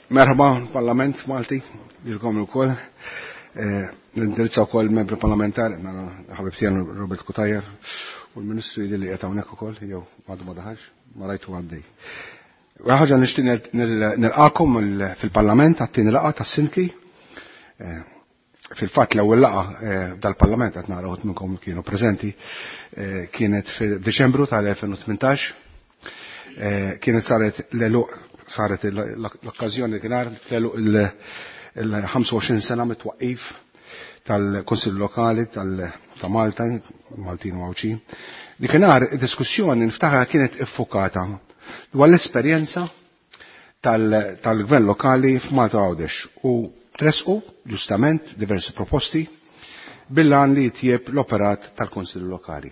Merħba Parlament Malti, dilkom il-koll. Nindirizza u koll membri parlamentari, ħabib tijan Robert Kutajer u l-Ministru li jgħatawnek u koll, jew għadu madaħax, ma rajtu għaddej. Għaħġa nishtin nil-għakom fil-Parlament għattin laqa ta' Sinki. Fil-fat l-ewwel laqa dal-Parlament għat nara minnkom kienu prezenti kienet fil-Deċembru tal-2018. Kienet saret l-okkazjoni kienar il-25 sena mit-twaqif tal-Konsil Lokali ta' Malta, Maltin Mawċi. Li kienar diskussjoni niftaħa kienet iffokata dwar l-esperjenza tal-Gvern Lokali f'Malta Għawdex u tresqu ġustament diversi proposti billan li jitjieb l-operat tal-Konsil Lokali.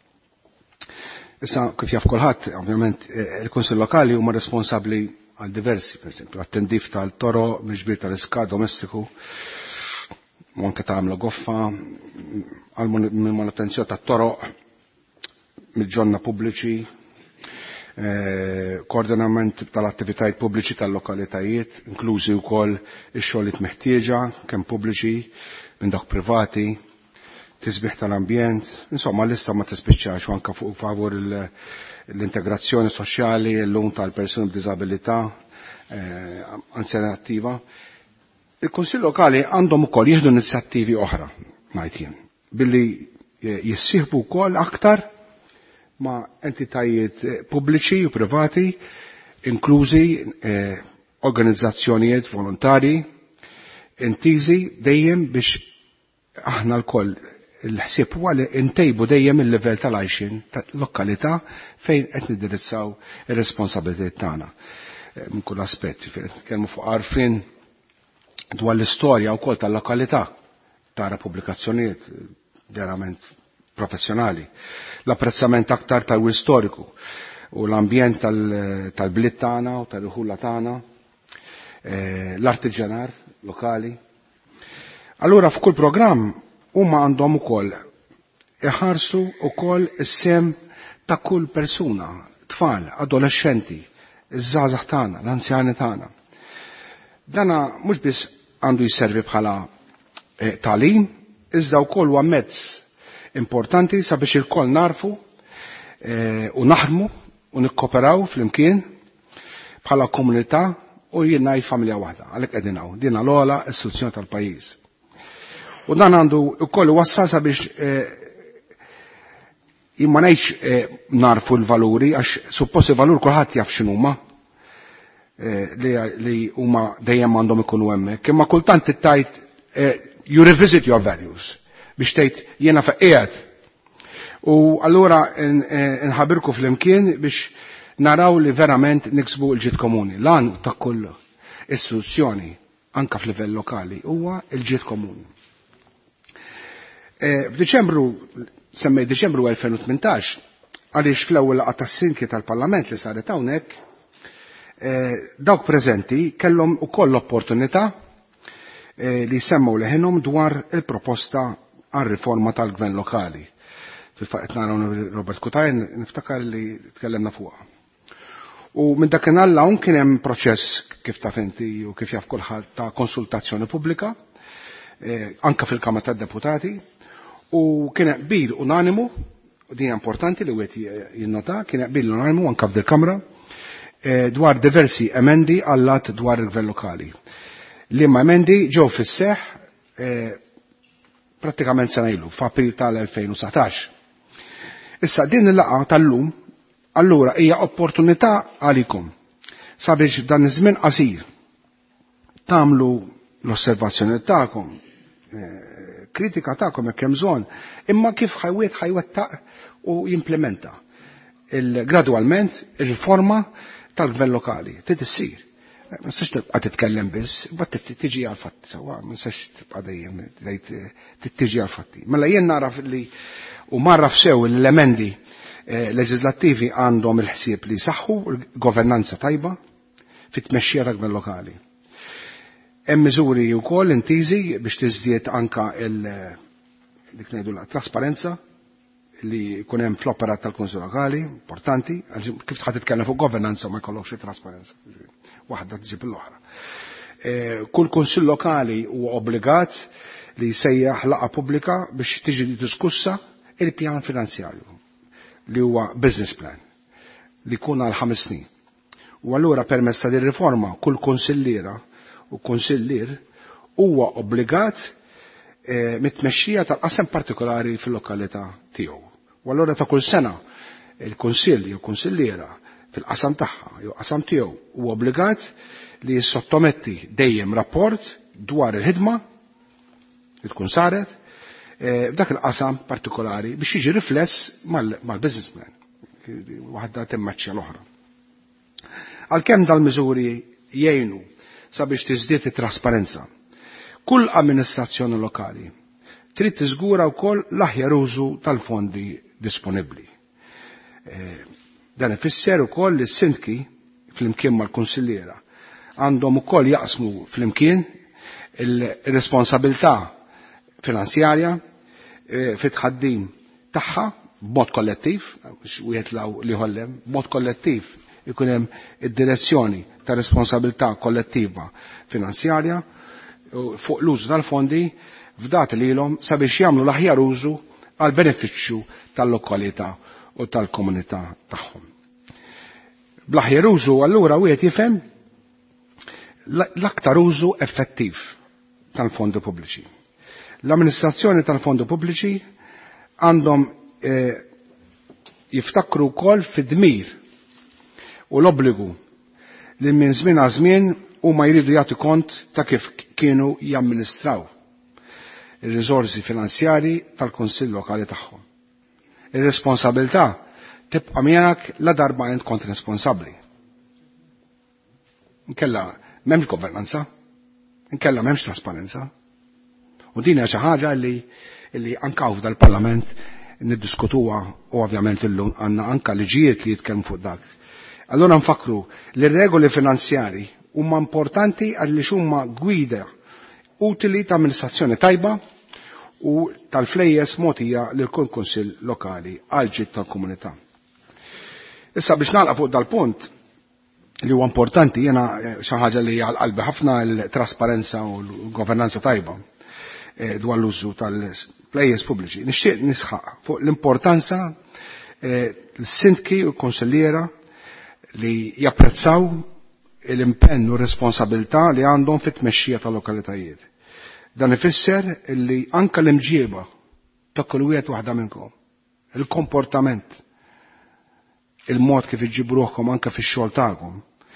Issa, kif jaf kulħadd, ovvjament, il-Konsil Lokali huma responsabbli għal diversi, per esempio, għat-tendif tal-toro, miġbir tal-iskad domestiku, anke tagħmlu goffa, għal manutenzjoni tat-toro, mill-ġonna pubbliċi, koordinament tal-attivitajiet pubbliċi tal-lokalitajiet, inklużi wkoll ix-xogħlijiet meħtieġa, kemm pubbliċi, minn dak privati, tisbiħ tal-ambjent, insomma l-lista ma tispiċċax anke fuq favur l-integrazzjoni soċjali, l-lum tal-persuni b'diżabilità, anzjana attiva. Il-Kunsill Lokali għandhom ukoll jieħdu inizjattivi oħra, ngħid jien, billi jissieħbu wkoll aktar ma' entitajiet pubbliċi u privati, inklużi organizzazzjonijiet volontari, intiżi dejjem biex aħna l-koll il-ħsieb huwa li ntejbu dejjem il-livell tal-għajxin tal-lokalità fejn qed nindirizzaw ir-responsabilitajiet tagħna minn kull aspett. Nitkellmu fuq għarfien dwar l-istorja wkoll tal-lokalità tara pubblikazzjonijiet verament professjonali, l-apprezzament aktar tal-wir storiku u l-ambjent tal-bliet tagħna u tal-irħula tagħna, l-artiġjanar lokali. Allura f'kull programm huma għandhom ukoll iħarsu ukoll is-sem ta' kull persuna, tfal, adolescenti, iż-żgħażagħ tagħna, l-anzjani tagħna. Dana mhux biss għandu jservi bħala tagħlim, iżda wkoll huwa mezz importanti sabiex il-koll narfu u naħdmu u nikkoperaw flimkien bħala komunità u jiena familja waħda, għalhekk qegħdin hawn. Dina l-ogħla istituzzjoni tal-pajjiż. U dan għandu ukoll wassal sabiex imma ngħidx narfu l-valuri għax suppost il-valur kulħadd jaf x'inhuma li huma dejjem għandhom ikunu hemmhekk. Imma kultant tittajt you revisit your values biex tgħid jiena feqiegħed. U allura nħabbirku flimkien biex naraw li verament niksbu l-ġid komuni. Lan ta' kull istituzzjoni anke f'livell lokali huwa l-ġid komuni. F'Diċembru, semmej Diċembru 2018, għaliex fl-ewwel laqgħa tas-Sinki tal-Parlament li saret hawnhekk, dawk preżenti kellhom ukoll l-opportunità li semmew leħinhom dwar il-proposta għar-riforma tal-Gvern Lokali. Fil-fatt naraw Robert Kutajer niftakar li tkellemna fuqha. U minn dakinhar hawn kien hemm proċess kif taf inti u kif jaf kulħadd ta' konsultazzjoni pubblika, anke fil-Kamra tad-Deputati, u kien qbil unanimu, u din importanti li wieħed jinnota, kien qbil unanimu anke f'dil-Kamra dwar diversi emendi għall-att dwar il-Gvern Lokali. L-imma emendi ġew fis-seħħ prattikament sena ilu, f'April tal-2019. Issa din il-laqgħa tal-lum allura hija opportunità għalikom sabiex dan iż-żmien qasir tagħmlu l-osservazzjoni tagħkom, kritika tagħkom hekk hemm bżonn, imma kif ħajwettaq u jimplementa gradwalment ir-riforma tal-Gvern Lokali. Trid issir. Ma nistax tibqa' titkellem biss, imbagħad tiġi għal fatti sewwa, ma nistax tibqa' dejjem tiġi għal fatti. Mela jien naraf li u marraf sew l-emendi leġislattivi għandhom il-ħsieb li saħħu l-governanza tajba fit-tmexxija tal-Gvern Lokali. Hemm miżuri wkoll intiżi biex tiżdied anke dik ngħidu trasparenza, li jkun hemm fl-opera tal-Kunsill Lokali, importanti, kif tħad titkellem fuq governanza ma jkollokx trasparenza. Waħda tġib l-oħra. Kull Kunsill Lokali huwa obbligat li jsejjaħ laqa pubblika biex tiġi diskussa il-pjan finanzjarju li huwa business plan li jkun għal 5 snin. U allura permezz ta' din riforma kull konsilliera u konsillier huwa obbligat mit-tmexxija tal-qasam partikolari fil-lokalità tiegħu. U allura ta' kull sena il-kunsill jew kunsilliera fil-qasam tagħha jew qasam tiegħu huwa obbligat li jissottometti dejjem rapport dwar il-ħidma li tkun saret f'dak il-qasam partikolari biex jiġi rifless mal-business plan. Waħda timmaċċja l-oħra. Għalkemm dal-miżuri jgħinu sabiex tiżdied it-trasparenza, kull amministrazzjoni lokali trid tiżgura wkoll l-aħjar użu tal-fondi disponibbli. Dan ifisser ukoll li s-sindki flimkien mal-kunsilliera għandhom ukoll jaqsmu flimkien il-responsabilità finanzjarja fit-tħaddim tagħha b'mod kollettiv, biex wieħed li ħollem, b'mod kollettiv ikun hemm id-direzzjoni ta' responsabilità kollettiva finanzjarja fuq l-użu tal-fondi f'dati lilhom sabiex jagħmlu l-aħjar użu għal benefiċċju tal-lokalità u tal-komunità tagħhom. Bl-aħjar użu allura wieħed jifhem l-aktar użu effettiv tal-fondi pubbliċi. L-amministrazzjoni tal-fondi pubbliċi għandhom jiftakru wkoll fid-dmir u l-obbligu li minn żmien għal żmien huma jridu jagħtu kont ta' kif kienu jamministraw ir-riżorsi finanzjarji tal-Kunsill Lokali tagħhom. Ir-responsabilità tibqa' miegħek la darba int kont responsabbli. Inkella m'hemmx governanza, inkella m'hemmx trasparenza. U din hija xi ħaġa li anke f'dal-Parlament niddiskutuha u ovvjament illum għandna anke liġijiet li jitkellmu fuq dak. Allura nfakru li r-regoli finanzjari huma importanti għaliex huma gwida utili ta' amministrazzjoni tajba u tal-flejjes mogħtija lil kull kunsill lokali għal ġid tal-komunità. Issa biex nagħlaq fuq dal-punt li huwa importanti jiena xi ħaġa li għal qalbi ħafna l-trasparenza u l-governanza tajba dwar l-użu tal-flejjes pubbliċi. Nixtieq nisħaq fuq l-importanza l-sindki u l-konsilliera li japprezzaw l-impenn u r-responsabilità li għandhom fit-tmexxija tal-lokalitajiet. Dan ifisser li anke l-imġieba ta' kull wieħed waħda minnkom, il-komportament, il-mod kif iġġibruhom anke fix-xogħol tagħkom,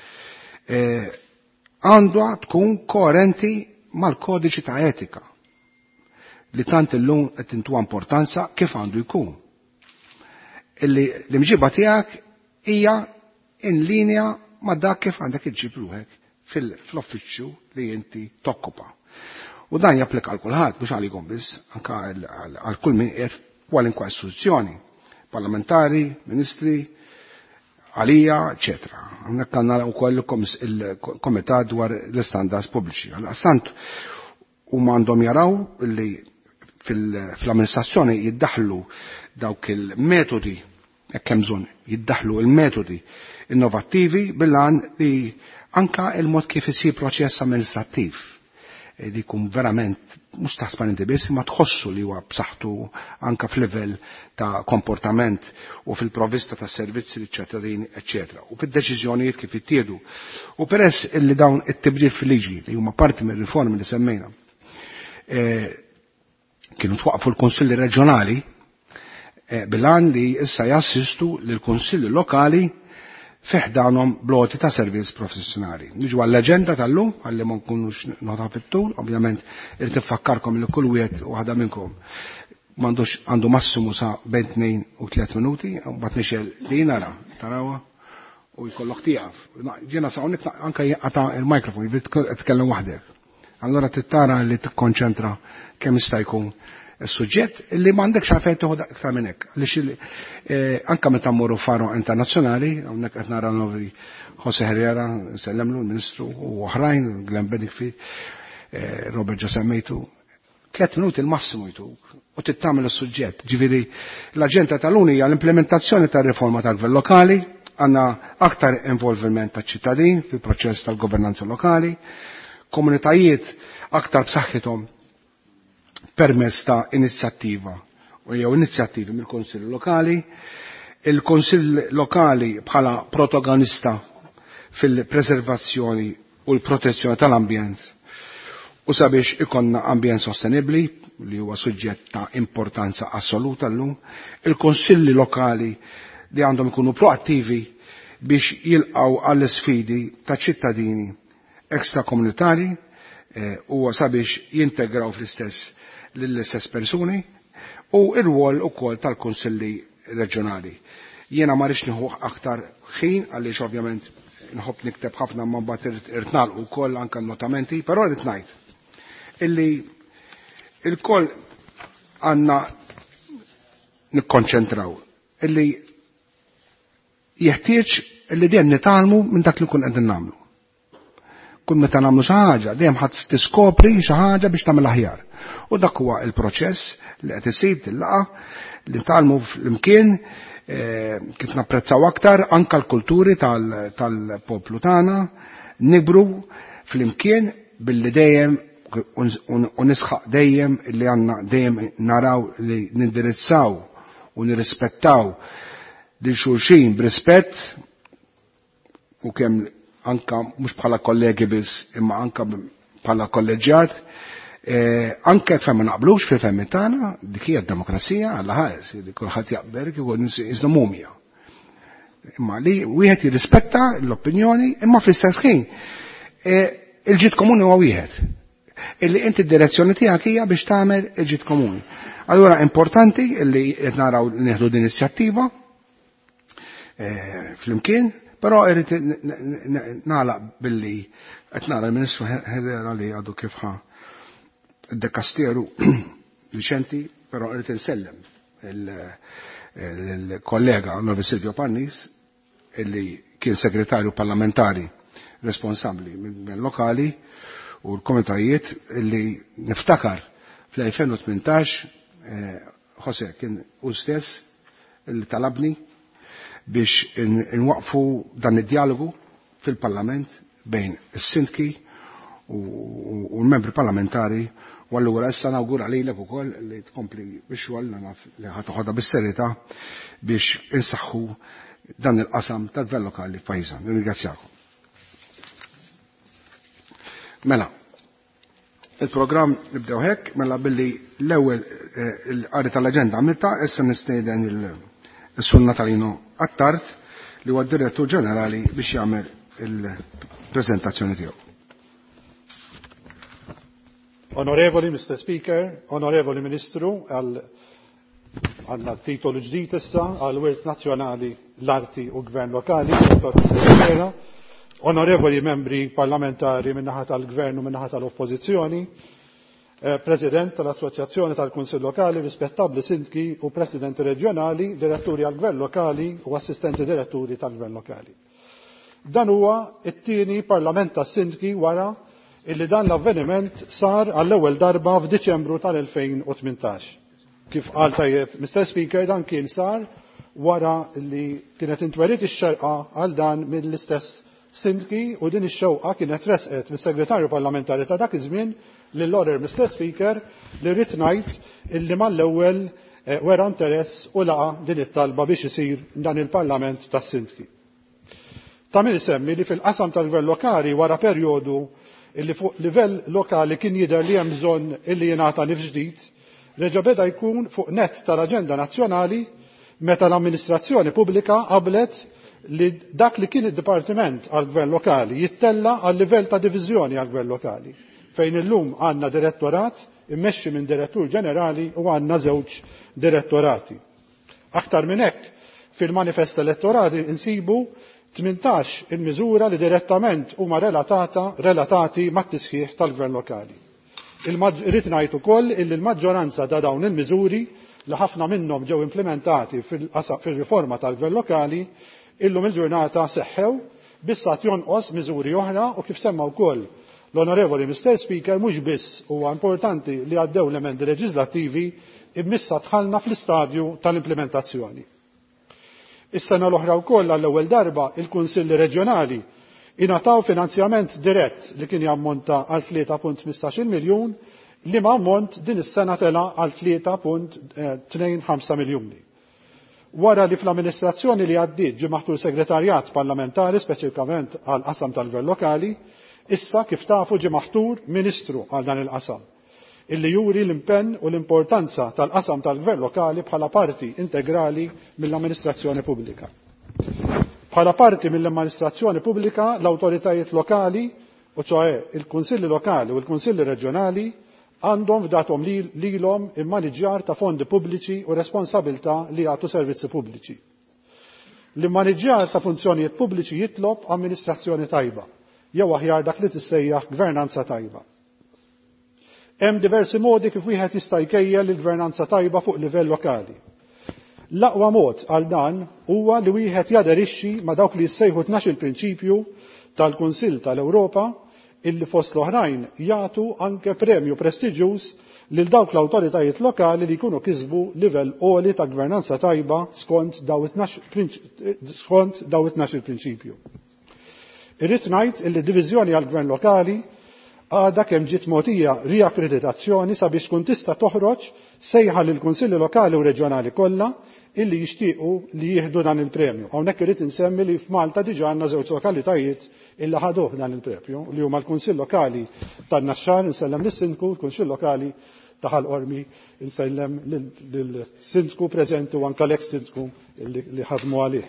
għandha tkun koerenti mal-kodiċi ta' etika li tant illum qed intuha importanza kif għandu jkun. L-imġiba tiegħek hija in linja ma' dak kif għandek iġġib ruħek fl-uffiċċju li inti tokkupa. U dan japplika għal kulħadd biex għalikom biss anke għal kull min qiegħed kwalinkwa istituzzjoni, parlamentari, ministri, għalija, eċetera. Hawnhekk għandna wkoll il-komitat dwar l-istandards pubbliċi. Għal-astant huma għandhom jaraw li fl-amministrazzjoni jiddaħlu dawk il-metodi kemm bżonn jiddaħlu il-metodi innovattivi bil-għan li anka il-mod kif isir proċess amministrattiv li jkun verament mhux trasparenti biss ma tħossu li huwa b'saħħtu anka f'livell ta' komportament u fil-provvista ta' servizzi liċ-ċittadini, eċċetera. U fid-deċiżjonijiet kif jittieħdu. U peress li dawn it-tibdil fil-liġi li huma parti mir-riformi li semmejna kienu twaqfu l-Kunsilli Reġjonali bil-għan li issa jassistu lill-Kunsilli Lokali fiħdanhom bloti ta' servizz professjonali. Niġu għall-aġenda tal-lum, għalli ma nkunux nota fit-tul, ovvjament irid tifakkarkom li kull wieħed waħda minnkom m'għandux għandu massimu sa bejn 2 u 3 minuti, u mbagħad nixel li nara tarawha u jkollok tiegħek. Ġiena sa hawnhekk anke jaqta' il-mikrofon, tkellem waħdek. Allora tittara li tikkonċentra kemm jista' jkun is-suġġett li m'għandekx għalfejn tieħu aktar minn hekk. Għaliex anke meta mmorru faro internazzjonali, hawnhekk qed nara novi Jose Herrera, sellemlu l-Ministru u oħrajn, Glenn Benigfi, Robert ġa semmejtu, 3 minuti il-massimu jtuk u tittamel is-suġġett. Ġifieri l-aġenda tal-Uni hija l-implementazzjoni tar-riforma tal-gvern lokali, għandna aktar involviment taċ-ċittadin fil-proċess tal-governanza lokali, komunitajiet aktar b'saħħithom permezz ta' inizjattiva u jew inizjattivi mill-Kunsill Lokali, il-Kunsill Lokali bħala protagonista fil-preservazzjoni u l-protezzjoni tal-ambjent u sabiex ikonna ambjent sostenibli li huwa suġġett ta' importanza assoluta llum, il-Kunsilli Lokali li għandhom ikunu proattivi biex jilqgħu għall-sfidi ta' ċittadini ekstrakomunitari u sabiex jintegraw l-istess persuni u ir-rwol ukoll tal-Kunsilli Reġjonali. Jiena ma rridx nieħu aktar ħin għaliex ovvjament nħobb nikteb ħafna ma mbagħad irid nagħlqu wkoll anke nnotamenti, però rrid ngħid illi il-koll għandna nikkonċentraw illi jeħtieġ illi dejjem nitgħallmu minn dak li nkun qegħdin nagħmlu. Kull meta nagħmlu xi ħaġa dejjem ħadd tiskopri xi ħaġa biex tagħmel aħjar. U dak huwa l-proċess li qed isir tillaqgħa li nitgħallmu flimkien kif napprezzaw aktar anke l-kulturi tal-poplu tagħna, nibru flimkien billi dejjem u nisħaq dejjem li għandna dejjem naraw li nindirizzaw u nirrispettaw lil xulxin b'rispett u kemm anka mhux bħala kollegi biss imma anka bħala kolleġjat, anke jekk ma naqblux fil-femmi tagħna, dik hija d-demokrazija alla ħares, li kulħadd jaqber kif iżda mumja. Imma li wieħed jirrispetta l-opinjoni imma fl-istess ħin il-ġid komuni huwa wieħed. Illi inti d-direzzjoni tiegħek hija biex tagħmel il-ġid komuni. Allura importanti illi qed naraw nieħdu din inizjattiva flimkien, però irrid nagħlaq billi qed nara l-Ministru Herrera li għadu kif De Casteru Vicenti, però irrid insellem il-kollega Onorevole Silvio Pannis illi kien segretarju parlamentari responsabbli minn lokali u l-komitajiet illi niftakar fl-2018 Jose kien u stess illi talabni biex nwaqfu dan id-dialogu fil-Parlament bejn is-sindki u l-membri parlamentari u allura issa nawgura lilek ukoll li tkompli biex walla naf li ħatoħodha bis-serjetà biex insaħħu dan il-qasam tal-gvern lokali f'pajjiżna. Nirringrazzjakom. Mela, il-programm nibdew hekk mela billi l-ewwel il-qari tal-aġenda għamilta issa nistieden il-Sur Natalino Attard li huwa d-Direttur Ġenerali biex jagħmel il-preżentazzjoni tiegħu. Onorevoli Mr. Speaker, Onorevoli Ministru, għandna titolu ġdid issa għal wirt nazzjonali l-arti u gvern lokali, Onorevoli membri parlamentari min-naħa tal-Gvern u min-naħa tal-Oppożizzjoni, President tal-Assoċjazzjoni tal-Kunsill Lokali, rispettabbli sindki u Presidenti Reġjonali, Diretturi għall-Gvern Lokali u Assistenti Diretturi tal-Gvern Lokali. Dan huwa t-tieni Parlament tas-Sindki wara illi dan l-avveniment sar għall-ewwel darba f'Diċembru tal-2018. Kif qal tajjeb Mr. Speaker, dan kien sar wara li kienet intwerit ix-xerqa għal dan mill-istess sindki u din ix-xewqa kienet resqet mis-Segretarju Parlamentari ta' dak iż-żmien lill-Order Mr. Speaker li rrid ngħid illi mal-ewwel wera interess u laqa din it-talba biex isir dan il-Parlament tas-Sindki. Ta' min isemmi li fil-qasam tal-gvern lokali wara perjodu illi fuq livell lokali kien jidher li hemm bżonn illi jingħata nif ġdid, reġa' beda jkun fuq nett tal-aġenda nazzjonali meta l-amministrazzjoni pubblika qablet li dak li kien id-dipartiment għall-gvern lokali jittella għal livell ta' diviżjoni għall-gvern lokali, fejn illum għandna direttorat immexxi minn direttur ġenerali u għandna żewġ direttorati. Aktar minn hekk, fil-manifest elettorali insibu 18 il-miżura li direttament huma relatati mat-tisħiħ tal-gvern lokali. Irrid ngħid ukoll illi l-maġġoranza ta' dawn il-miżuri li ħafna minnhom ġew implementati fir-riforma tal-gvern lokali illum il-ġurnata seħħew bissa jonqos miżuri oħra u kif semma wkoll L-Onorevoli Mr. Speaker, mhux biss huwa importanti li għaddew l-emendi leġislattivi immissa tħallna fl-istadju tal-implementazzjoni. Is-sena l-oħra wkoll għall-ewwel darba il-Kunsilli Reġjonali ingħataw finanzjament dirett li kien jammonta għal 3.15 miljun li ma' ammont din is-sena tela għal 3.25 miljuni. Wara li fl-amministrazzjoni li għaddiet ġie maħtur segretarjat parlamentari speċifikament għal qasam tal-gvern lokali, issa kif tafu ġie maħtur Ministru għal dan il-qasam, illi juri l-impenn u l-importanza tal-qasam tal-gvern lokali bħala parti integrali mill-amministrazzjoni pubblika. Bħala parti mill-amministrazzjoni pubblika, l-awtoritajiet lokali, u ċoħe il-Kunsilli Lokali u l-Kunsilli Reġjonali, għandhom f'datom lilhom immaniġġjar ta' fondi pubbliċi u responsabilità li jagħtu servizzi pubbliċi. L-immaniġġjar ta' funzjonijiet pubbliċi jitlob amministrazzjoni tajba, jew aħjar dak li tissejjaħ gvernanza tajba. Hemm diversi modi kif wieħed jista' jkejjel il-gvernanza tajba fuq livell lokali. L-aqwa mod għal dan huwa li wieħed jaderixxi ma' dawk li jissejħu 12 prinċipju tal-Kunsill tal-Ewropa illi fost l-oħrajn jagħtu anke premju prestiġjuż lil dawk l-awtoritajiet lokali li jkunu kisbu livell għoli ta' gvernanza tajba skont daw 12 prinċipju. Irrid ngħid illi diviżjoni għall-gvern lokali għadha kemm ġiet mogħtija riakkreditazzjoni sabiex tkun tista' toħroġ sejħa lil kunsilli lokali u reġjonali kollha illi jixtiequ li jieħdu dan il-premju. Hawnhekk irid insemmi li f'Malta diġà għandna żewġ lokalitajiet illi ħaduh dan il-premju li huma l-Kunsill Lokali tan-Naxxar insellem lis-Sindku, l-Kunsill Lokali ta' Ħalqormi insellem lill-Sindku preżenti u anke l-eks-Sindku li ħadmu għalih.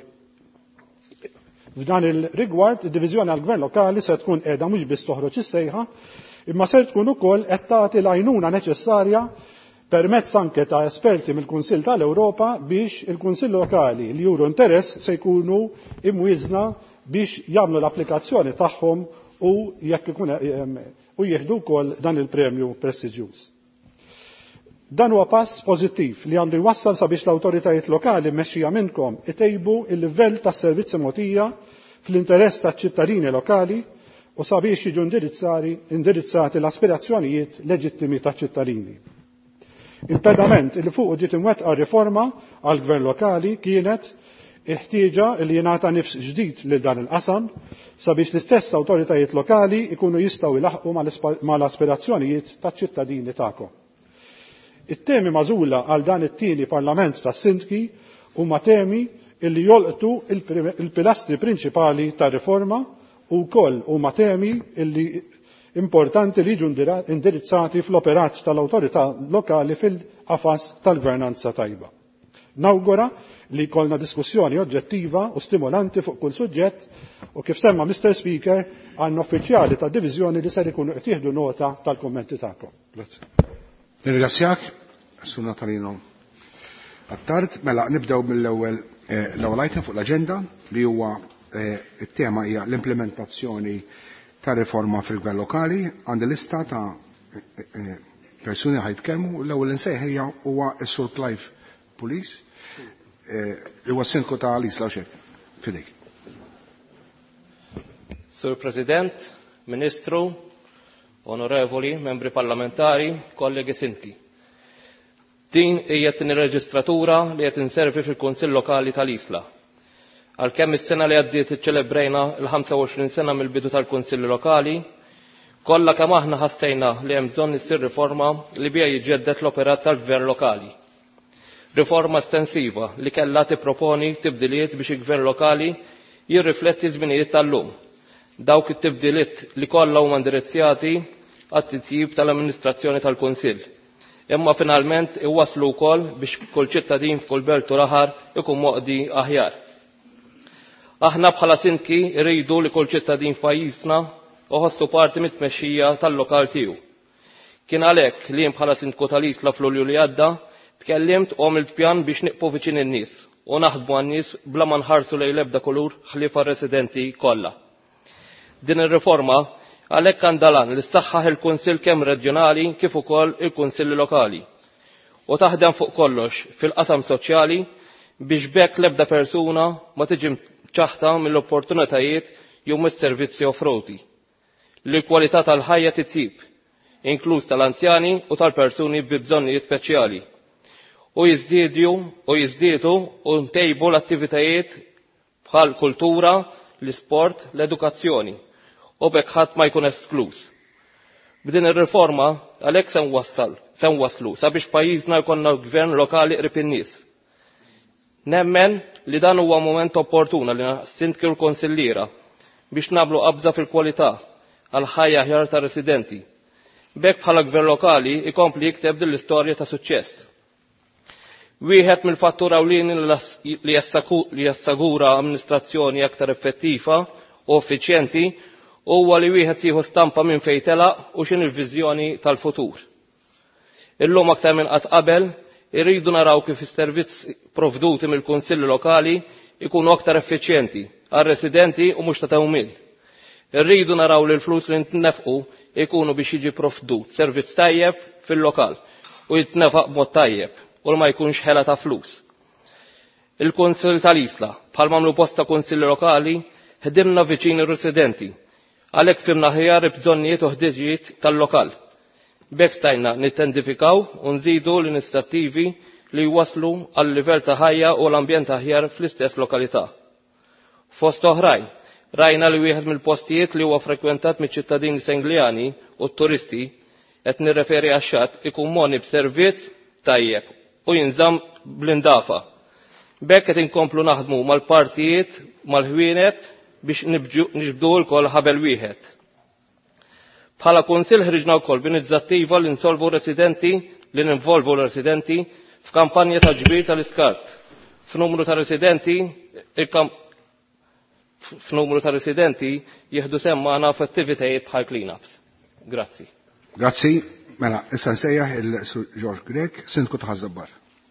F'dan il-rigward, id-diviżjoni għall-Gvern Lokali se tkun qiegħda mhux biss toħroġ is-sejħa, imma se tkun ukoll qed tagħti l-għajnuna neċessarja permezz anke ta' esperti mill-Kunsill tal-Ewropa biex il-Kunsill Lokali li juru interess se jkunu imwiżna biex jagħmlu l-applikazzjoni tagħhom u jekk ikun u jieħdu wkoll dan il-premju prestiġjuż. Dan huwa pass pożittiv li għandu jwassal sabiex l-awtoritajiet lokali mmexxija minnkom itejbu il-livell tas-servizzi mogħtija fl-interess taċ-ċittadini lokali u sabiex jiġu indirizzati l-aspirazzjonijiet leġittimi taċ-ċittadini. Il-pedament li fuq ġiet imwettqa riforma għall gvern lokali kienet il-ħtieġa li jingħata nifs ġdid lil dan il-qasam sabiex l-istess awtoritajiet lokali jkunu jistgħu jlaħqu mal-aspirazzjonijiet taċ-ċittadini tagħkom. It-temi magħżula għal dan it-tieni Parlament tas-Sindki huma temi li jolqtu il-pilastri prinċipali tar-riforma u wkoll huma temi li importanti li jiġu indirizzati fl-operat tal-awtorità lokali fil-qafas tal-gvernanza tajba. Nawgura li jkollna diskussjoni oġġettiva u stimolanti fuq kull suġġett u kif semma Mr. Speaker għandna uffiċjali ta' diviżjoni li ser ikunu qed jieħdu nota tal-kummenti tagħkom. Grazie. Nirringrazzjak, Sur Natalino Attard. Mela nibdew mill-ewwel item fuq l-aġenda li huwa it-tema hija l-implementazzjoni ta' riforma fil-gvern lokali. Għandi lista ta' persuni ħajtkellmu, l-ewwel insejħija huwa s-Sur Clive Police li huwa Sindku ta' Lisla Xek. Fidejk. Sur President, Ministru, Onorevoli, Membri Parlamentari, kollegi Sindki. Din hija t-tieni reġistratura li qed inservi fil-Kunsill Lokali tal-Isla. Għalkemm is-sena li għaddiet iċċelebrejna l-25 sena mill-bidu tal-Kunsilli Lokali, kollha kemm aħna ħassejna li hemm bżonn issir riforma li biha jiġġedded l-operat tal-Gvern Lokali. Riforma estensiva li kellha tipproponi tibdiliet biex il-Gvern Lokali jirrifletti żminijiet tal-lum. Dawk it-tibdiliet li kollha huma indirizzjati għat-titjib tal-amministrazzjoni tal-Kunsill. Imma finalment iwasslu wkoll biex kull ċittadin f'kull belt u raħar ikun moqdi aħjar. Aħna bħala Sindki rridu li kull ċittadin f'pajjiżna uħossu parti mit-tmexxija tal-lokal tiegħu. Kien għalhekk li jien bħala Sindku tal-Isla f'Lulju li għadda tkellimt u għamilt pjan biex nieqfu viċin in-nies u naħdmu għan-nies bla ma nħarsu lejn l-ebda kulur ħlifa residenti kollha. Din ir-riforma għalhekk għandha lan li ssaħħaħ il-Kunsill kemm reġjonali kif ukoll il-Kunsilli Lokali u taħdem fuq kollox fil-qasam soċjali biex bekk l-ebda persuna ma tiġi ċaħta mill-opportunitajiet jew mis-servizzi offroti. li l-kwalità tal-ħajja titjib, inkluż tal-anzjani u tal-persuni bi bżonnijiet speċjali. U jiżdiedu u ntejbu l-attivitajiet bħal kultura, l-isport, l-edukazzjoni u bekk ħadd ma jkun esklus. B'din ir-riforma għalhekk se waslu sabiex pajjiżna jkollna gvern lokali qrib in-nies. Nemmen li dan huwa mument opportuna li sindki l-konsilliera biex nagħmlu qabża fil-kwalità għal ħajja aħjar ta' residenti. Bekk bħala gvern lokali ikompli jikteb din l-istorja ta' suċċess. Wieħed mill-fattura ewlieni li jassagura amministrazzjoni aktar effettiva u effiċjenti huwa li wieħed jieħu stampa minn fejn telaq u x'in il-viżjoni tal-futur. Illum aktar minn qatt qabel irridu naraw kif is-servizz provduti mill-kunsilli lokali ikunu aktar effiċjenti għar-residenti u mhux ta' tewmil. Irridu naraw li l-flus li ntnefqu ikunu biex jiġi provdut servizz tajjeb fil-lokal u jitnefaq b'mod tajjeb u ma jkunx ħela ta' flus. Il-Kunsill tal-Isla bħal mamlu posta kunsilli lokali ħdimna viċin ir-residenti għalhekk fimna ħjar bżonnijiet u ħtiġijiet tal-lokal. Bekk stajna nittendifikaw u nżidu l-inizjattivi li waslu għal livell ta' ħajja u l-ambjent aħjar fl-istess lokalità. Fost oħrajn, rajna li wieħed mill-postijiet li huwa frekwentat miċ-ċittadini Senglijani u t-turisti qed nirreferi għax-xatt ikun moni b'servizz tajjeb u jinżamm bl-indafa. Bekk qed inkomplu naħdmu mal-partijiet mal-ħwienet biex nixbdu l-kol ħabel wieħed. Bħala kunsill ħriġna wkoll b'inizjattiva li ninvolvu residenti f'kampanja ta' ġbir tal-iskart. F'numru ta' residenti jieħdu semmana f'attivitajiet bħal clean-ups. Grazzi. Grazzi. Mela, issa nsejjaħ il-Sur George Grek, sindku ta' Ħażabbar.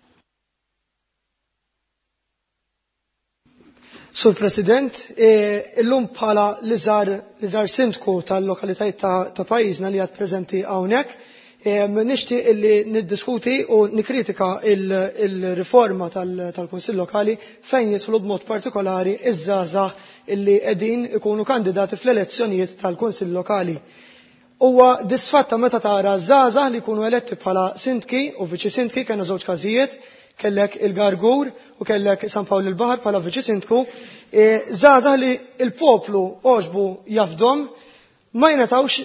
Sur President, illum bħala li żar sindku tal-lokalitajiet ta' pajjiżna li għad preżenti hawnhekk, nixtieq illi niddiskuti u nikkritika il-riforma tal-Kunsill Lokali fejn jidħlu b'mod partikolari iż-żgħażagħ illi qegħdin ikunu kandidati fl-elezzjonijiet tal-Kunsill Lokali. Huwa disfatta meta tara żgħażagħ li jkunu eletti bħala sindki u viċi sindki kellna żewġ każijiet, kellek il-Gargur u kellek San Pawl il-Baħar bħala viċi sindku, żgħażagħ li l-poplu għoġbu jafdhom ma jingħatawx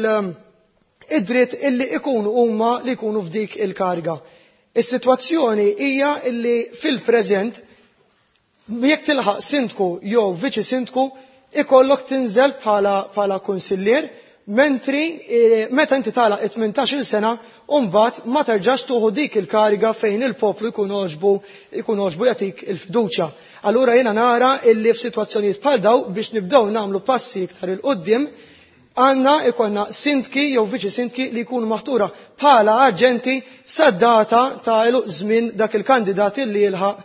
id-dritt illi ikunu huma li jkunu f'dik il-karga. Is-sitwazzjoni hija illi fil-preżent jekk tilħaq sindku jew viċi sindku ikollok tinżel bħala kunsillier mentri meta inti tagħlaq 18-il sena u mbagħad ma terġax tuħu dik il-kariga fejn il-poplu jkun oġbu jagħtik il-fiduċja. Allura jiena nara illi f'sitwazzjonijiet bħal daw biex nibdew nagħmlu passi iktar il-qudiem għandna ikollna sindki jew viċi sindki li jkunu maħtura bħala aġenti sad-data ta' żmien dak il-kandidat li jilħaq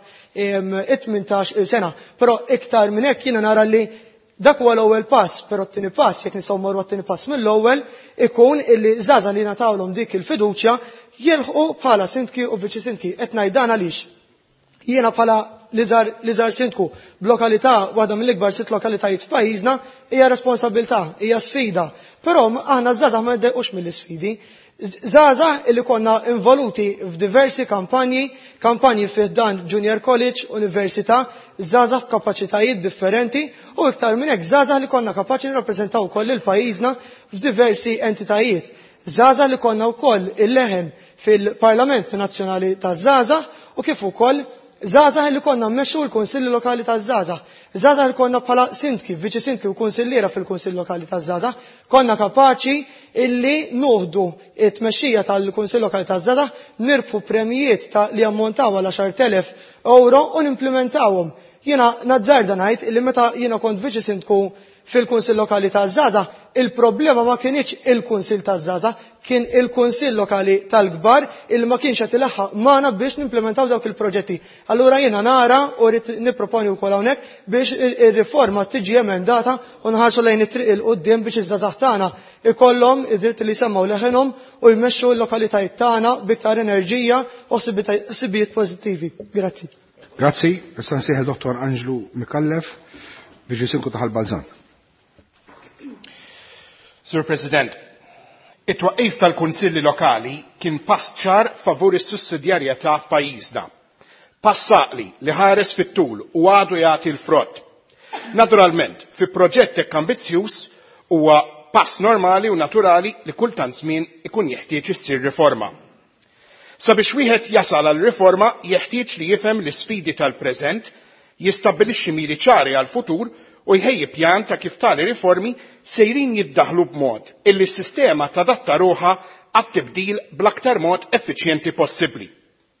18 sena. Però iktar minn hekk jiena nara li dak huwa l-ewwel pass, però t-tieni pass jekk nistgħu mmorru għat-tieni pass mill-ewwel ikun illi żgħażagħ li nagħtawlhom dik il-fiduċja jilħqu bħala sindki u viċi sindki. Qed ngħid dan għaliex jiena bħala li żar sindku b'lokalità waħda mill-ikbar 6 lokalitajiet f'pajjiżna hija responsabilità, hija sfida. Però aħna żgħażagħ ma jdejqux mill-isfidi. Żgħażagħ illi konna involuti f'diversi kampanji fih dan Junior College, Università, żgħażagħ f'kapaċitajiet differenti u iktar minn hekk żgħażagħ li konna kapaċi nirrappreżentaw ukoll il-pajjiżna f'diversi entitajiet. Żgħażagħ li konna wkoll il-leħen fil-Parlament Nazzjonali taż-żgħażagħ u kif ukoll żgħażagħ li konna mmexxu l-Kunsilli Lokali taż-żgħażagħ. Żgħażagħ li konna bħala sindki, viċi sindki u kunsilliera fil-Kunsill Lokali taż-żgħażagħ, konna kapaċi illi nuħdu it-tmexxija tal-Kunsill Lokali taż-żgħażagħ, nirbħu premijiet li ammontaw għal 10,000 euro u nimplementawhom. Jiena nazzarda ngħid illi meta jiena kont viċi sindku fil-Kunsill Lokali taż-żgħażagħ, il-problema ma kienx il-Kunsill taż-żgħażagħ, kien il-Kunsill Lokali tal-kbar il ma kienx qed ilaħħaq magħna biex nimplementaw dawk il-proġetti. Allura jiena nara u rrid nipproponi wkoll hawnhekk biex ir-riforma tiġi emendata u nħarsu lejn it-triq il quddiem biex iż-żgħażagħ tagħna ikollhom id-dritt li jsemmaw leħinhom u jmexxu l-lokalitajiet tagħna b'iktar enerġija u ħsibijiet pożittivi. Grazzi. Grazzi. Issa nsejħel Dottor Anġlu Mikallef, viċi sindku ta' Ħalbalżan. Sur President, it-twaqqif tal-Kunsilli Lokali kien pass ċar favur is-sussidjarjetà f'pajjiżna. Pass saqli li ħares fit-tul u għadu jagħti l-frott. Naturalment, fi proġett hekk ambizzjuż huwa pass normali u naturali li kultant żmien ikun jeħtieġ issir riforma. Sabiex wieħed jasal għal riforma jeħtieġ li jifhem l-isfidi tal-preżent, jistabbilixxi miri ċari għal-futur u jħejji pjan ta' kif tali riformi sejrin jiddaħlu b'mod illi s-sistema tadatta ruħha għat-tibdil bl-aktar mod effiċjenti possibbli.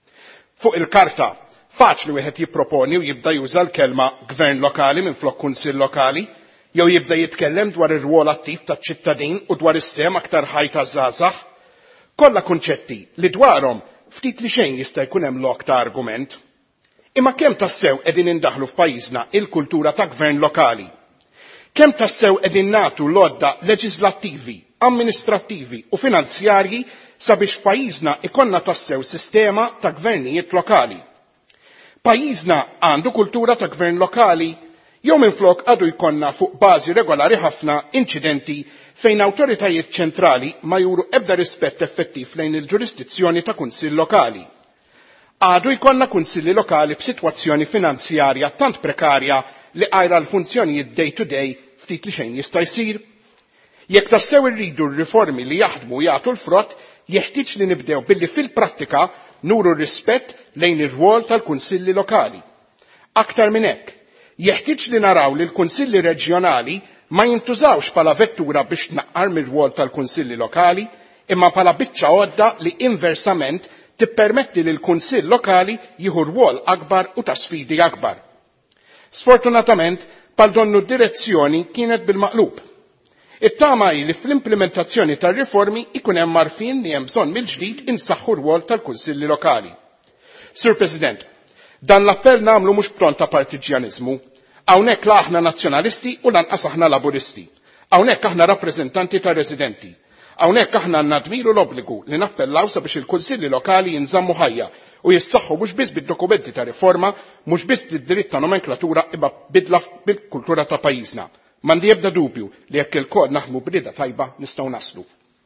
Fuq il-karta, faċli wieħed jipproponi u jibda juża l-kelma gvern lokali minflok kunsill lokali, jew jibda jitkellem dwar ir-rwol attiv taċ-ċittadin u dwar is-sem aktar ħaj taż-żgħażagħ. Kollha kunċetti li dwarhom ftit li xejn jista' jkun hemm lok ta' argument. Imma kemm tassew qegħdin indaħlu f'pajjiżna il-kultura ta' gvern lokali? Kemm tassew qegħdin nagħtu lodda leġislattivi, amministrattivi u finanzjarji sabiex f'pajjiżna ikonna tassew sistema ta' gvernijiet lokali? Pajjiżna għandu kultura ta' gvern lokali jew minflok għadu jkollna fuq bażi regolari ħafna inċidenti fejn awtoritajiet ċentrali ma juru ebda rispett effettiv lejn il-ġurisdizzjoni ta' kunsill lokali. Għadu jkollna kunsilli lokali b'sitwazzjoni finanzjarja tant prekarja li qajra l-funzjonijiet day to day ftit li xejn jista' jsir. Jekk tassew irridu r-riformi li jaħdmu jagħtu l-frott, jeħtieġ li nibdew billi fil-prattika nuru rispett lejn ir-rwol tal-kunsilli lokali. Aktar minn hekk, jeħtieġ li naraw li l-kunsilli reġjonali ma jintużawx bħala vettura biex tnaqqar mir-rwol tal-kunsilli lokali, imma bħala biċċa għodda li inversament tippermetti li l-kunsill lokali jieħu rwol akbar u ta' sfidi akbar. Sfortunatament, pal donnu d-direzzjoni kienet bil-maqlub. It-tama li fl-implementazzjoni tar-riformi ikun hemm marfin li hemm bżonn mill-ġdid insaħħu rwol tal-kunsilli lokali. Sur President, dan l-appell nagħmlu mhux b'ton ta' partiġjanizmu. Hawnhekk la aħna nazzjonalisti u lanqas aħna laburisti. Hawnhekk aħna rappreżentanti ta' residenti. Hawnhekk aħna nadmiru l-obbligu li nappellaw sabiex il-kunsilli lokali jinżammu ħajja u jissaħħu mhux biss bid-dokumenti ta' riforma, mhux biss bid-dritt ta' nomenklatura imma bidla bil-kultura ta' pajjiżna. M'għandi ebda dubju li jekk il-kod naħdmu b'rieda tajba nistgħu naslu.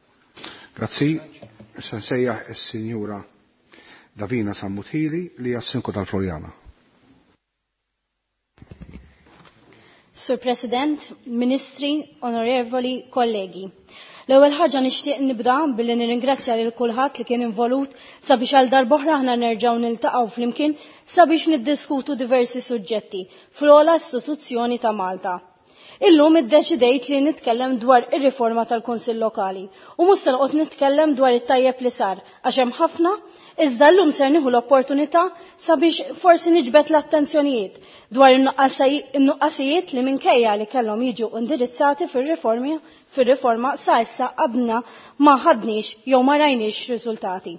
Grazzi. Issa nsejjaħ is-Sinjura Davina Sammutili li hija s-Sinku tal-Florjana. Sur President, Ministri, Onorevoli Kollegi. L-ewwel ħaġa nixtieq nibda billi nirringrazzja lil kulħadd li kien involut sabiex għal darb'oħra aħna nerġgħu niltaqgħu flimkien sabiex niddiskutu diversi suġġetti fl-ogħla istituzzjoni ta' Malta. Illum iddeċidejt li nitkellem dwar ir-riforma tal-Kunsill Lokali u mhux se noqgħod nitkellem dwar it-tajjeb li sar għax hemm ħafna iżda llum ser nieħu l-opportunità sabiex forsi niġbed l-attenzjonijiet dwar in-nuqqasijiet li minkejja li kellhom jiġu indirizzati fir-riforma sa issa qabna ma ħadniex jew ma rajniex riżultati.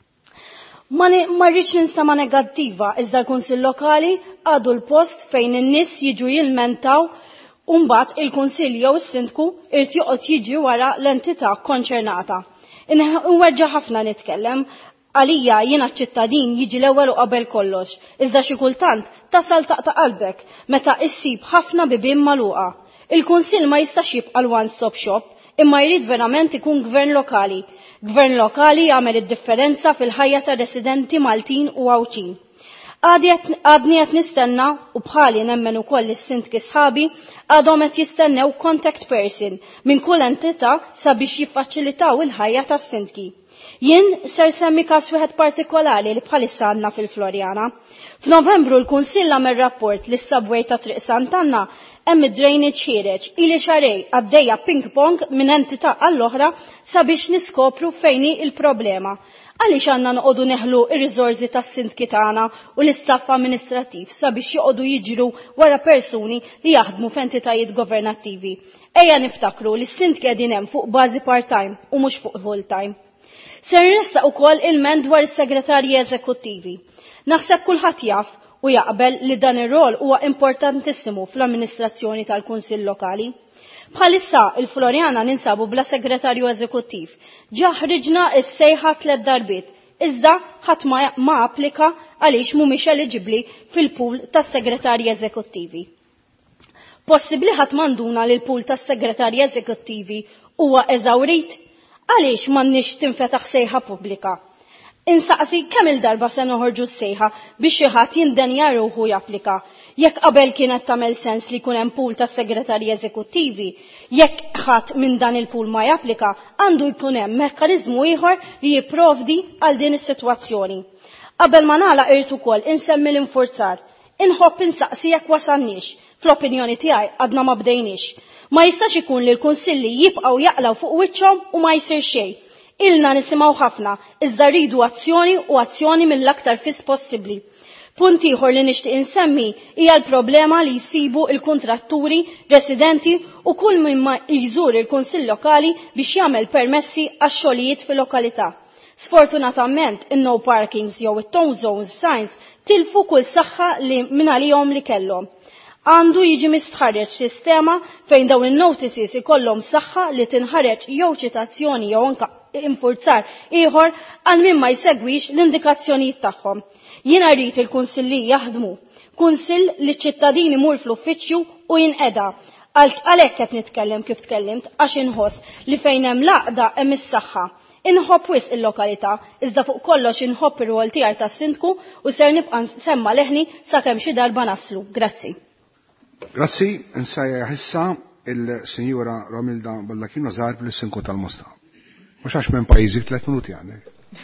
Ma rridx ninstama negattiva iżda l-Kunsill Lokali għadu l-post fejn in-nies jiġu jilmentaw u mbagħad il-Kunsill jew is-Sindku irid joqgħod jiġi wara l-entità konċernata. Inweġġa ħafna nitkellem għalija jiena ċittadin jiġi l-ewwel u qabel kollox, iżda xi kultant tasal taqta' qalbek meta issib ħafna bibien magħluqa. Il-Kunsill ma jistax jibqa' l-one-stop shop, imma jrid verament ikun gvern lokali. Gvern lokali jagħmel id-differenza fil-ħajja ta' residenti Maltin u Għawċin. Għadni qed nistenna u bħali nemmen ukoll is-sindki sħabi għadhom qed jistennew contact person minn kull entità sabiex jiffaċilitaw il-ħajja tas-sindki. Jien ser semmi każ wieħed partikolari li bħalissa għandna fil-Florjana. F'Novembru l-Kunsill għamel rapport li s-subway ta' Triq Sant'Anna hemm id-drainage ħiereġ ili xarej għaddejja ping-pong minn entità għall-oħra sabiex niskopru fejni il-problema. Għaliex għandna noqogħdu neħlu ir-riżorsi tas-sindki tagħna u l-istaff amministrattiv sabiex joqogħdu jiġru wara persuni li jaħdmu f'entitajiet governattivi. Ejja niftakru li s-sindki qegħdin hemm fuq bażi part-time u mhux fuq full-time. Ser nressaq ukoll il-ment dwar is-segretarji eżekuttivi. Naħseb kulħadd jaf u jaqbel li dan ir-rol huwa importantissimu fl-amministrazzjoni tal-Kunsill Lokali. Bħalissa il-Florjana ninsabu bla segretarju eżekuttiv. Ġa ħriġna s-sejħa 3 darbiet, iżda ħadd ma applika għaliex mhumiex eliġibbli fil-pool tas-segretarji eżekuttivi. Possibbli ħadd manduna lil pool tas-segretarji eżekuttivi huwa eżawrit għaliex m'għandniex tinfetaħ sejħa pubblika. Insaqsi kemm il-darba se noħorġu s-sejħa biex xi ħadd jindenja ruħu japplika. Jekk qabel kienet tagħmel sens li jkun hemm pool ta' segretarji eżekuttivi, jekk ħadd minn dan il-pool ma japplika, għandu jkun hemm mekkaniżmu ieħor li jipprovdi għal din is-sitwazzjoni. Qabel ma nagħlaq irid ukoll insemmi l-infurzar. Inħobb insaqsi jekk wasalniex, fl-opinjoni tiegħi għadna ma bdejniex. Ma jistax ikun li l-kunsilli jibqgħu jaqlaw fuq wiċċhom u ma jsir xejn. Ilna nisimgħu ħafna, iżda rridu azzjoni mill-aktar fis possibbli. Punt ieħor li nixtieq insemmi hija l-problema li jsibu l-kuntratturi, residenti u kull min ma jżur il-kunsill lokali biex jagħmel permessi għax-xogħlijiet fil-lokalità. Sfortunatament, in-no parkings jew it-tone zones signs tilfu kull saħħa li minn għalihom li kellhom. Għandu jiġi mistħarreġ sistema fejn dawn in-notices ikollhom saħħa li tinħareġ jew ċitazzjoni jew anke infurzar ieħor għal min ma jsegwix l-indikazzjonijiet tagħhom. Jiena rrid il-kunsilli jaħdmu. Kunsill li ċ-ċittadini mur fl-uffiċċju u jinqeda. Għalhekk qed nitkellem kif tkellimt għax inħoss li fejn hemm laqda hemm is-saħħa. Inħobb wisq il-lokalità, iżda fuq kollox inħobb ir-rwol tiegħi tas-sindku u ser nibqa' nsemma leħni sakemm xi darba naslu. Grazzi. Grazzi, insajja ħissa il-Sinjura Romilda Baldacchino Żgħar bl-Sinku tal-Mostra. Mhux għax minn pajjiżi 3 minuti għandek.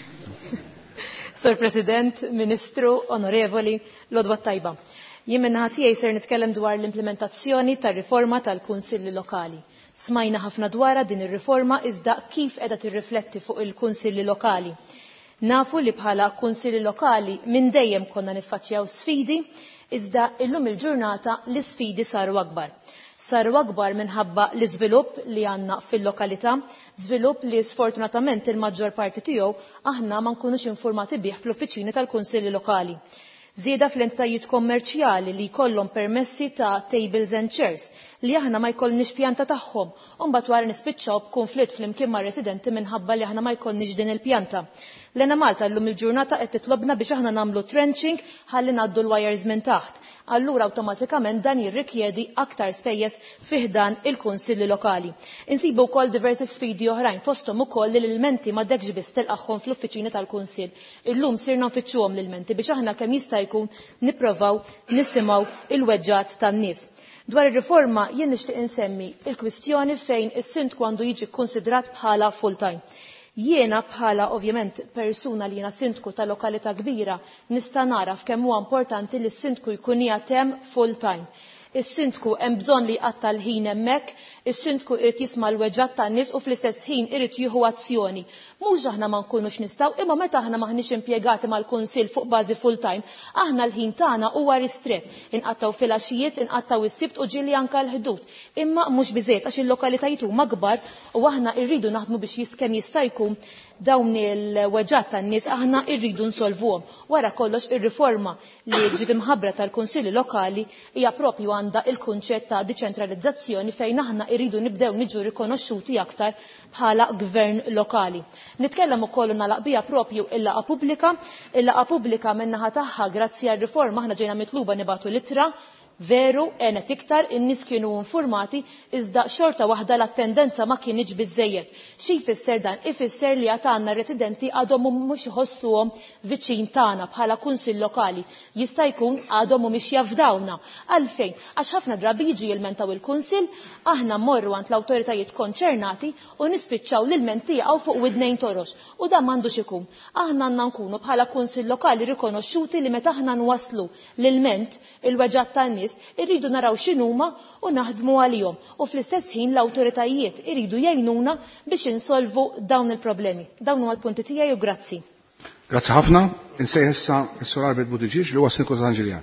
Sir President, Ministru, Onorevoli, Lodwa Tajba. Jien minnaħa tiegħi ser nitkellem dwar l-implementazzjoni tar-riforma tal-Kunsilli Lokali. Smajna ħafna dwar din ir-riforma iżda kif qiegħda tirrifletti fuq il-Kunsilli Lokali. Nafu li bħala Kunsilli Lokali minn dejjem konna niffaċċjaw sfidi, iżda illum il-ġurnata l-isfidi saru akbar. Saru akbar minħabba l-iżvilupp li għandna fil-lokalità, żvilupp li sfortunatament il-maġġor parti tiegħu aħna ma nkunux informati bih fl-uffiċini tal-Kunsilli Lokali. Żieda fl-entitajiet kommerċjali li jkollhom permessi ta' tables and chairs li aħna ma jkollniex pjanta tagħhom u mbagħad wara nispiċċaw b'kunflitt flimkien ma' residenti minħabba li aħna ma jkollniex din il-pjanta. Lena Malta llum il-ġurnata qed titlobna biex aħna nagħmlu trenching ħalli ngħaddu l-wires minn taħt. Allura awtomatikament dan jirrikjedi aktar spejjeż fih dan il-kunsilli lokali. Insibu wkoll diversi sfidi oħrajn fosthom ukoll li l-ilmenti ma dekx biss tilqaħħom fl-uffiċini tal-kunsill. Illum sirna nfittxuhom l-ilmenti biex aħna kemm jista' jkun nipprovaw nisimgħu il-weġġat tan-nies. Dwar ir-riforma jien nixtieq insemmi il-kwistjoni fejn is-sindku għandu jiġi kkunsidrat bħala full-time. Jiena bħala ovvjament persuna li jiena sindku ta' lokalità kbira nista' nara f'kemm huwa importanti li s-sindku jkun jagħtem full-time. Is-sindku hemm bżonn li jqatta' l-ħin hemmhekk, is-sindku irid jisma' l-weġġat tan-nies u fl-istess ħin irid jieħu azzjoni. Mhux aħna ma nkunux nistgħu, imma meta aħna maħniex impjegati mal-kunsill fuq bażi full-time, aħna l-ħin tagħna huwa ristrett. Inqattaw fil-għaxijiet, inqattaw is-sibt u ġieli anke l-ħdud. Imma mhux biżejjed għax il-lokalitajiet huma kbar u aħna rridu naħdmu biex kemm jista' jkun dawn il-weġġat tan-nies aħna rridu nsolvuhom. Wara kollox ir-riforma li ġiet imħabbra tal-kunsilli lokali hija proprju għandha il-kunċett ta' deċentralizzazzjoni fejn aħna rridu nibdew niġu rikonoxxuti aktar bħala gvern lokali. Nitkellem ukoll nagħlaq biha proprju il-laqgħa pubblika. Il-laqgħa pubblika min-naħa tagħha grazzi għar-riforma aħna ġejna mitluba nibagħtu littra. Veru, għenet iktar, in-nies kienu informati, iżda xorta waħda l-attendenza ma kienx biżejjed. Xi jfisser dan? Ifisser li għatanna residenti għadhom mhux iħossuhom viċin tagħna bħala kunsill lokali. Jista' jkun għadhom mhumiex jafdawna. Għalfejn? Għax ħafna drabi jiġi jilmentaw il-kunsill, aħna mmorru għand l-awtoritajiet konċernati u nispiċċaw l-ilmenti għaw fuq widnejn torox. U dan m'għandux ikun. Aħna għandna nkunu bħala kunsill lokali rikonoxxuti li meta aħna nwaslu l-ilment il-weġġat tan-nies irridu naraw x'inhuma u naħdmu għalihom u fl-istess ħin l-awtoritajiet iridu jgħinuna biex insolvu dawn il-problemi. Dawn huma l-punti tiegħi u grazzi. Grazzi ħafna. Insejħ issa s-Sur Albert Buttigieg li huwa Sindku ta' Anġiljan.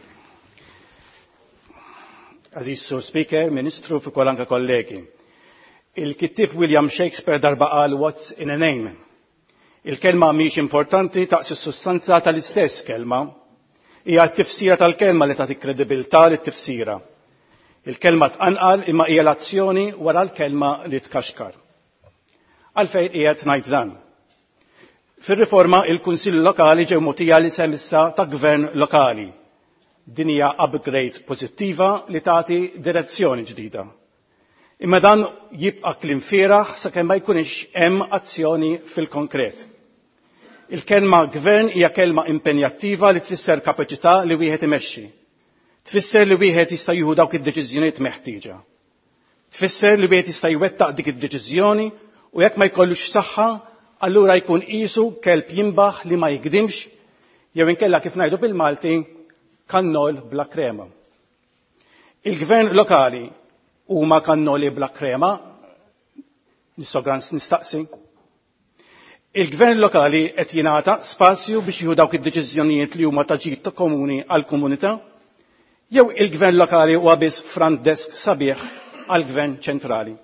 Aziz Sur Speaker, Ministru fi anke kollegi. Il-kittib William Shakespeare darba qal what's in a name. Il-kelma mhix importanti taqs is-sustanza tal-istess kelma. Hija t-tifsira tal-kelma li tagħti kredibilità lit-tifsira. Il-kelma tqanqal imma hija l-azzjoni wara l-kelma li tkaxkar. Għalfejn qiegħed ngħid dan. Fir-riforma il-Kunsill Lokali ġew mogħtija li semissa ta' Gvern Lokali. Din hija upgrade pożittiva li tagħti direzzjoni ġdida. Imma dan jibqa' kliem fieraħ sakemm ma jkunx hemm azzjoni fil-konkret. Il-kelma gvern hija kelma impenjattiva li tfisser kapaċità li wieħed imexxi. Tfisser li wieħed jista' jieħu dawk id-deċiżjonijiet meħtieġa. Tfisser li wieħed jista' jwettaq dik id-deċiżjoni u jekk ma jkollux saħħa, allura jkun qisu kelb jimbaħ li ma jikdimx jew inkella kif ngħidu bil-Malti kannol bla krema. Il-gvern lokali huma kannoli bla krema, nistaqsi. Il-gvern lokali qed jingħata spazju biex jieħu dawk id-deċiżjonijiet li huma ta' ġid komuni għall-komunità, jew il-gvern lokali huwa biss front desk sabiħ għall-gvern ċentrali.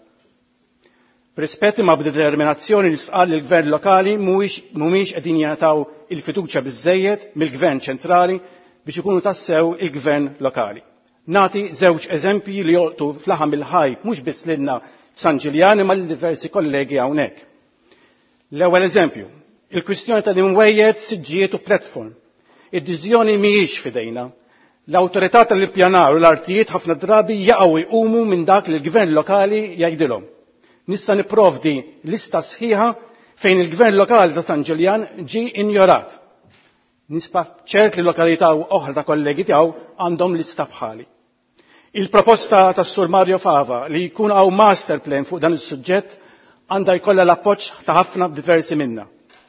Rispetti ma' b'determinazzjoni li sqal il-gvern lokali mhumiex qegħdin jingħataw il-fiduċja biżżejjed mill-gvern ċentrali biex ikunu tassew il-gvern lokali. Nati żewġ eżempji li joqtu fl-aħam il-ħaj mhux biss lilna San Ġiljani ma' diversi kollegi hawnhekk. L-ewwel eżempju, il-kwistjoni tal-imwejjed siġġijiet u platform. Id-deċiżjoni mhijiex f'idejna. L-awtorità tal-ippjanar u l-artijiet ħafna drabi jaqgħu jqumu minn dak li l-gvern lokali jgħidilhom. Nista' nipprovdi lista sħiħa fejn il-gvern lokali ta' San Ġiljan ġie injorat. Nisba' ċert li lokalità oħra ta' kollegi tiegħu għandhom lista bħali. Il-proposta tas-Sur Mario Fava li jkun hawn master plan fuq dan is-suġġett għandha jkollha l-appoġġ ta' ħafna diversi minna.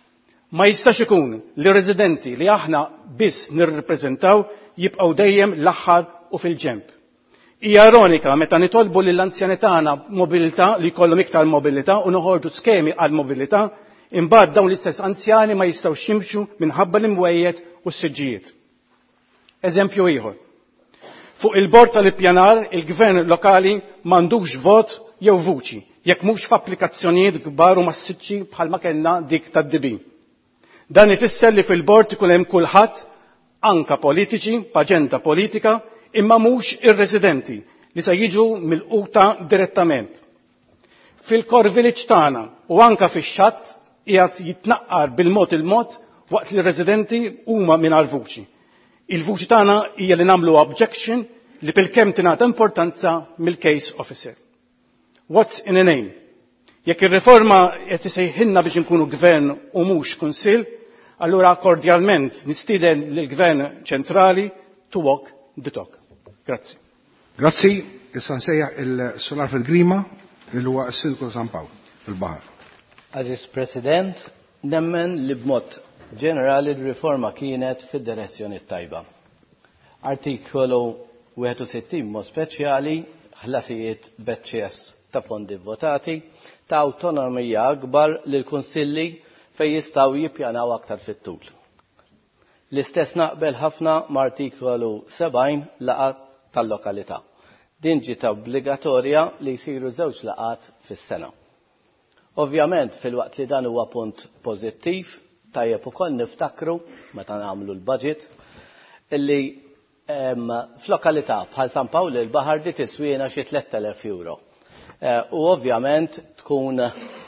Ma jistax ikun li residenti li aħna biss nirrepreżentaw jibqgħu dejjem l-aħħar u fil-ġemp. Hija ironika meta nitolbu lill-anzjanitana mobilità li jkollhom iktar mobilità u noħorġu skemi għal mobilità, imbagħad dawn l-istess anzjani ma jistgħux jimxu minħabba l-imwejjed u s-siġġijiet. Eżempju ieħor. Fuq il-bord tal-ippjanar, il-gvern lokali m'għandux vot jew vuċi, jekk mhux f'applikazzjonijiet kbar u massiċċi bħalma kellna dik tad-DB. Dan ifisser li fil-bord ikun hemm kulħadd anka politiċi, b'aġenda politika, imma mhux ir-residenti li se jiġu milquta direttament. Fil-Core Village tagħna u anka fix-Xatt qiegħed jitnaqqar bil-mod waqt li r-residenti huma mingħajr vuċi. Il-vuċi tagħna hija li nagħmlu objection li bil-kemm tingħata importanza mill-case officer. What's in a name? Jekk ir-riforma qed isejħilna biex inkunu gvern u mhux kunsill, allura kordjalment nistieden lill-gvern ċentrali to walk the talk. Grazzi. Grazzi, issa nsejjaħ il-Solar fil-Grima li huwa s-Sindku San Pawl fil-Baħar. Aziz President, nemmen li b'mod ġenerali l-riforma kienet fid-direzzjoni tajba. Artikolu 61 mod speċjali ħlasijiet b'eċċess ta' fondi votati ta' awtonomija akbar lil kunsilli fejn jistgħu jippjanaw aktar fit-tul. L-istess naqbel ħafna mal-artikolu 70 laqat tal-lokalità. Din ġiet obbligatorja li jsiru żewġ laqat fis-sena. Ovvjament fil-waqt li dan huwa punt pożittiv, tajjeb ukoll niftakru meta nagħmlu l-budget illi f'lokalità bħal San Pawl il-Baħar di tiswiena xi 3,000 euro. U ovvjament tkun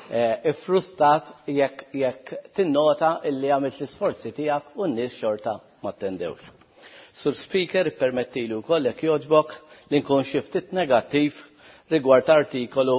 ifrustat jekk tinnota illi għamilt l-isforzi tiegħek u n-nies xorta ma ttendewx. Sur Speaker ippermettilu wkoll jekk jogħġbok li nkun xi ftit negattiv rigward artikolu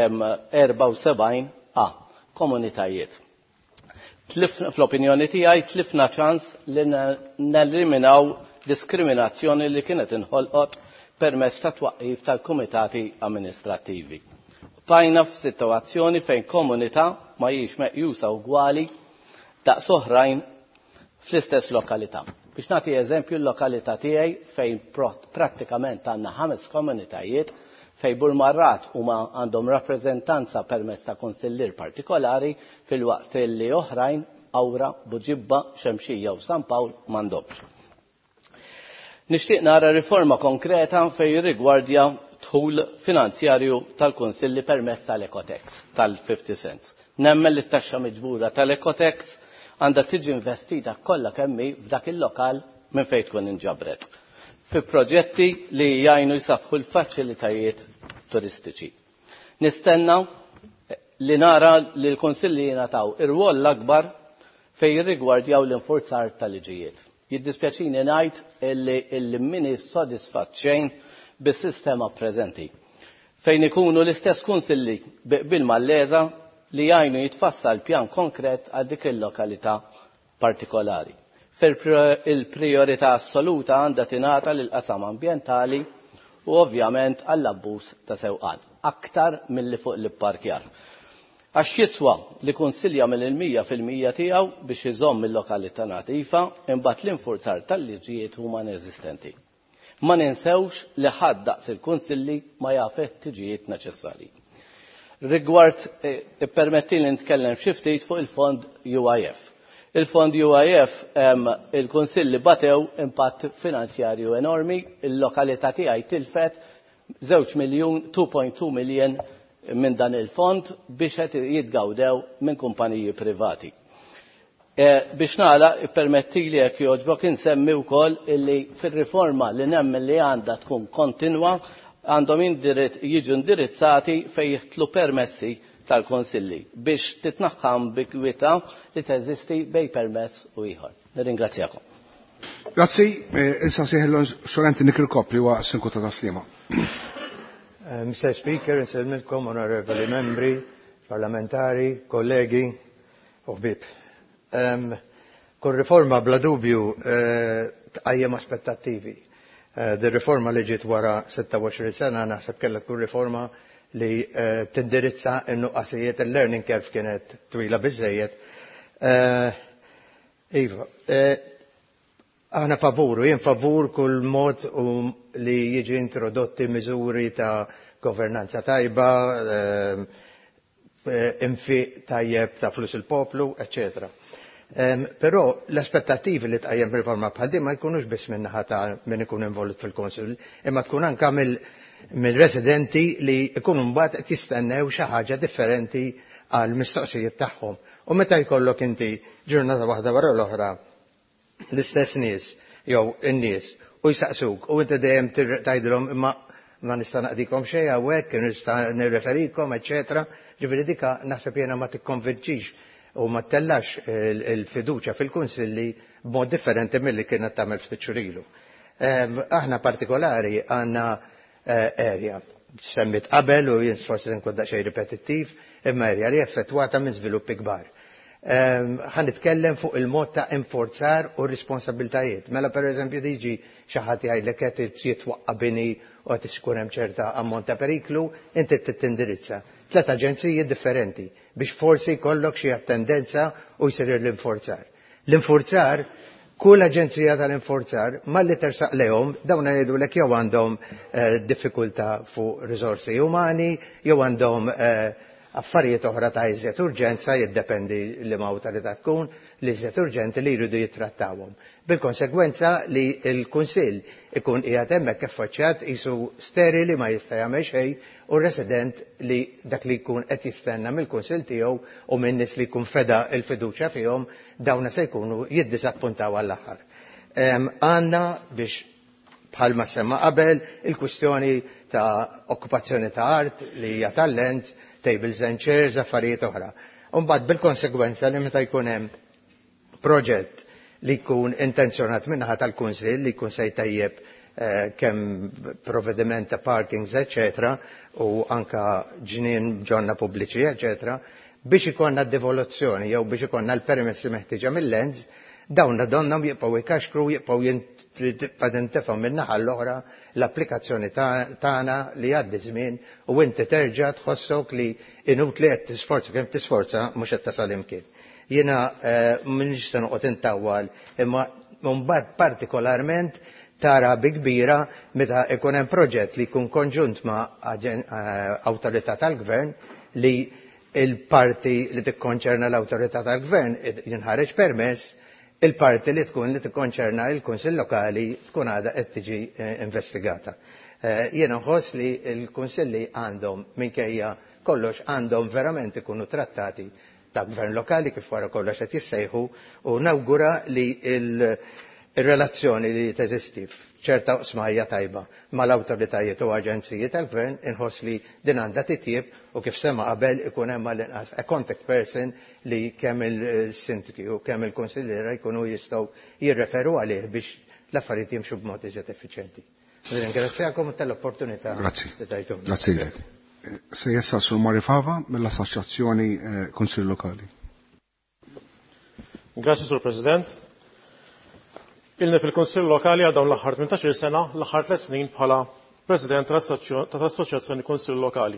74a komunitajiet. Fl-opinjoni tiegħi tlifna ċans li neliminaw diskriminazzjoni li kienet inħolqot permezz ta' twaqqif tal-kumitati amministrattivi. Bqajna f'sitwazzjoni fejn komunità ma hijiex meqjusa ugwali daqs oħrajn fl-istess lokalità. Biex nagħti eżempju l-lokalità tiegħi fejn prattikament għandna 5 komunitajiet fejn burmarrat huma għandhom rappreżentanza permezz ta' konsillier partikolari fil-waqt li oħrajn Awra, Buġibba, Xemxija u San Pawl m'għandhomx. Nixtieq nara riforma konkreta fejn jirrigwardja dħul finanzjarju tal-Kunsilli permezz tal-Ecotex tal-50 cents. Nemmen li t-taxxa miġbura tal-Ecotex għandha tiġi investita kollha kemm hi f'dak il-lokal minn fejn tkun inġabret fi proġetti li jgħinu jsaħħu l-faċilitajiet turistiċi. Nistenna li nara li l-Kunsilli jingħataw ir-rwol l-akbar fejn jirrigwardjaw l-infurzar tal-liġijiet. Jiddispjaċini ngħid illi min sodisfatt xejn bis-sistema preżenti. fejn ikunu l-istess kunsilli bil mal-leza li jgħinu jitfassal pjan konkret għal dik il-lokalità partikolari. Il-priorità assoluta għandha tingħata lill-qasam ambjentali u ovvjament għall-abbuż ta' sewqan, aktar milli fuq l-parkjar. Għax jiswa li kunsilja mill-100% tiegħu biex iżomm il-lokalità nadifa imbagħad l-infurzar tal-liġijiet huma inesistenti. Ma ninsewx li ħadd daqs il-kunsilli ma jaf it-tiġijiet neċessarji. Rigward ippermettili nitkellem xi ftit fuq il-fond UIF. Il-fond UIF il-kunsilli batew impatt finanzjarju enormi, il-lokalità tiegħi tilfet 2.2 miljun minn dan il-fond biex qed jitgawdew minn kumpaniji privati. Biex nagħlaq ippermettili jekk jogħġbok insemmi wkoll illi fir-riforma li nemmen li għandha tkun kontinwa għandhom jiġu indirizzati fejn jitlu permessi tal-konsilli biex titnaħħa ambigwità li teżisti bej permess u ieħor. Nirringrazzjakom. Grazzi, issa seħħelhom Sorrenti Nikirkopli wa Sinkuta ta' Sliema. Mr. Speaker, inselmilkom onorevoli membri, parlamentari, kollegi u ħbib. Kull riforma bla dubju tqajjem aspettattivi. Di riforma li ġiet wara 26 sena naħseb kellha tkun riforma li tindirizza n-nuqqasijiet il-learning curve kienet twila biżejjed. Iva, aħna favuru, jien favur kull mod li jiġi introdotti miżuri ta' governanza tajba, infiq tajjeb ta' flus il-poplu, eccetera. Però l-aspettativi li tqajjem riforma bħal din ma jkunux biss min-naħa ta' min ikun involut fil-Konsil, imma tkun anke mill-residenti li jkunu mbagħad qed jistennew xi ħaġa differenti għal mistoqsijiet tagħhom. U meta jkollok inti ġurnata waħda wara l-oħra l-istess nies jew in-nies u jsaqsuk u inti dejjem tgħidilhom imma ma nista' naqdikom xejn hawnhekk, nista' nirreferikom, eċetera, ġifieri dika naħseb jiena ma tikkonvinċix u ma tellax il-fiduċja fil-kunsilli b'mod differenti milli kienet tagħmel ftit xhur ilu. Aħna partikolari għandna area semmit qabel u jien forsi nkun daqsxejn ripetittiv, imma area li effettwata minn żviluppi kbar. Ħan nitkellem fuq il-mod ta' enforzar u responsabiltajiet. Mela pereżempju diġi xi ħadd jgħidlek qed jitwaqqa bini u qed iskun hemm ċerta ammont ta' periklu, inti tindirizza 3 aġenziji differenti biex forsi jkollok xi tendenza u jsir l-infurzar. L-infurzar, kull aġenzija tal-infurzar malli tersaq lehom dawn jgħidulek jew għandhom diffikultà fuq riżorsi umani, jew għandhom affarijiet oħra ta' iżjed urġenza, jiddependi li ma' awtorità tkun, li iżjed urġenti li jridu jittrattawhom. Bil-konsegwenza li l-Kunsill ikun qiegħed hemmhekk affaċċjat qisu sterili ma jista' jagħmel xejn u r-resident li dak li jkun qed jistenna mill-Kunsill tiegħu u min nies li jkun feda l-fiduċja fihom dawna se jkunu jiddisappuntaw għall-aħħar. Għandna biex bħalma semma qabel il-kwistjoni ta' okkupazzjoni ta' art li hija talent, tables and chairs, affarijiet oħra. Mbagħad bil-konsegwenza li meta jkun hemm proġett li jkun intenzjonat minnaħa tal-Kunsill li jkun se jtajjeb kemm provvediment ta' parkings, eċetera, u anka ġnien ġonna pubbliċi, eċetera, biex ikonna d-devoluzzjoni jew biex ikonna l-permessi meħtieġa mill-lens, dawn donnom jibqgħu jkaxkru, jibqgħu jintefgħu min-naħa l-oħra l-applikazzjoni tagħna li għaddi żmien u inti terġa' tħossok li inutli qed tisforza kemm tisforza mhux qed tasal imkien. Jiena m'iniex se noqgħod intawwal imma mbagħad partikolarment tara bi kbira meta ikun hemm proġett li jkun konġunt ma' awtorità tal-gvern li il-parti li tikkonċerna l-awtorità tal-gvern jinħareġ permess, il-parti li tkun li tikkonċerna il-Kunsill Lokali tkun għadha qed tiġi investigata. Jiena nħoss li l-Kunsilli għandhom minkejja kollox għandhom verament ikunu trattati ta' gvern lokali kif wara kollox qed jissejħu u nawgura li il-relazzjoni li teżisti f'ċerta oqsmajja tajba mal-awtoritajiet u aġenziji tal-gvern inħoss li din għandha titjieb u kif sema qabel ikun hemm mal-inqas a contact person li kemm il-sindki u kemm il-konsilliera jkunu jistgħu jirreferu għalih biex l-affarijiet jimxu b'mod iżjed effiċjenti. Ringrazzjakom tal-opportunità. Grazie. Se jessa sul Marifava mill-Assoċjazzjoni Kunsill Lokali. Grazie, Sur President. Ilni fil-Kunsill Lokali għal dawn l-aħħar 18 sena, l-aħħar 3 snin bħala President tal-Assoċjazzjoni Kunsill Lokali.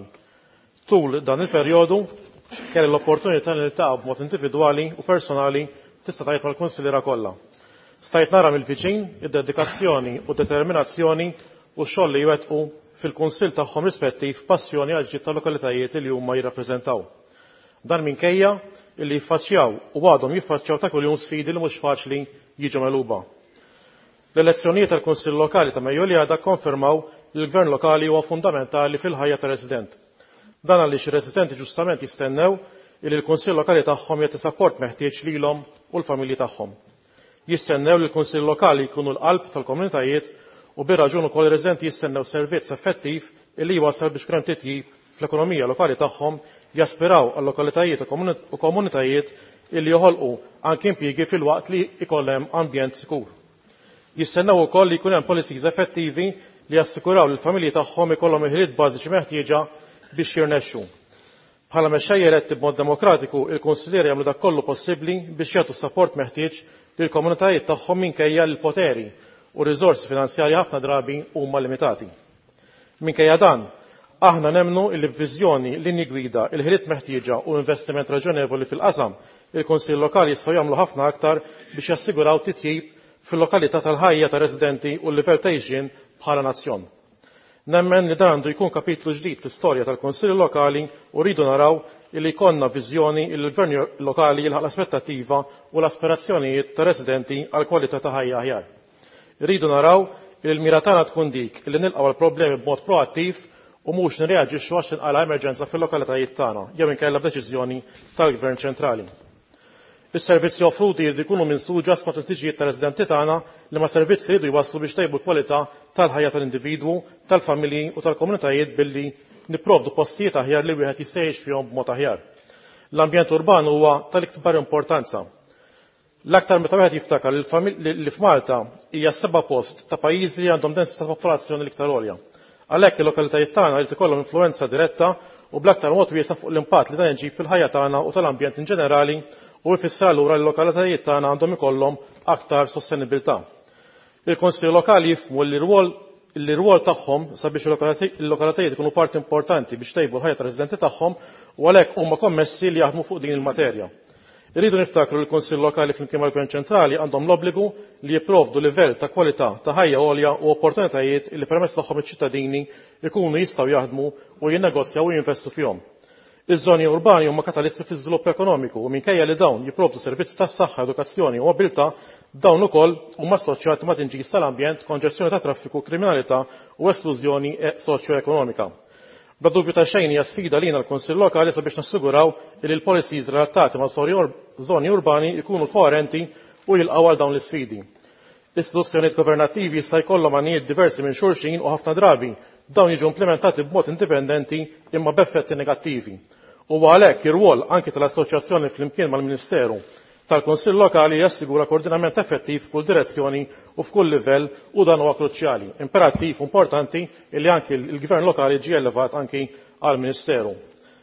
Tul dan il-perjodu kelli l-opportunità li niltaqa' b'mod individwali u personali tista' tgħid mal-Kunsillira kollha. Stajt nara mill-viċin id-dedikazzjoni u determinazzjoni u x-xogħol li jwettqu fil-Kunsill tagħhom rispettiv passjoni għal ġid tal-lokalitajiet li huma jirrappreżentaw. Dan minkejja illi jiffaċċjaw u għadhom jiffaċċjaw ta' kuljum sfidi li mhux faċli jiġu magħluba. L-elezzjonijiet tal-Kunsill Lokali ta' Mejju li għadha konfermaw li l-Gvern Lokali huwa fundamentali fil-ħajja tar-resident. Dan għaliex ir-residenti ġustament jistennew li l-Kunsill Lokali tagħhom jagħti sapport meħtieġ lilhom u l-familji tagħhom. Jistennew li l-Kunsill Lokali jkunu l-qalb tal-komunitajiet u bir-raġun ukoll ir-residenti jistennew servizz effettiv illi jwassal biex krem titjib fl-ekonomija lokali tagħhom jaspiraw għal lokalitajiet u komunitajiet illi joħolqu anke impjiegi fil-waqt li ikollhem ambjent sikur. Jistennew ukoll li jkun hemm policies effettivi li jassikuraw li l-familji tagħhom ikollhom il-ħiliet bażiċi meħtieġa biex jirnexxu. Bħala mexxejja eletti b'mod demokratiku, il-Kunsillieri jagħmlu dak kollu possibbli biex jagħtu s-sapport meħtieġ lil komunitajiet tagħhom minkejja l-poteri u riżorsi finanzjarji ħafna drabi huma limitati. Minkejja dan, aħna nemmnu li b'viżjoni, linji gwida, il-ħiliet meħtieġa u investiment raġonevoli fil-qasam, il-Kunsill Lokali jistgħu jagħmlu ħafna aktar biex jassiguraw titjib fil-lokalità tal-ħajja ta' residenti u l-livell ta' ixjien bħala nazzjon. Nemmen li dan għandu jkun kapitlu ġdid fl-istorja tal-Kunsill Lokali u rridu naraw li jkollna viżjoni li l-Gvern Lokali jilħaq l-aspettattiva u l-aspirazzjonijiet ta' residenti għal kwalità ta' ħajja aħjar. Rridu naraw li l-mira tagħna tkun dik li nilqgħu l-problemi b'mod proattiv u mhux nirreaġixxu għax inqala emerġenza fil-lokalitajiet tagħna jew inkella b'deċiżjoni tal-Gvern ċentrali. Is-servizzi offruti jridu jkunu minsuġa skont il-tiġijiet tar-residenti tagħna li ma' servizzi jridu jwasslu biex tejbu l-kwalità tal-ħajja tal-individwu, tal-familji u tal-komunitajiet billi nipprovdu postijiet aħjar li wieħed jista' jgħix fihom b'mod aħjar. L-ambjent urban huwa tal-ikbar importanza. L-aktar meta wieħed jiftakar li f'Malta hija s-seba' post ta' pajjiżi li għandhom densità ta' popolazzjoni l-iktar għolja. Għalhekk il-lokalitajiet tagħna jrid ikollhom influenza diretta u bl-aktar mod wiesa' fuq l-impatt li dan iġib fil-ħajja tagħna u tal-ambjent in ġenerali u jfisser allura li l-lokalitajiet tagħna għandhom ikollhom aktar sostenibilità. Il-Kunsill Lokali jifhmu li l-rwol tagħhom sabiex il-lokalitajiet ikunu parti importanti biex tejbu l-ħajja tar-residenti tagħhom u għalhekk huma kommessi li jaħdmu fuq din il-materja. Irridu niftakru li l-Kunsill Lokali flimkien mal-Gvern ċentrali għandhom l-obbligu li jipprovdu livell ta' kwalità ta' ħajja għolja u opportunitajiet li permezz tagħhom iċ-ċittadini jkunu jistgħu jaħdmu u jinnegozjaw u jinvestu fihom. Iż-żoni urbani huma katalisti fiż-żvilupp ekonomiku u minkejja li dawn jipprovdu servizzi tas-saħħa, edukazzjoni u mobilità, dawn ukoll huma assoċjati ma' tinġis tal-ambjent, konġestjoni ta' traffiku, kriminalità u esklużjoni soċjo-ekonomika. Bla dubju ta' xejn hija sfida lina l-Kunsill Lokali sabiex nassiguraw li l-policies relatati ma' żoni urbani jkunu koerenti u jilqgħu għal dawn l-isfidi. Istituzzjonijiet governattivi jista' jkollhom għanijiet diversi minn xulxin u ħafna drabi dawn jiġu implementati b'mod indipendenti imma b'effetti negattivi. U għalhekk ir-rwol anke tal-Assoċjazzjoni flimkien mal-Ministeru tal-Kunsill Lokali jassigura koordinament effettiv f'kull direzzjoni u f'kull livell u dan huwa kruċjali, imperattiv u importanti li anke l-Gvern Lokali ġie elevat anke għall-Ministeru.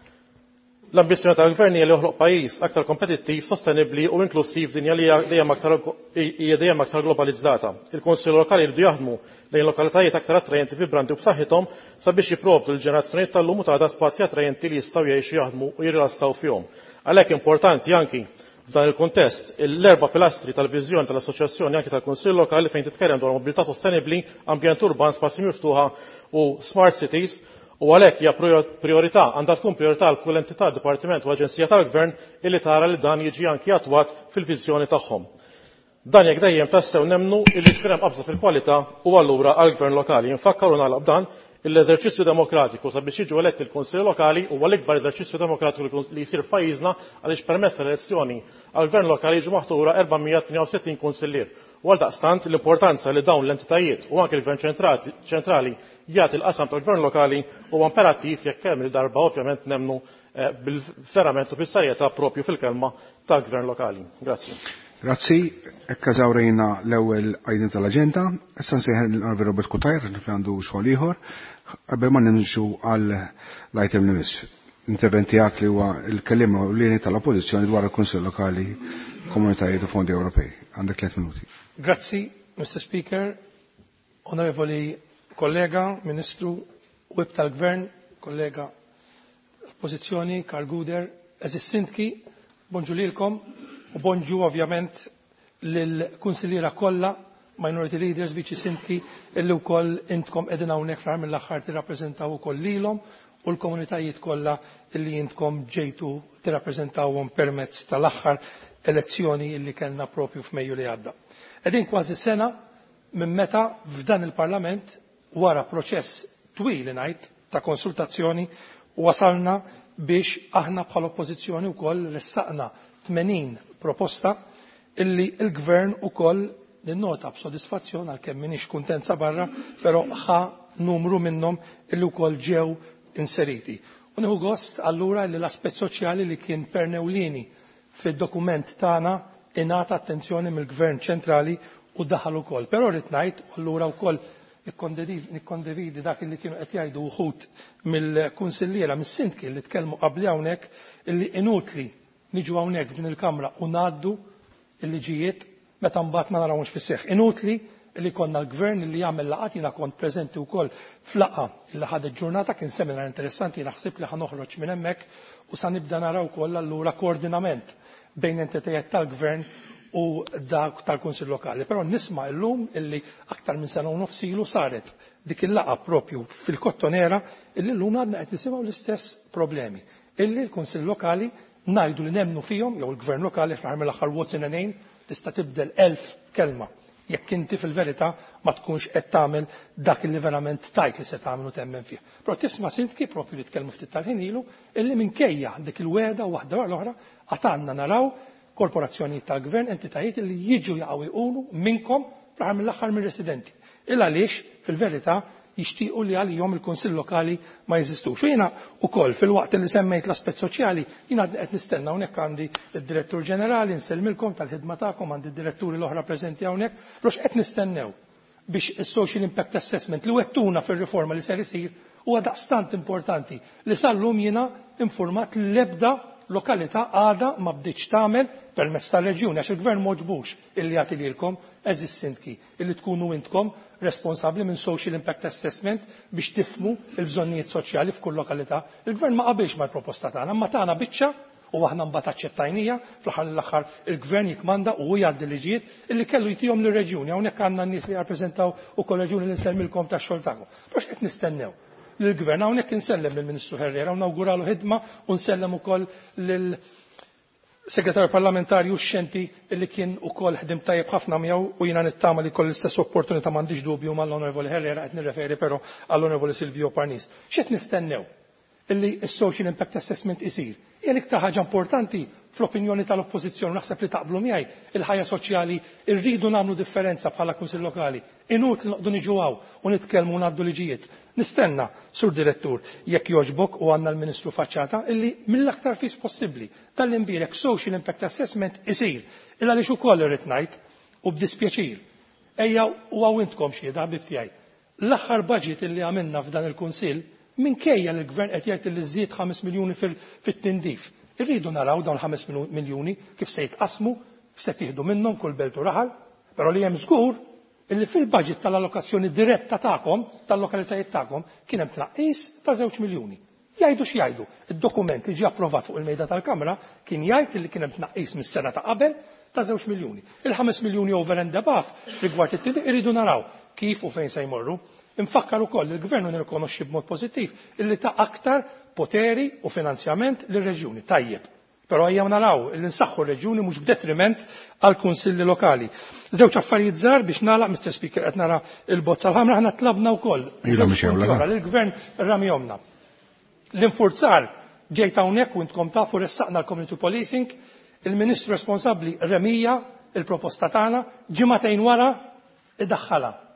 L-ambizzjoni tal-Gvern hija li joħloq pajjiż aktar kompetittiv, sostenibbli u inklusiv dinja li hija dejjem aktar globalizzata. Il-Kunsill Lokali jridu jaħdmu lejn lokalitajiet aktar attrajenti, vibranti u b'saħħithom sabiex jipprovdu l-ġenerazzjonijiet tal-lum u ta' spazji attrajenti li jistgħu jgħixu jaħdmu u jirrilassaw fihom. Għalhekk importanti anki f'dan il-kuntest l-erba' pilastri tal-viżjoni tal-Assoċjazzjoni anke tal-Kunsill Lokali fejn titkellem dwar mobilità sostenibbli, ambjent urban, spazji miftuħa u smart cities. U għalhekk hija priorità għandha tkun priorità għal kull entità, dipartiment u aġenzija tal-Gvern illi tara li dan jiġi anki attwat fil-viżjoni tagħhom. Dan jekk dejjem tassew nemmnu illi tkun hemm qabża fil-kwalità u allura għall-Gvern Lokali. Infakkaru nagħlaq b'dan l-eżerċizzju demokratiku sabiex jiġu eletti l-Kunsill Lokali huwa l-ikbar eżerċizzju demokratiku li jsir f'pajjiżna għaliex permezz tal-elezzjoni għall-Gvern Lokali jiġu maħtura 468 kunsillier. U għaldaqstant l-importanza li dawn l-entitajiet u anke l-Gvern ċentrali jagħti l-qasam tal-Gvern Lokali huwa imperattiv jekk kemm il-darba ovvjament nemmnu bil-verament u bis-serjetà propju fil-kelma tal-Gvern Lokali. Grazzi. Grazzi, ekka zawrejna l-ewwel għajden tal-aġenda, issa nsejħer l-Arvi Robert Kutajr li għandu xogħol ieħor, qabel ma nimxu għal l-item li miss. Interventi għak li huwa l-kellim l-lieni tal-oppożizzjoni dwar il-Kunsill Lokali, Komunitajiet u Fondi Ewropej. Għandek 3 minuti. Grazzi, Mr. Speaker, onorevoli kollega, Ministru, Whip tal-Gvern, kollega oppożizzjoni, Karl Guder, eżis sindki, bonġu lilkom u bonġu ovvjament lill-kunsilliera kollha, minority leaders, viċi sindki, illi wkoll intkom qegħdin hawnhekk fl-aħħar mill-aħħar tirrappreżentaw ukoll lilhom u l-komunitajiet kollha illi intkom ġejtu tirrappreżentawhom permezz tal-aħħar elezzjoni illi kellna propju f'Mejju li għadda. Qegħdin kważi sena minn meta f'dan il-Parlament wara proċess twil ngħid ta' konsultazzjoni wasalna biex aħna bħal oppożizzjoni wkoll ressaqna 80 proposta illi l-Gvern ukoll ninnota b'sodisfazzjon għalkemm m'iniex kuntenza barra, però ħa numru minnhom illi wkoll ġew inseriti. U nieħu gost allura li l-aspett soċjali li kien pernewlieni fid-dokument tagħna ingħata attenzjoni mill-Gvern ċentrali u daħal ukoll. Però rrid ngħid allura wkoll nikkondividi dak li kienu qed jgħidu wħud mill-kunsilliera mis-sindki li tkellmu qabli hawnhekk illi inutli niġu hawnhekk f'din il-Kamra u ngħaddu il-liġijiet meta mbagħad ma narawhomx fis-seħħ. Inutli li konna l-Gvern li jagħmel laqgħat jiena kont preżenti wkoll f'laqgħa li ħadet ġurnata kien seminar interessanti naħseb li ħanoħroġ minn hemmhekk u sa nibda naraw ukoll allura koordinament bejn entitajiet tal-Gvern u dak tal-Kunsill Lokali. Però nisma' llum illi aktar minn sena u nofs ilu saret dik il-laqgħa propju fil-Kottonera illi llum għadna qed nisimgħu l-istess problemi. Illi l-Kunsill Lokali ngħidu li nemmnu fihom jew il-Gvern Lokali fl-aħħar mill-aħħar what's in a name tista' tibdel 1000 kelma jekk inti fil-verità ma tkunx qed tagħmel dak li verament tajt li se tagħmel u temmen fih. Però tisma' sindki propju li tkellmu ftit tal-ħin ilu illi minkejja dik il-weda waħda wara l-oħra għatanna naraw korporazzjonijiet tal-Gvern entitajiet li jiġu jaqgħu jqulu minnkom fl-aħħar mill-aħħar mir-residenti. Il għaliex fil-verità jixtiequ li għalihom il-Kunsill Lokali ma jeżistux. U jiena wkoll fil-waqt li semmejt l-aspett soċjali jiena qed nistenna hawnhekk għandi d-Direttur Ġenerali nsellmilkom tal-ħidma tagħkom għandi d-diretturi l-oħra preżenti hawnhekk biex qed nistennew biex is-Social Impact Assessment li wettuna fir-riforma li ser isir huwa daqstant importanti li sallum jiena infurmat l-ebda lokalità għada ma bdiċ tagħmel permezz tal-reġjuni għax il-Gvern moġbux illi jagħti lilkom eżis sindki illi tkunu intkom responsabbli minn Social Impact Assessment biex tifmu l-bżonnijiet soċjali f'kull lokalità. Il-Gvern ma qabilx mal-proposta tagħna, imma tagħna biċċa u aħna mbagħad aċċettajnija fl-aħħar l-aħħar il-Gvern jikmanda u jgħaddi liġijiet illi kellu jtihom lir-reġjuni hawnhekk għandna n-nies li jarpreżentaw ukoll reġjuni li nsellmilkom tax-xogħol tagħhom. Però x'qed nistennew? L-Gvern hawnhekk insellem lill-Ministru Herrera u nawguralu ħidma u nsellem ukoll lill-Segretarju Parlamentari u x-xenti li kien ukoll ħdim tajjeb ħafna miegħu u jiena nittama li koll l-istess opportunità m'għandix dubju mal-Onorevoli Herrera qed nirreferi però għall-Onorevoli Silvio Parnis. X'qed nistennew? Illi s-Social Impact Assessment isir. Hija l-iktar ħaġa importanti fl-opinjoni tal-oppożizzjoni naħseb li taqblu miegħi il-ħajja soċjali rridu nagħmlu differenza bħala Kunsill Lokali. Inut li noqdu niġu u nitkellmu u ngħaddu liġijiet. Nistenna, Sur Direttur, jekk jogħġbok u għandna l-Ministru faċċata illi mill-aktar fis possibbli tal-imbierek Social Impact Assessment isir. Illa għaliex ukoll irrid ngħid u b'dispjaċir. Ejja u għawintkom xi ħbib tiegħi. L-aħħar budget illi għamilna f'dan il-Kunsill minkejja li l-Gvern qed jgħid li żied 5 miljuni fit-tindif. Irridu naraw dawn 5 miljuni kif se jitqasmu, se tieħdu minnhom kull belt u raħal, però li hemm żgur illi fil-budget tal-allokazzjoni diretta tagħkom, tal-lokalitajiet tagħkom, kien hemm tnaqqis ta' 2 miljuni. Jgħidu x'jgħidu. Id-dokument li ġie approvat fuq il-mejda tal-Kamra kien jgħid li kien hemm tnaqqis mis-sena ta' qabel ta' 2 miljuni. Il-5 miljuni over and above rigward it-tindif irridu naraw kif u fejn se jmorru. Infakkar ukoll il-Gvern nirrikonoxxi b'mod pożittiv illi ta' aktar poteri u finanzjament lir-reġjuni tajjeb. Però ejja naraw illi nsaħħu r-reġjuni mhux b'detriment għall kunsilli lokali. Żewġ affarijiet żgħar biex nagħlaq Mr. Speaker qed nara l-bozza l-ħamra aħna tlabna wkoll. Lill-Gvern rramjomna. L-infurzar ġejt hawnhekk u intkom tafu ressaqna l-community policing, il-Ministru responsabbli remija il-proposta tagħna ġimagħtejn wara iddaħħalha.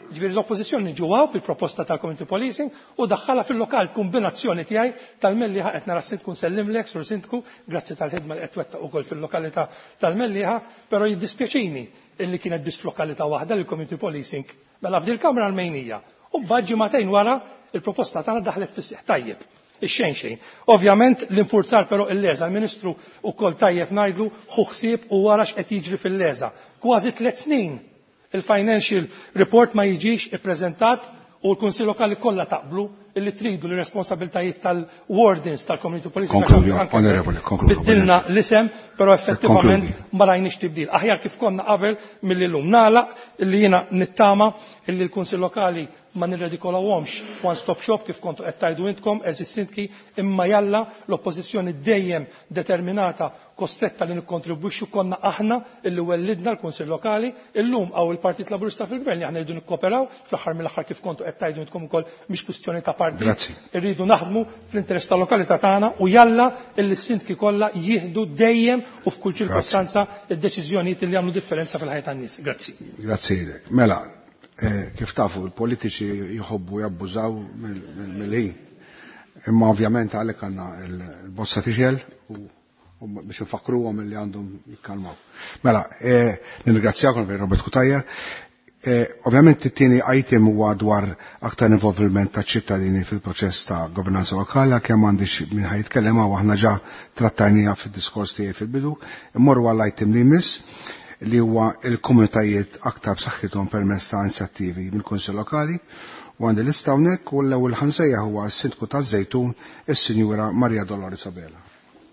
Ġifieri l-oppożizzjoni ġuwaw bil-proposta tal-community policing u daħħalha fil-lokal kombinazzjoni tiegħi tal-Mellieħa qed nara Sindku nsellimlek sur Sindku, grazzi tal-ħidma li qed twettaq ukoll fil-lokalità tal-Mellieħa, però jiddispjaċini illi kienet biss f'lokalità waħda l-community policing mela f'dil kamra l-mejnija. U b'aġġi matejn wara il-proposta tagħna daħlet fis-seħħ tajjeb. Ix-xejn. Ovvjament l-infurzar però il-leża l-Ministru wkoll tajjeb ngħidlu ħu ħsieb u wara x'qed jiġri fil-leża. Kważi 3 snin il-financial report ma jiġix ippreżentat u l-Kunsill Lokali kollha taqblu illi tridu l-responsabiltajiet tal-wardens tal-community policing biddilna l-isem, però effettivament ma rajniex tibdil. Aħjar kif konna qabel mill-lum. Nagħlaq illi jiena nittama illi l-Kunsill Lokali ma nirredikolawhomx one-stop shop kif kontu qed tgħidu intkom eżis Sindki, imma jalla l-oppożizzjoni dejjem determinata kostretta li nikkontribwixxu konna aħna illi wellidna l-Kunsill Lokali, illum għaw il-Partit Laburista fil-Gvern li aħna rridu nikkoperaw fl-aħħar mill-aħħar kif kontu qed tgħidu intkom ukoll mhix kwistjoni ta' partit. Irridu naħdmu fl-interess tal-lokalità tagħna u jalla illi s-Sindki kollha jieħdu dejjem u f'kull ċirkostanza id-deċiżjonijiet li jagħmlu differenza fil-ħajja tan-nies. Grazzi. Grazzi lek. Mela, kif tafu il-politiċi jħobbu jabbużaw mill-ħin. Imma ovvjament għalhekk għandna l-bossa tiġel u biex nfakruhom li għandhom jikkalmaw. Mela, nirringrazzjakom per Robert Kutajja. Ovvjament it-tieni item huwa dwar aktar involviment ta' ċittadini fil-proċess ta' governanza lokali, kemm m'għandix min ħajtkellem u aħna ġa trattajnija fid-diskors tiegħi fil-bidu. Immorru għall-item li jmiss li huwa il-komunitajiet aktar b'saħħithom permezz ta' inizjattivi mill-Kunsill Lokali u għandi lista hawnhekk u l-ewwel ħansejja huwa s-Sindku taż-Żejtun is-Sinjura Marja Dolores Abela.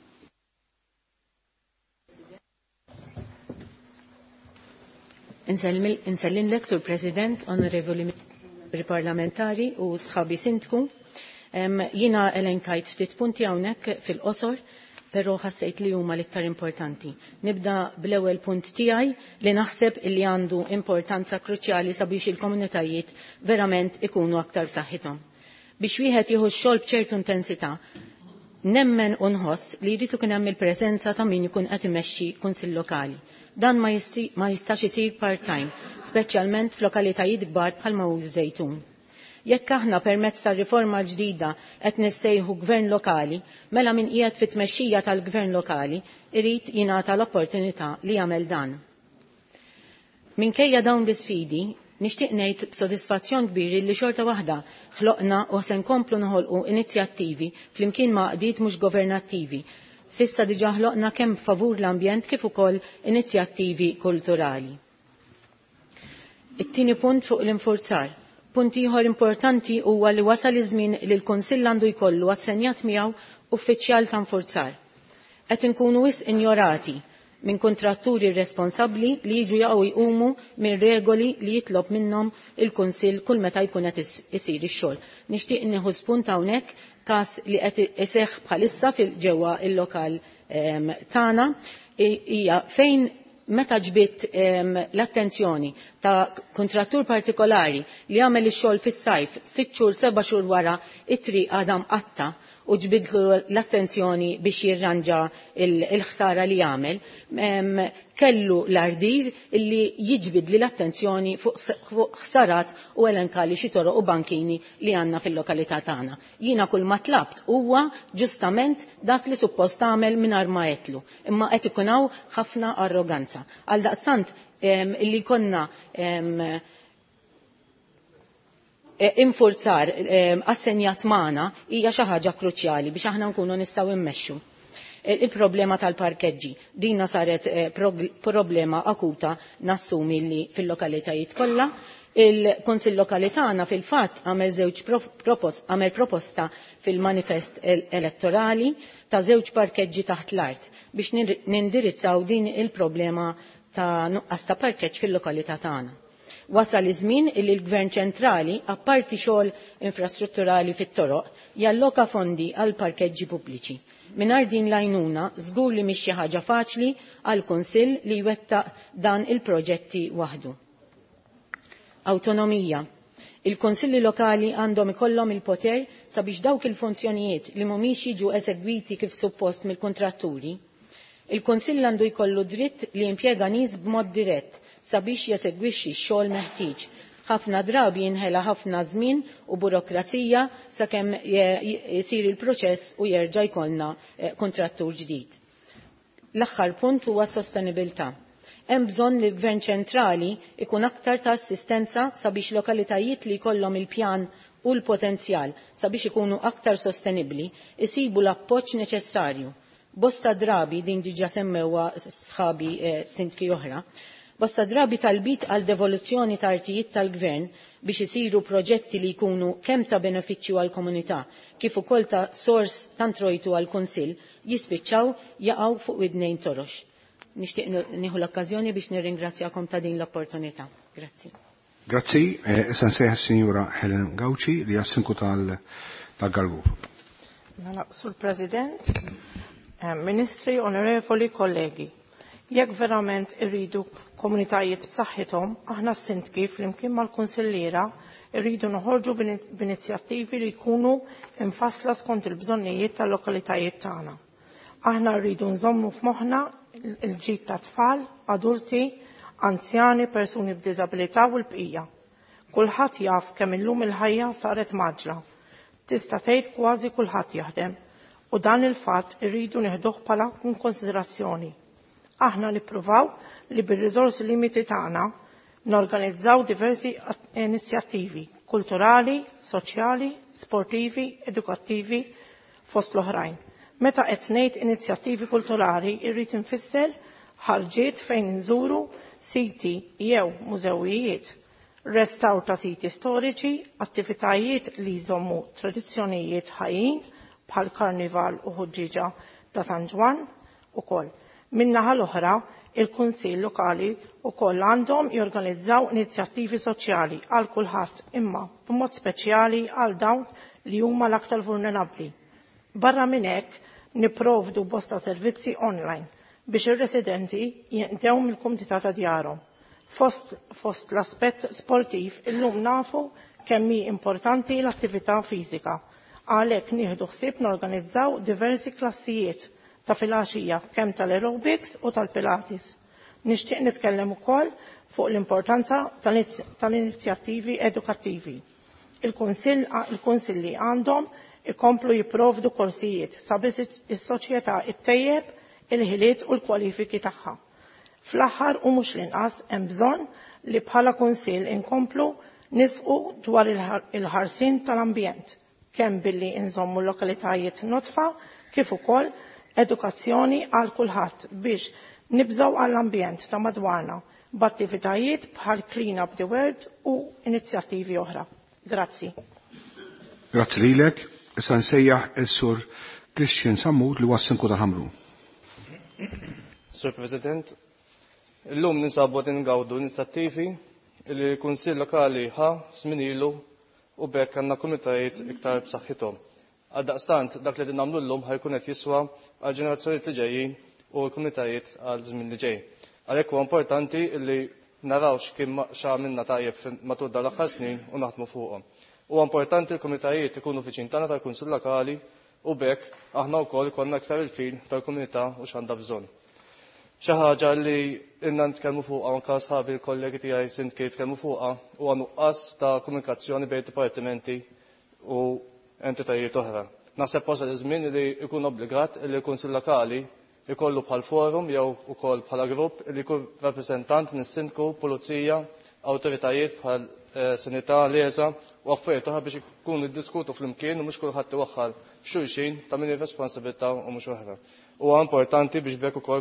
Insellimlek sur President, onorevoli membri parlamentari u sħabi Sindku. Jiena elenkajt ftit punti hawnhekk fil-qosor, però ħassejt li huma l-iktar importanti. Nibda bl-ewwel punt tiegħi li naħseb li għandu importanza kruċjali sabiex il-komunitajiet verament ikunu aktar b'saħħithom. Biex wieħed jieħu x-xogħol b'ċertu intensità, nemmen u nħoss li jrid ikun hemm il-preżenza ta' min ikun qed imexxi kunsill lokali. Dan ma jistax isir part-time, speċjalment f'lokalitajiet kbar bħal Mawlid Żejtun. Jekk aħna permezz tar-riforma ġdida qed nissejħu gvern lokali, mela min qiegħed fit-tmexxija tal-gvern lokali irid jingħata l-opportunità li jagħmel dan. Minkejja dawn l-isfidi, nixtieq ngħid b'sodisfazzjon kbir li xorta waħda ħloqna u se nkomplu noħolqu inizjattivi flimkien ma' qdiet mhux governattivi. Sissa diġà ħloqna kemm favur l-ambjent kif ukoll inizjattivi kulturali. It-tieni punt fuq l-infurzar. Punt ieħor importanti huwa li wasal iż-żmien li l-Kunsill għandu jkollu assenjat miegħu uffiċjal ta' nfurzar. Qed inkunu wisq injorati minn kontratturi responsabbli li jiġu jaqgħu jqumu minn regoli li jitlob minnhom il-Kunsill kull meta jkun qed isir ix-xogħol. Nixtieq nieħu spunt hawnhekk każ li qed iseħħ bħalissa ġewwa il-lokal tagħna hija fejn meta ġbiet l-attenzjoni ta' kontrattur partikolari li għamel ix-xogħol fis-sajf 6 xhur 7 xhur wara it-triq għadha mqatta u ġbidlu l-attenzjoni biex jirranġa il-ħsara li jagħmel, kellu l-ardir li jiġbid li l-attenzjoni fuq ħsarat u elenkali xi toroq u bankini li għandna fil-lokalità tagħna. Jiena kull ma tlabt huwa ġustament dak li suppost tagħmel mingħajr ma jetlu, imma qed ikun hawn ħafna arroganza. Għaldaqstant li konna infurzar assenjat magħna hija xi ħaġa kruċjali biex aħna nkunu nistgħu immexxu. Il-problema tal-parkeġġi dina saret problema akuta nassumi li fil-lokalitajiet kollha. Il-Kunsill Lokali tagħna fil-fatt għamel proposta fil-manifest elettorali ta' żewġ parkeġġi taħt l-art biex nindirizzaw din il-problema ta' nuqqas ta' parkeġġ fil-lokalità tagħna. Wasal iż-żmien li l-Gvern ċentrali, apparti xogħol infrastrutturali fit-toroq, jalloka fondi għal parkeġġi pubbliċi. Mingħajr din l-għajnuna żgur li mhix xi ħaġa faċli għall Kunsill li jwettaq dan il-proġetti waħdu. Awtonomija. Il-Kunsilli lokali għandhom ikollhom il-poter sabiex dawk il-funzjonijiet li mhumiex jiġu eżegwiti kif suppost mill-kontratturi. Il-Kunsill għandu jkollu dritt li jimpjega nies b'mod dirett sabiex jesegwixxi x-xogħol meħtieġ ħafna drabi jinħela ħafna żmien u burokrazija sakemm jsir il-proċess u jerġa' jkollna kontrattur ġdid. L-aħħar punt huwa s-sostenibilità. Hemm bżonn li l-Gvern ċentrali ikun aktar ta' assistenza sabiex lokalitajiet li jkollhom il-pjan u l-potenzjal sabiex ikunu aktar sostenibbli isibu l-appoġġ neċessarju. Bosta drabi din diġà semmewha sħabi sindki oħra, bosta drabi talbit għal devoluzzjoni ta' artijiet tal-Gvern biex isiru proġetti li jkunu kemm ta' benefiċċju għall komunità kif ukoll ta' sors ta' introjtu għall kunsill jispiċċaw jaqgħu fuq widnejn torox. Nixtieq nieħu l-okkażjoni biex nirringrazzjakom ta' din l-opportunità. Grazzi. Grazzi, issa nsejħa s-Sinjura Helen Gawci li jassinku tal-Galgur. Sur President, Ministri, onorevoli kollegi, jekk verament irridu komunitajiet b'saħħithom, aħna s-sindki flimkien mal-Kunsilliera irridu noħorġu b'inizjattivi li jkunu infassla skont il-bżonnijiet tal-lokalitajiet tagħna. Aħna rridu nżommu f'moħħna il-ġid ta' tfal, adulti, anzjani, persuni b'diżabilità u l-bqija. Kulħadd jaf kemm illum il-ħajja saret maġla. Tista' tgħid kważi kulħadd jaħdem. U dan il-fatt irridu nieħduh bħala konsiderazzjoni. Aħna nippruvaw li bir-riżorsi limiti tagħna norganizzaw diversi inizjattivi kulturali, soċjali, sportivi, edukattivi fost l-oħrajn. Meta qed ngħid inizjattivi kulturali irrid infisser ħarġiet fejn inżuru siti jew mużewijiet, restawr ta' siti storiċi, attivitajiet li jżommu tradizzjonijiet ħajjin bħal karnival u ħuġġiġa ta' San Ġwan ukoll. Min-naħa l-oħra, il-Kunsill Lokali ukoll għandhom jorganizzaw inizjattivi soċjali għal kulħadd imma b'mod speċjali għal dawn li huma l-aktar vulnerabbli. Barra minn hekk nipprovdu bosta servizzi online biex ir-residenti jinqdew mill-kumdità ta' djarhom. Fost l-aspett sportiv illum nafu kemm hi importanti l-attività fiżika. Għalhekk nieħdu ħsieb norganizzaw diversi klassijiet ta' filgħaxija kemm tal-aerobics u tal-pilates. Nixtieq nitkellem ukoll fuq l-importanza tal-inizjattivi edukattivi. Il-kunsilli għandhom ikomplu jipprovdu korsijiet sabiex is-soċjetà ittejjeb il-ħiliet u l-kwalifiki tagħha. Fl-aħħar u mhux l-inqas hemm bżonn li bħala kunsill inkomplu nisqu dwar il-ħarsien tal-ambjent kemm billi inżommu lokalitajiet notfa kif ukoll edukazzjoni għal kulħadd biex nibżgħu għall-ambjent ta' madwarna b'attivitajiet bħal Clean Up the World u inizjattivi oħra. Grazzi. Grazzi lilek. Issa nsejjaħ is-Sur Christian Sammut li wassinku tal-Ħamrun. Sur President, illum ninsabu qed ingawdu inizjattivi li l-Kunsill Lokali ħa żmien ilu u bekk għandna komunitajiet iktar b'saħħithom. Għaldaqstant dak li qed nagħmlu llum ħajkun qed jiswa għal ġenerazzjonijiet li ġejjin u l-komunitajiet għal żmien li ġej. Għalhekk huwa importanti li naraw x'għamilna tajjeb matul dawn l-aħħar snin u naħdmu fuqhom. Huwa importanti l-komunitajiet ikunu viċin tagħna tal-Kunsill Lokali u bekk aħna wkoll ikollna iktar il-fil tal-komunità u x'għandha bżonn. Xi ħaġa li inna nitkellmu fuqha anke sħabi l-kollegi tiegħi sindki jitkellmu fuqha huwa nuqqas ta' komunikazzjoni bejn dipartimenti u entitajiet oħra. Naħseb wasal iż-żmien li jkun obbligat li l-Kunsill Lokali jkollu bħal forum jew ukoll bħala grupp li jkun rappreżentant mis-sindku, pulizija, awtoritajiet bħal sanità, liesa u affarijiet oħra biex ikunu jiddiskutu flimkien u mhux kulħadd iwaħħal xulxin ta' min ir-responsabilità u mhux oħra. Huwa importanti biex bekk ukoll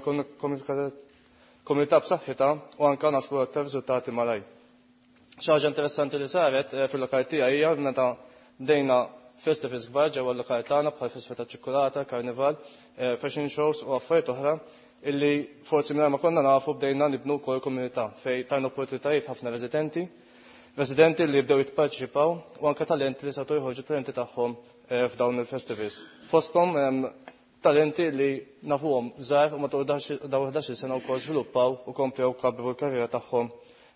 komunità b'saħħitha u anke naslu aktar riżultati malaj. Xi ħaġa interessanti li saret fil-lokal tiegħi hija meta bdejna festivals kbar ġewwa l-lokal tagħna bħal festival ta' ċikkulata, karnival, fashion shows u affarijiet oħra illi forsi minn ma konna nafu bdejna nibnu wkoll komunità fejn tajna opportunitajiet ħafna residenti li jibdew jitparteċipaw u anke talenti li satgħu jħorġu talenti tagħhom f'dawn il-festivals. Fosthom talenti li nafuhom żgħar u matul daw 11 sena wkoll żviluppaw u komplew kabru l-karriera tagħhom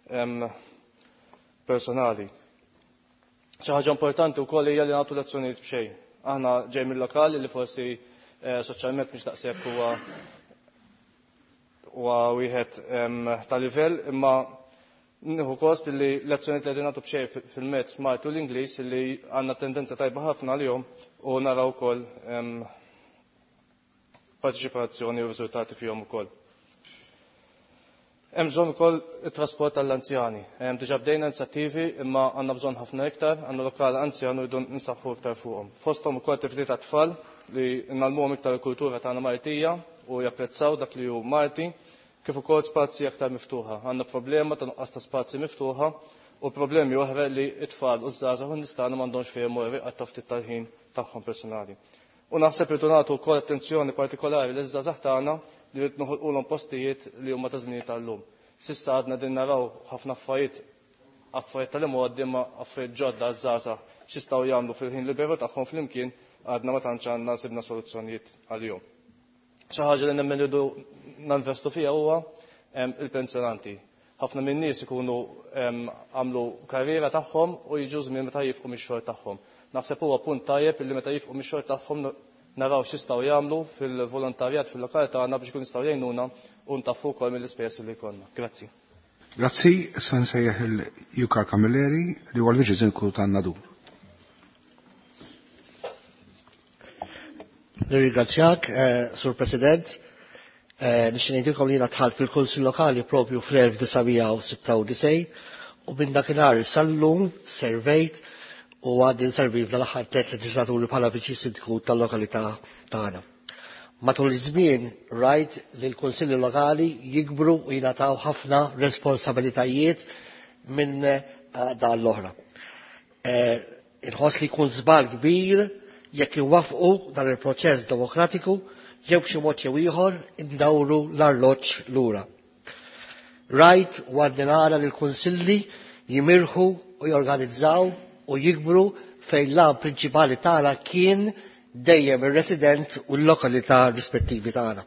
personali. Xi ħaġa importanti wkoll hija li nagħtu lezzjonijiet b'xejn. Aħna ġej mill-lokali li forsi soċjalment mhux daqshekk huwa wieħed ta' livell imma Nieħu kost li l-azzjoniet li għedin għatu bxej fil-mezz Maltu l-Inglis li għanna tendenza tajba ħafna għal-jom u naraw kol partiċipazzjoni u riżultati fihom ukoll. Hemm bżonn ukoll it-trasport għall-anzjani. Diġà bdejna inizjattivi imma għandna bżonn ħafna iktar, għandna lokal anzjan u jdu nsaħħu iktar fuqhom. Fosthom ukoll attività tfal li nagħlmuhom iktar il-kultura tagħna Maltija u japprezzaw dak li hu Malti, kif ukoll spazji aktar miftuħa. Għandna problema ta' nuqqas ta' spazji miftuħa u problemi oħra li t-tfal u żgħażagħ u nistgħu m'għandhomx fejn imorru għat ftit tal-ħin tagħhom personali. U naħseb li nagħtu wkoll attenzjoni partikolari liż żgħażagħ tagħna li rid noħolqulhom postijiet li huma ta' żmien tal-lum. Sista għadna din naraw ħafna affarijiet tal-imgħoddi ma affarijiet ġodda żgħażagħ x'jistgħu jagħmlu fil-ħin liberu tagħhom flimkien għadna ma tantx għandna sibna soluzzjonijiet għalihom. Xi ħaġa li nemmen irdu ninvestu fiha huwa il-pensjonanti. Ħafna minn nies ikunu għamlu karriera tagħhom u jiġu żmien meta jifqu mix-xogħol tagħhom. Naħseb huwa punt tajjeb illi meta jifqu mix-xogħol tagħhom naraw x'jistgħu jagħmlu fil-volontarjat fil-lokal tagħna biex ikun jistgħu jgħinuna u ntaffu wkoll mill-ispejjeż li jkollna. Grazzi. Grazzi, issa nsejjaħ il-Jukar Kamilleri li huwa l-Viċi Sindaku tan-Nadur. Nirringrazzjak, Sur President. Nixtieq ngħidilkom li jiena dħalt fil-Kunsill Lokali propju fl-1996 u minn dakinhar sal-lum servejt u għaddi nservi fl-aħħar 3 leġislaturi bħala Viċi Sindaku tal-lokalità tagħna. Matul iż-żmien rajt li l-Kunsilli Lokali jikbru u jingħataw ħafna responsabilitajiet minn dan l-oħra. Inħoss li jkun żball kbir jekk iwaffqu dan il-proċess demokratiku jew b'xi mod jew ieħor indawru l-arloġġ lura. Rajt u għaddi nara li l-kunsilli jimirħu u jorganizzaw u jikbru fejn l-għan prinċipali tagħna kien dejjem ir-resident u l-lokalità rispettivi tagħna.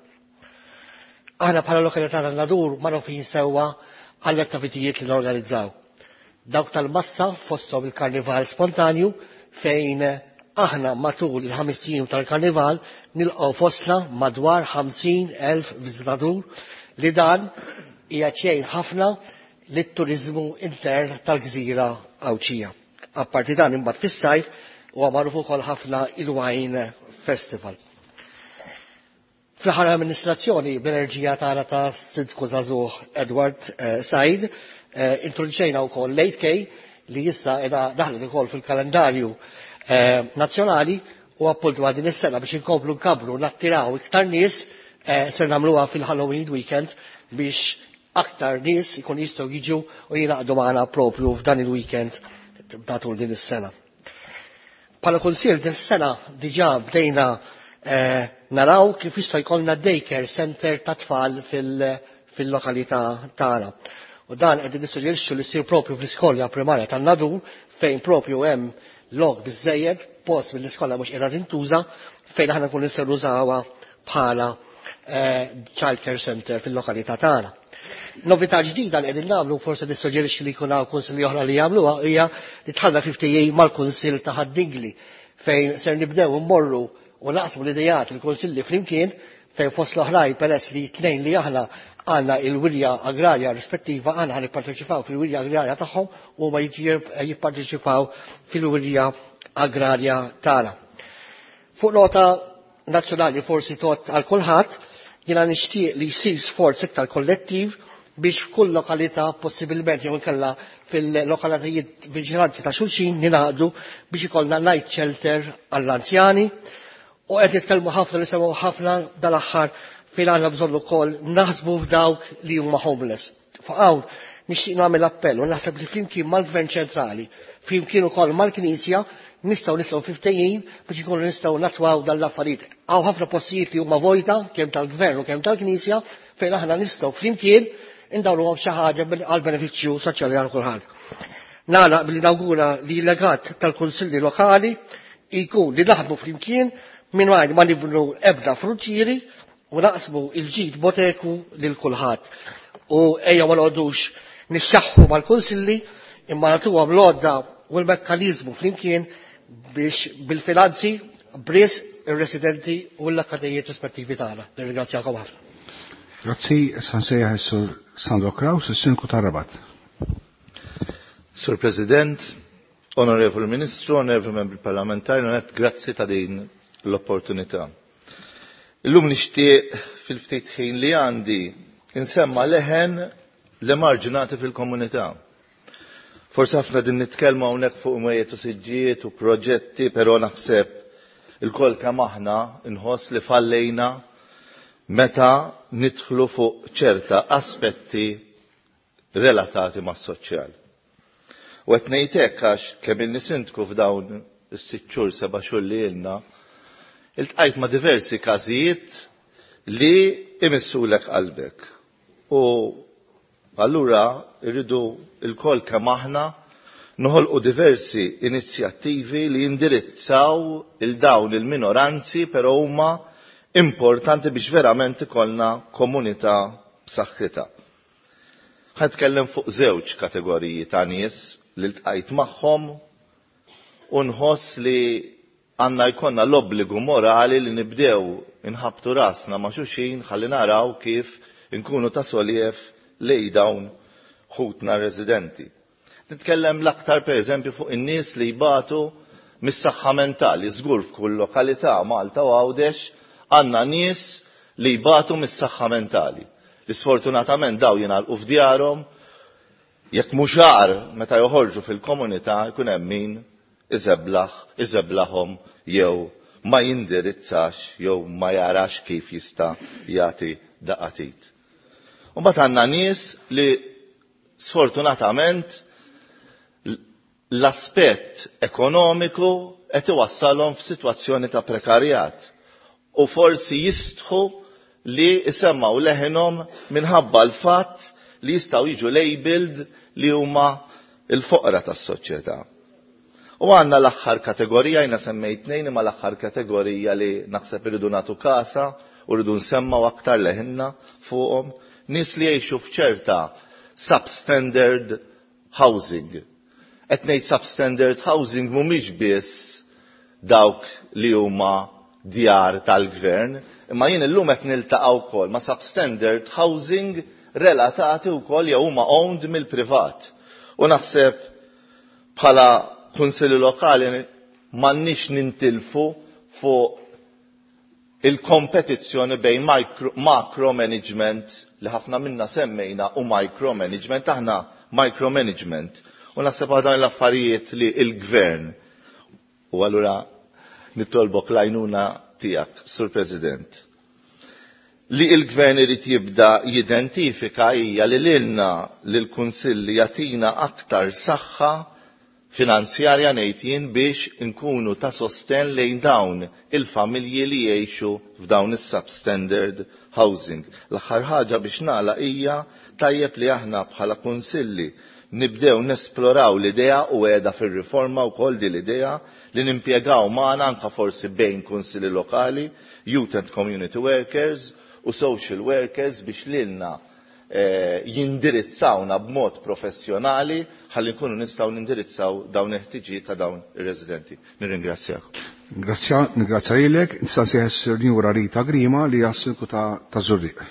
Aħna bħala lokalità tan-Nadur ma nofin sewwa għall-attivitajiet li norganizzaw. Dawk tal-massa fosthom il-karnival spontanju fejn aħna matul il-5 jiem tal-karnival nilqgħu fostna madwar 50,000 viżitatur li dan hija ċejn ħafna lit-turiżmu intern tal-Gżira Awċija. Apparti dan imbagħad fis-sajf huwa magħruf ukoll ħafna il-Wine Festival. Fl-aħħar amministrazzjoni bl-enerġija tagħna ta' Sindku żagħżugħ Edward Said introduċejna wkoll l-8K li issa qiegħda daħlet ukoll fil-kalendarju nazzjonali u appuntu għal din is-sena biex inkomplu nkabru nattiraw iktar nies ser nagħmluha fil-Halloween weekend biex aktar nies ikun jistgħu jiġu u jingħaqdu magħna propju f'dan il-weekend matul din is-sena. Bħala kunsill din is-sena diġà bdejna naraw kif jista' jkollna daycare center ta' tfal fil-lokalità tagħna. U dan qegħdin nissuġġerixxu li ssir propju fl-iskolja primarja tan-Nadur fejn propju hemm lok biżżejjed post mill-iskola mhux qiegħda tintuża fejn aħna nkun nistgħu nużawha bħala child care center fil-lokalità tagħna. Novità ġdida li qegħdin nagħmlu forsi nissuġġerixxi li jkun hawn kunsilli oħra li jagħmluha hija li tħallna fiftejjej mal-Kunsill ta' Ħaddingli fejn ser nibdew immorru u naqsmu l-idejat il-kunsilli flimkien fejn fost l-oħrajn peress li tnejn li aħna għandna il-wirja agrarja rispettiva għandna ħan jipparteċipaw fil-wirja agrarja tagħhom u ma jipparteċipaw fil-wirja agrarja tagħna. Fuq nota nazzjonali forsi tot għal kulħadd jiena nixtieq li jsir sforz iktar kollettiv biex f'kull lokalità possibilment jew inkella fil-lokalitajiet viġilanzi ta' xulxin ningħaqdu biex ikollna night shelter għall-anzjani u qed nitkellmu ħafna li semgħu ħafna dal-aħħar fejn għandna bżonn ukoll naħsbu f'dawk li huma homeless. Fuq hawn nixtieq nagħmel appell u naħseb li flimkien mal-Gvern ċentrali, flimkien ukoll mal-Knisja nistgħu fiftejjin biex ikunu nistgħu nattwaw dan l-affarijiet. Hawn ħafna postijiet li huma vojta kemm tal-Gvern u kemm tal-Knisja fejn aħna nistgħu flimkien indawruhom xi ħaġa għall-benefiċċju soċjali għal kulħadd. Nagħlaq billi nawgura li l-legat tal-kunsilli lokali jkun li naħdmu flimkien mingħajr ma nibnu ebda frontieri u naqsmu il-ġid boteku lil kulħadd. U ejja ma noqgħodux nixxaħħu mal-kunsilli imma nagħtuhom l-għodda u l-mekkaniżmu flimkien biex bil-finanzi bris ir-residenti u l-akkadijiet rispettivi tagħna. Nirringrazzjakom ħafna. Grazzi, Sansejja Sandro Kraus, is-Sindaku ta' Rabat. Sur President, Onorevoli Ministru, Onorevoli Membri Parlamentari, grazzi ta' din l-opportunità. Illum nixtieq fil-ftit ħin li għandi insemma leħen l-emarġinati fil-komunità. Forsi ħafna din nitkellmu hawnhekk fuq imwejjed u siġġijiet u proġetti, però naħseb il-kol kemm aħna nħoss li fallejna meta nidħlu fuq ċerta aspetti relatati mas-soċjal. U qed ngħid hekk għax kemm il-nisintku f'dawn is-sitt xhur seba' xhur li ilna iltqajt ma' diversi każijiet li imissulek qalbek. U allura irridu il-kol kemm aħna noħolqu diversi inizjattivi li jindirizzaw il-dawn il-minoranzi, però huma importanti biex verament ikollna komunità b'saħħitha. Ħatkellem fuq żewġ kategoriji ta' nies li ltqajt magħhom u nħoss li għandna jkollna l-obbligu morali li nibdew inħabtu rasna ma' xulxin ħalli naraw kif inkunu ta' soljef lejn dawn ħutna residenti. Nitkellem l-aktar pereżempju fuq in-nies li jbatu mis-saħħa mentali. Żgur f'kull lokalità Malta u Għawdex għandna nies li jbatu mis-saħħa mentali. Li sfortunatament daw jingħalqu f'djarhom jekk mhux għar meta joħorġu fil-komunità jkun hemm min iżeblaħhom jew ma jindirizzax jew ma jarax kif jista' jagħti daqatit. U mbagħad għandna nies li sfortunatament l-aspett ekonomiku qed iwassalhom f'sitwazzjoni ta' prekarjat u forsi jistħu li isemmaw leħinhom minħabba l-fatt li jistgħu jiġu labeled li huma l-foqra tas-soċjetà. U għandna l-aħħar kategorija, jiena semmejt tnejn imma l-aħħar kategorija li naħseb irridu nagħtu kasa u rridu nsemmaw aktar leħinna fuqhom, nies li jgħixu f'ċerta substandard housing. Qed ngħid substandard housing mhumiex biss dawk li huma djar tal-gvern, imma jien illum qed niltaqgħu wkoll ma' substandard housing relatati wkoll jew huma owned mill-privat. U naħseb bħala kunsilli lokali m'għandniex nintilfu fuq il-kompetizzjoni bejn macromanagement li ħafna minna semmejna u micromanagement, aħna micromanagement. U naħseb għadan l-affarijiet li il-gvern u allura nittolbok l-għajnuna tiegħek, Sur President. Li il-gvern irid jibda jidentifika hija li lilna li l-Kunsill jagħtina aktar saħħa finanzjarja ngħid jien biex inkunu ta' sosten lejn dawn il-familji li jgħixu f'dawn is-substandard housing. L-aħħar ħaġa biex nagħlaq hija tajjeb li aħna bħala kunsilli nibdew nesploraw l-idea u qiegħda fir-riforma wkoll din l-idea li nimpjegaw magħna anke forsi bejn kunsilli lokali, youth and community workers u social workers biex lilna jindirizzawna b'mod professjonali ħalli nkunu nistgħu nindirizzaw dawn il-ħtiġijiet ta' dawn ir-residenti. Nirringrazzjak. Ningrazzja lilek, nista' nsejħ is-Sinjura Rita Grima li hija s-Sinku ta' Żurriq.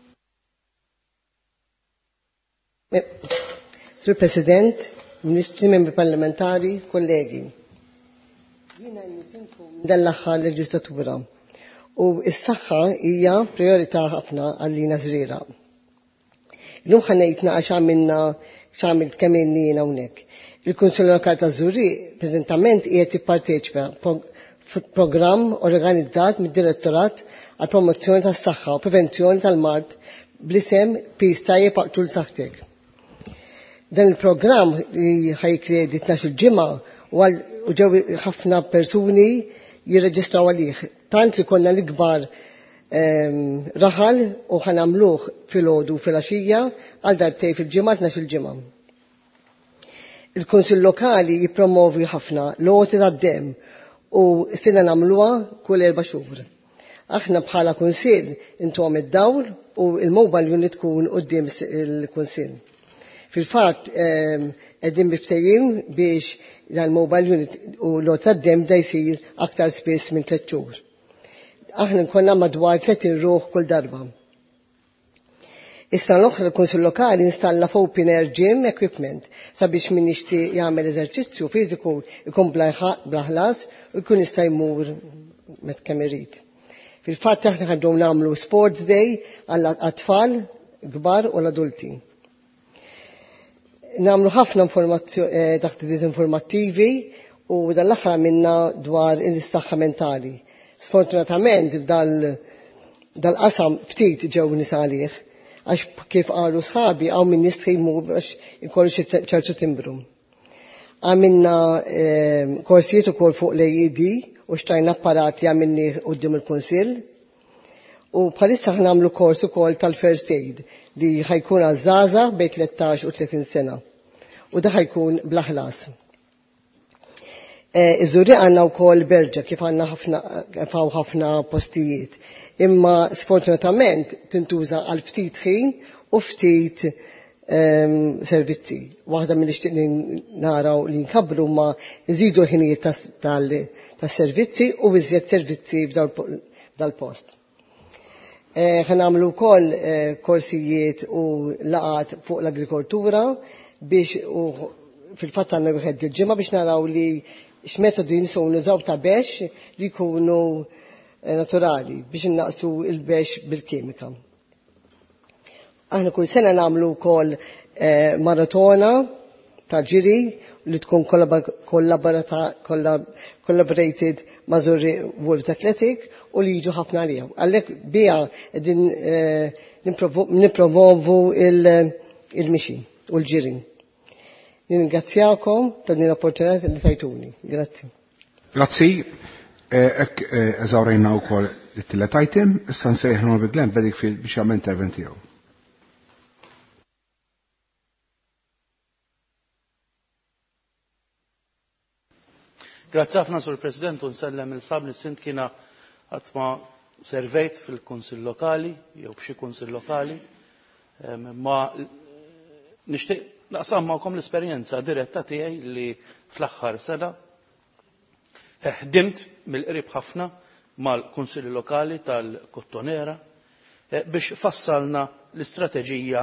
Sur President, Ministri, Membri Parlamentari, kollegi. Jiena nisinku dal-aħħar leġislatura u s-saħħa hija priorità ħafna għallina żriera. Illum ħanejtna għax għamilt kemm jiena hawnhekk. Il-Kunsill Lokali ta' Żurriq preżentament qiegħed jipparteċipa f'programm organizzat mid-Direttorat għal promozzjoni tas-saħħa u prevenzjoni tal-mard bl-isem Peace Tajjeb Aqtul Saħħtek. Dan il-programm li ħajkredi 12 ġimgħa u ġew ħafna persuni jirreġistraw għalih. Tant li konna l-ikbar raħal u ħanamluh fil-ħodu fil-għaxija għal darbtej fil-ġimgħa 12 ġimgħa. Il-Kunsill Lokali jippromovi ħafna l-għoti tad-dem u sena nagħmluha kull 4 xhur. Aħna bħala Kunsill intuhom id-dawl u l-mobile unit tkun quddiem il-Kunsill. Fil-fatt qegħdin biftejjin biex dal-mobile unit u l-għoti tad-dem da jsir aktar spiss minn 3 xhur. Aħna nkonna madwar 30 ruħ kull darba. Issa l-oħra l-Kunsill Lokali installa f'open air gym equipment sabiex min jixtieq jagħmel eżerċizzju fiżiku jkun bla ħlas u jkun jista' jmur meta kemm irid. Fil-fatt aħna ħaddu nagħmlu sports day għall-atfal kbar u l-adulti. Nagħmlu ħafna taħdiet informattivi u dal-aħħar minna dwar is-saħħa mentali. Sfortunatament dal-qasam ftit ġew nisalih għax kif qalu sħabi għaw min jistħi jmur biex ikollu ċertu timbru. Għamilna korsijiet ukoll fuq l-AED u xtajna apparati għamilni qudiem il-Kunsill u bħalissa ħnamlu kors ukoll tal-first aid li ħajkun għaż-żgħażagħ bejn 13 u 30 sena u da ħajkun bla ħlas. Iżuri għandna wkoll berġa kif għandna ħafna postijiet. Imma sfortunatament tintuża għal ftit ħin u ftit servizzi. Waħda mill-ixtieq naraw li nkabru ma nżidu l-ħinijiet tas-servizzi u iżjed servizzi f'dal-post. Ħanamlu wkoll korsijiet u laqat fuq l-agrikoltura biex fil-fatt għandna wieħed il-ġimgħa biex naraw li x'metodi nistgħu nużaw ta' bex li jkunu naturali biex innaqsu il-bex bil-kimika. Aħna kull sena nagħmlu wkoll maratona ta' ġiri li tkun collaborated ma' Zurri Wolves Athletic u li jiġu ħafna għalija. Għalhekk biha qegħdin nippromovu il-mixi u l-ġiri. Ningrazzjakom ta' din l-opportunità li tajtuni. Grazzi. Grazzi. Eżawrejna wkoll it-tielet item, issa nsejħlu bi Glenn bedik biex jagħmel intervent tiegħu. Grazzi ħafna Sur President u nsellem il-sab li sint kiena qatt ma servejt fil-Kunsill Lokali jew f'xi Kunsill Lokali ma nixtieq naqsam magħkom l-esperjenza diretta tiegħi li fl-aħħar sena ħdimt mill-qrib ħafna mal-Kunsilli Lokali tal-Kottonera biex fassalna l-istrateġija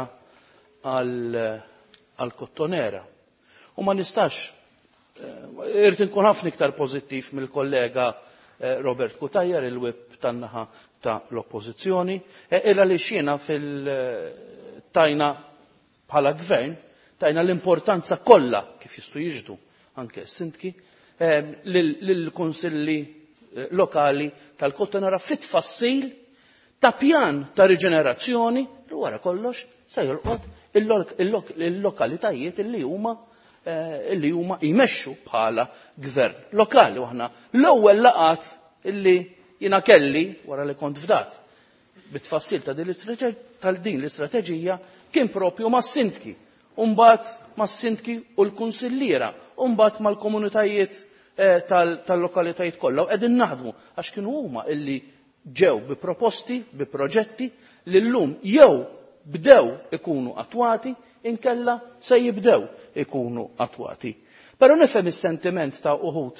għall-Kottonera. U ma nistax, irid inkun ħafna iktar pożittiv mill-kollega Robert Kutajjar, il-wib tan-naħa ta' l-Oppożizzjoni, illa li xiena tajna bħala gvern, tajna l-importanza kollha kif jistgħu jiġdu anke s-sindki lill-Kunsilli Lokali tal-Kottonera fit-tfassil ta' pjan ta' riġenerazzjoni li wara kollox se jolqod il-lokalitajiet illi huma jmexxu bħala gvern lokali. Aħna l-ewwel laqat illi jiena kelli wara li kont fdat bit-tfassil ta' din l-istrateġija kien propju mas-sindki. Mbagħad mas-sindki u l-kunsilliera, u mbagħad mal-komunitajiet tal-lokalitajiet kollha u qegħdin naħdmu għax kienu huma illi ġew bi proposti, bi proġetti li llum jew bdew ikunu attwati inkella se jibdew ikunu attwati. Però nifhem is-sentiment ta' uħud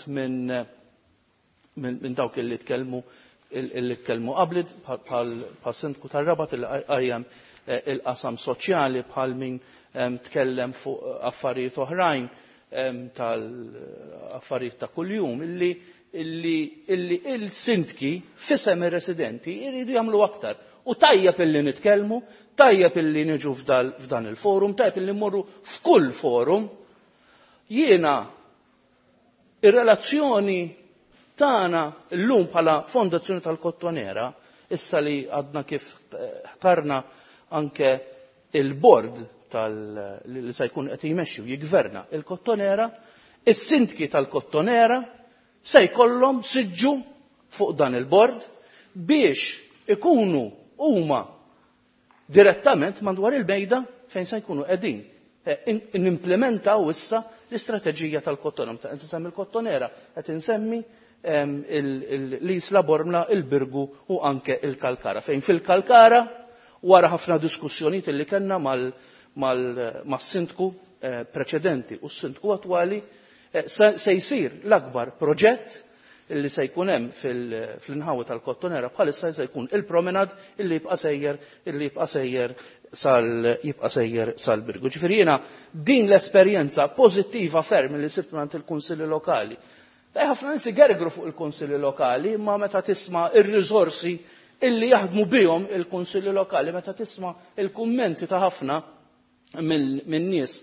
minn dawk illi tkellmu qabli bħal sindku tar-Rabat illi qajjem il-qasam soċjali bħal min tkellem fuq affarijiet oħrajn tal-affarijiet ta' kuljum illi il-sindki fisem ir-residenti jridu jagħmlu aktar. U tajjeb illi nitkellmu, tajjeb illi niġu f'dan il-forum, tajjeb illi mmorru f'kull forum. Jiena ir-relazzjoni tagħna llum bħala Fondazzjoni tal-Kottonera, issa li għadna kif ħtarna anke il-bord li se jkun qed jmexxi u jiggverna il-Kottonera, is-sindki tal-Kottonera se jkollhom siġġu fuq dan il-bord biex ikunu huma direttament madwar il-bejda fejn se jkunu qegħdin nimplementaw issa l-istrateġija tal-Kottonera. Meta insemmi l-Kottonera qed insemmi l-Isla Bormla, il-Birgu u anke il-Kalkara. Fejn fil-Kalkara wara ħafna diskussjonijiet li kellna mas-sindku preċedenti u s-sindku attwali se jsir l-akbar proġett illi se jkun hemm fl-inħawi tal-Kottonera bħalissa se jkun il-promenad illi jibqa' sejjer sal-Birgu. Ġifieri jiena din l-esperjenza pożittiva ferm li sibt minn il-kunsilli lokali. Ħafna nies igergru fuq il-kunsilli lokali, imma meta tisma' ir-riżorsi illi jaħdmu bihom il-kunsilli lokali, meta tisma' il-kummenti ta' ħafna minn nies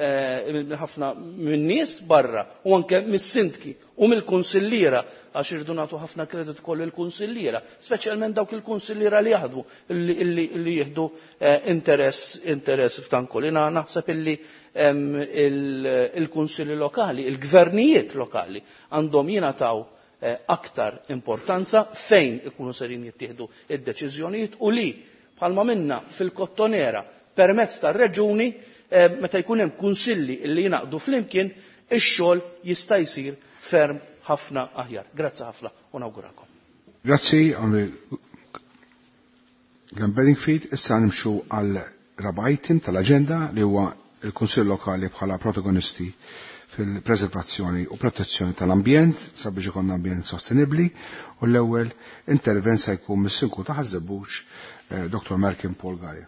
minn nies barra u anke mis-sindki u mill-kunsilliera għax irdu nagħtu ħafna kredit kollu l-kunsilliera, speċjalment dawk il-kunsilliera li jaħdmu li jieħdu interess f'dan kollu. Jiena naħseb illi il-kunsilli lokali, il-gvernijiet lokali għandhom jingħataw aktar importanza fejn ikunu serin jittieħdu id-deċiżjonijiet u li bħalma minna fil-Kottonera permezz tar-reġuni meta jkun hemm kunsilli li jingħaqdu flimkien ix-xogħol jista' jsir ferm ħafna aħjar. Grazzi ħafna u nawgurakom. Grazzi Glenn Bedingfield. Issa nimxu għal raba' item tal-aġenda li huwa il-Kunsill Lokali bħala protagonisti fil-preservazzjoni u protezzjoni tal-ambjent sabiex ikun ambjent sostenibbli u l-ewwel intervent se jkun mis-Sinku ta' Ħażebbuġ Dr. Malcolm Paul Gaia.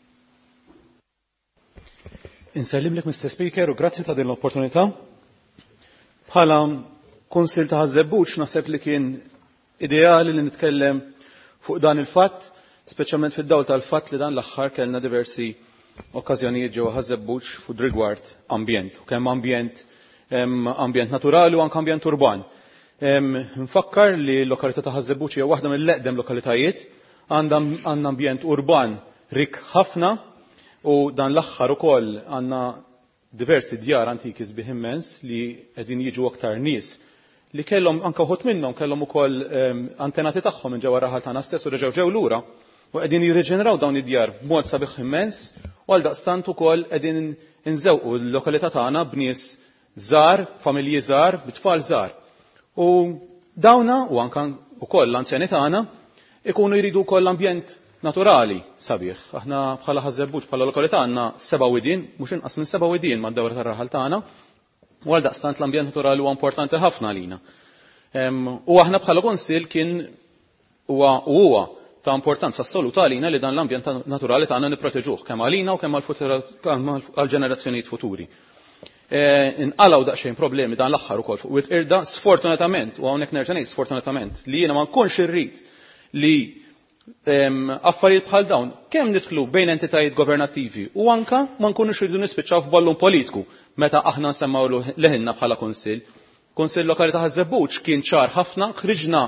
Insellimlek, Mr. Speaker, u grazzi ta' din l-opportunità. Bħala Kunsill ta' Ħażebbuġ naħseb li kien ideali li nitkellem fuq dan il-fatt, speċjalment fid-dawl tal-fatt li dan l-aħħar kellna diversi okkażjonijiet ġewwa Ħażebbuġ fuq rigward ambjent, u kemm ambjent naturali u anke ambjent urban. Nfakkar li l-lokalità ta' Ħażebbuġ hija waħda mill-eqdem lokalitajiet għandha ambjent urban rik ħafna. U dan l-aħħar ukoll għandna diversi djar antiki sbieħ immens li qegħdin jiġu aktar nies li kellhom anke wħud minnhom kellhom ukoll antenati tagħhom minn ġewwa raħal tagħna stess u reġgħu ġew lura u qegħdin jirriġeneraw dawn id-djar b'mod sabiħ immens u għaldaqstant ukoll qegħdin inżewqu l-lokalità tagħna b'nies żgħar, familji żgħar, bit-tfal żgħar. U dawna u anke ukoll l-anzjani tagħna ikunu jridu wkoll ambjent naturali sabiħ. Aħna bħala Ħażebbuġ bħala lokalità għandna 7 widien, mhux inqas minn 7 widien mad-dewra tar-raħal tagħna, u għaldaqstant l-ambjent naturali huwa importanti ħafna għalina. U aħna bħala Kunsill kien huwa ta' importanza assoluta għalina li dan l-ambjent naturali tagħna nipproteġuh kemm għalina u kemm għall-ġenerazzjonijiet futuri. Inqalgħu daqsxejn problemi dan l-aħħar ukoll fuq witqirda sfortunatament, u hawnhekk nerġa' ngħid sfortunatament, li jiena ma nkunx irrid li affarijiet bħal dawn kemm nidħlu bejn entitajiet governattivi u anka ma nkunux irridu nispiċċaw f'ballun politiku meta aħna nsemmaw leħinna bħala Kunsill. Kunsill Lokali ta' Ħażebbuġ kien ċar ħafna, ħriġna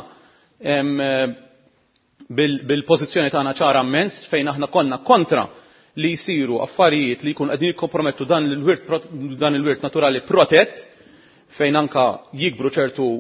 bil-pożizzjoni tagħna ċara immens fejn aħna konna kontra li jsiru affarijiet li jkun qegħdin jikkompromettu dan il-wirt naturali protett fejn anka jikbru ċertu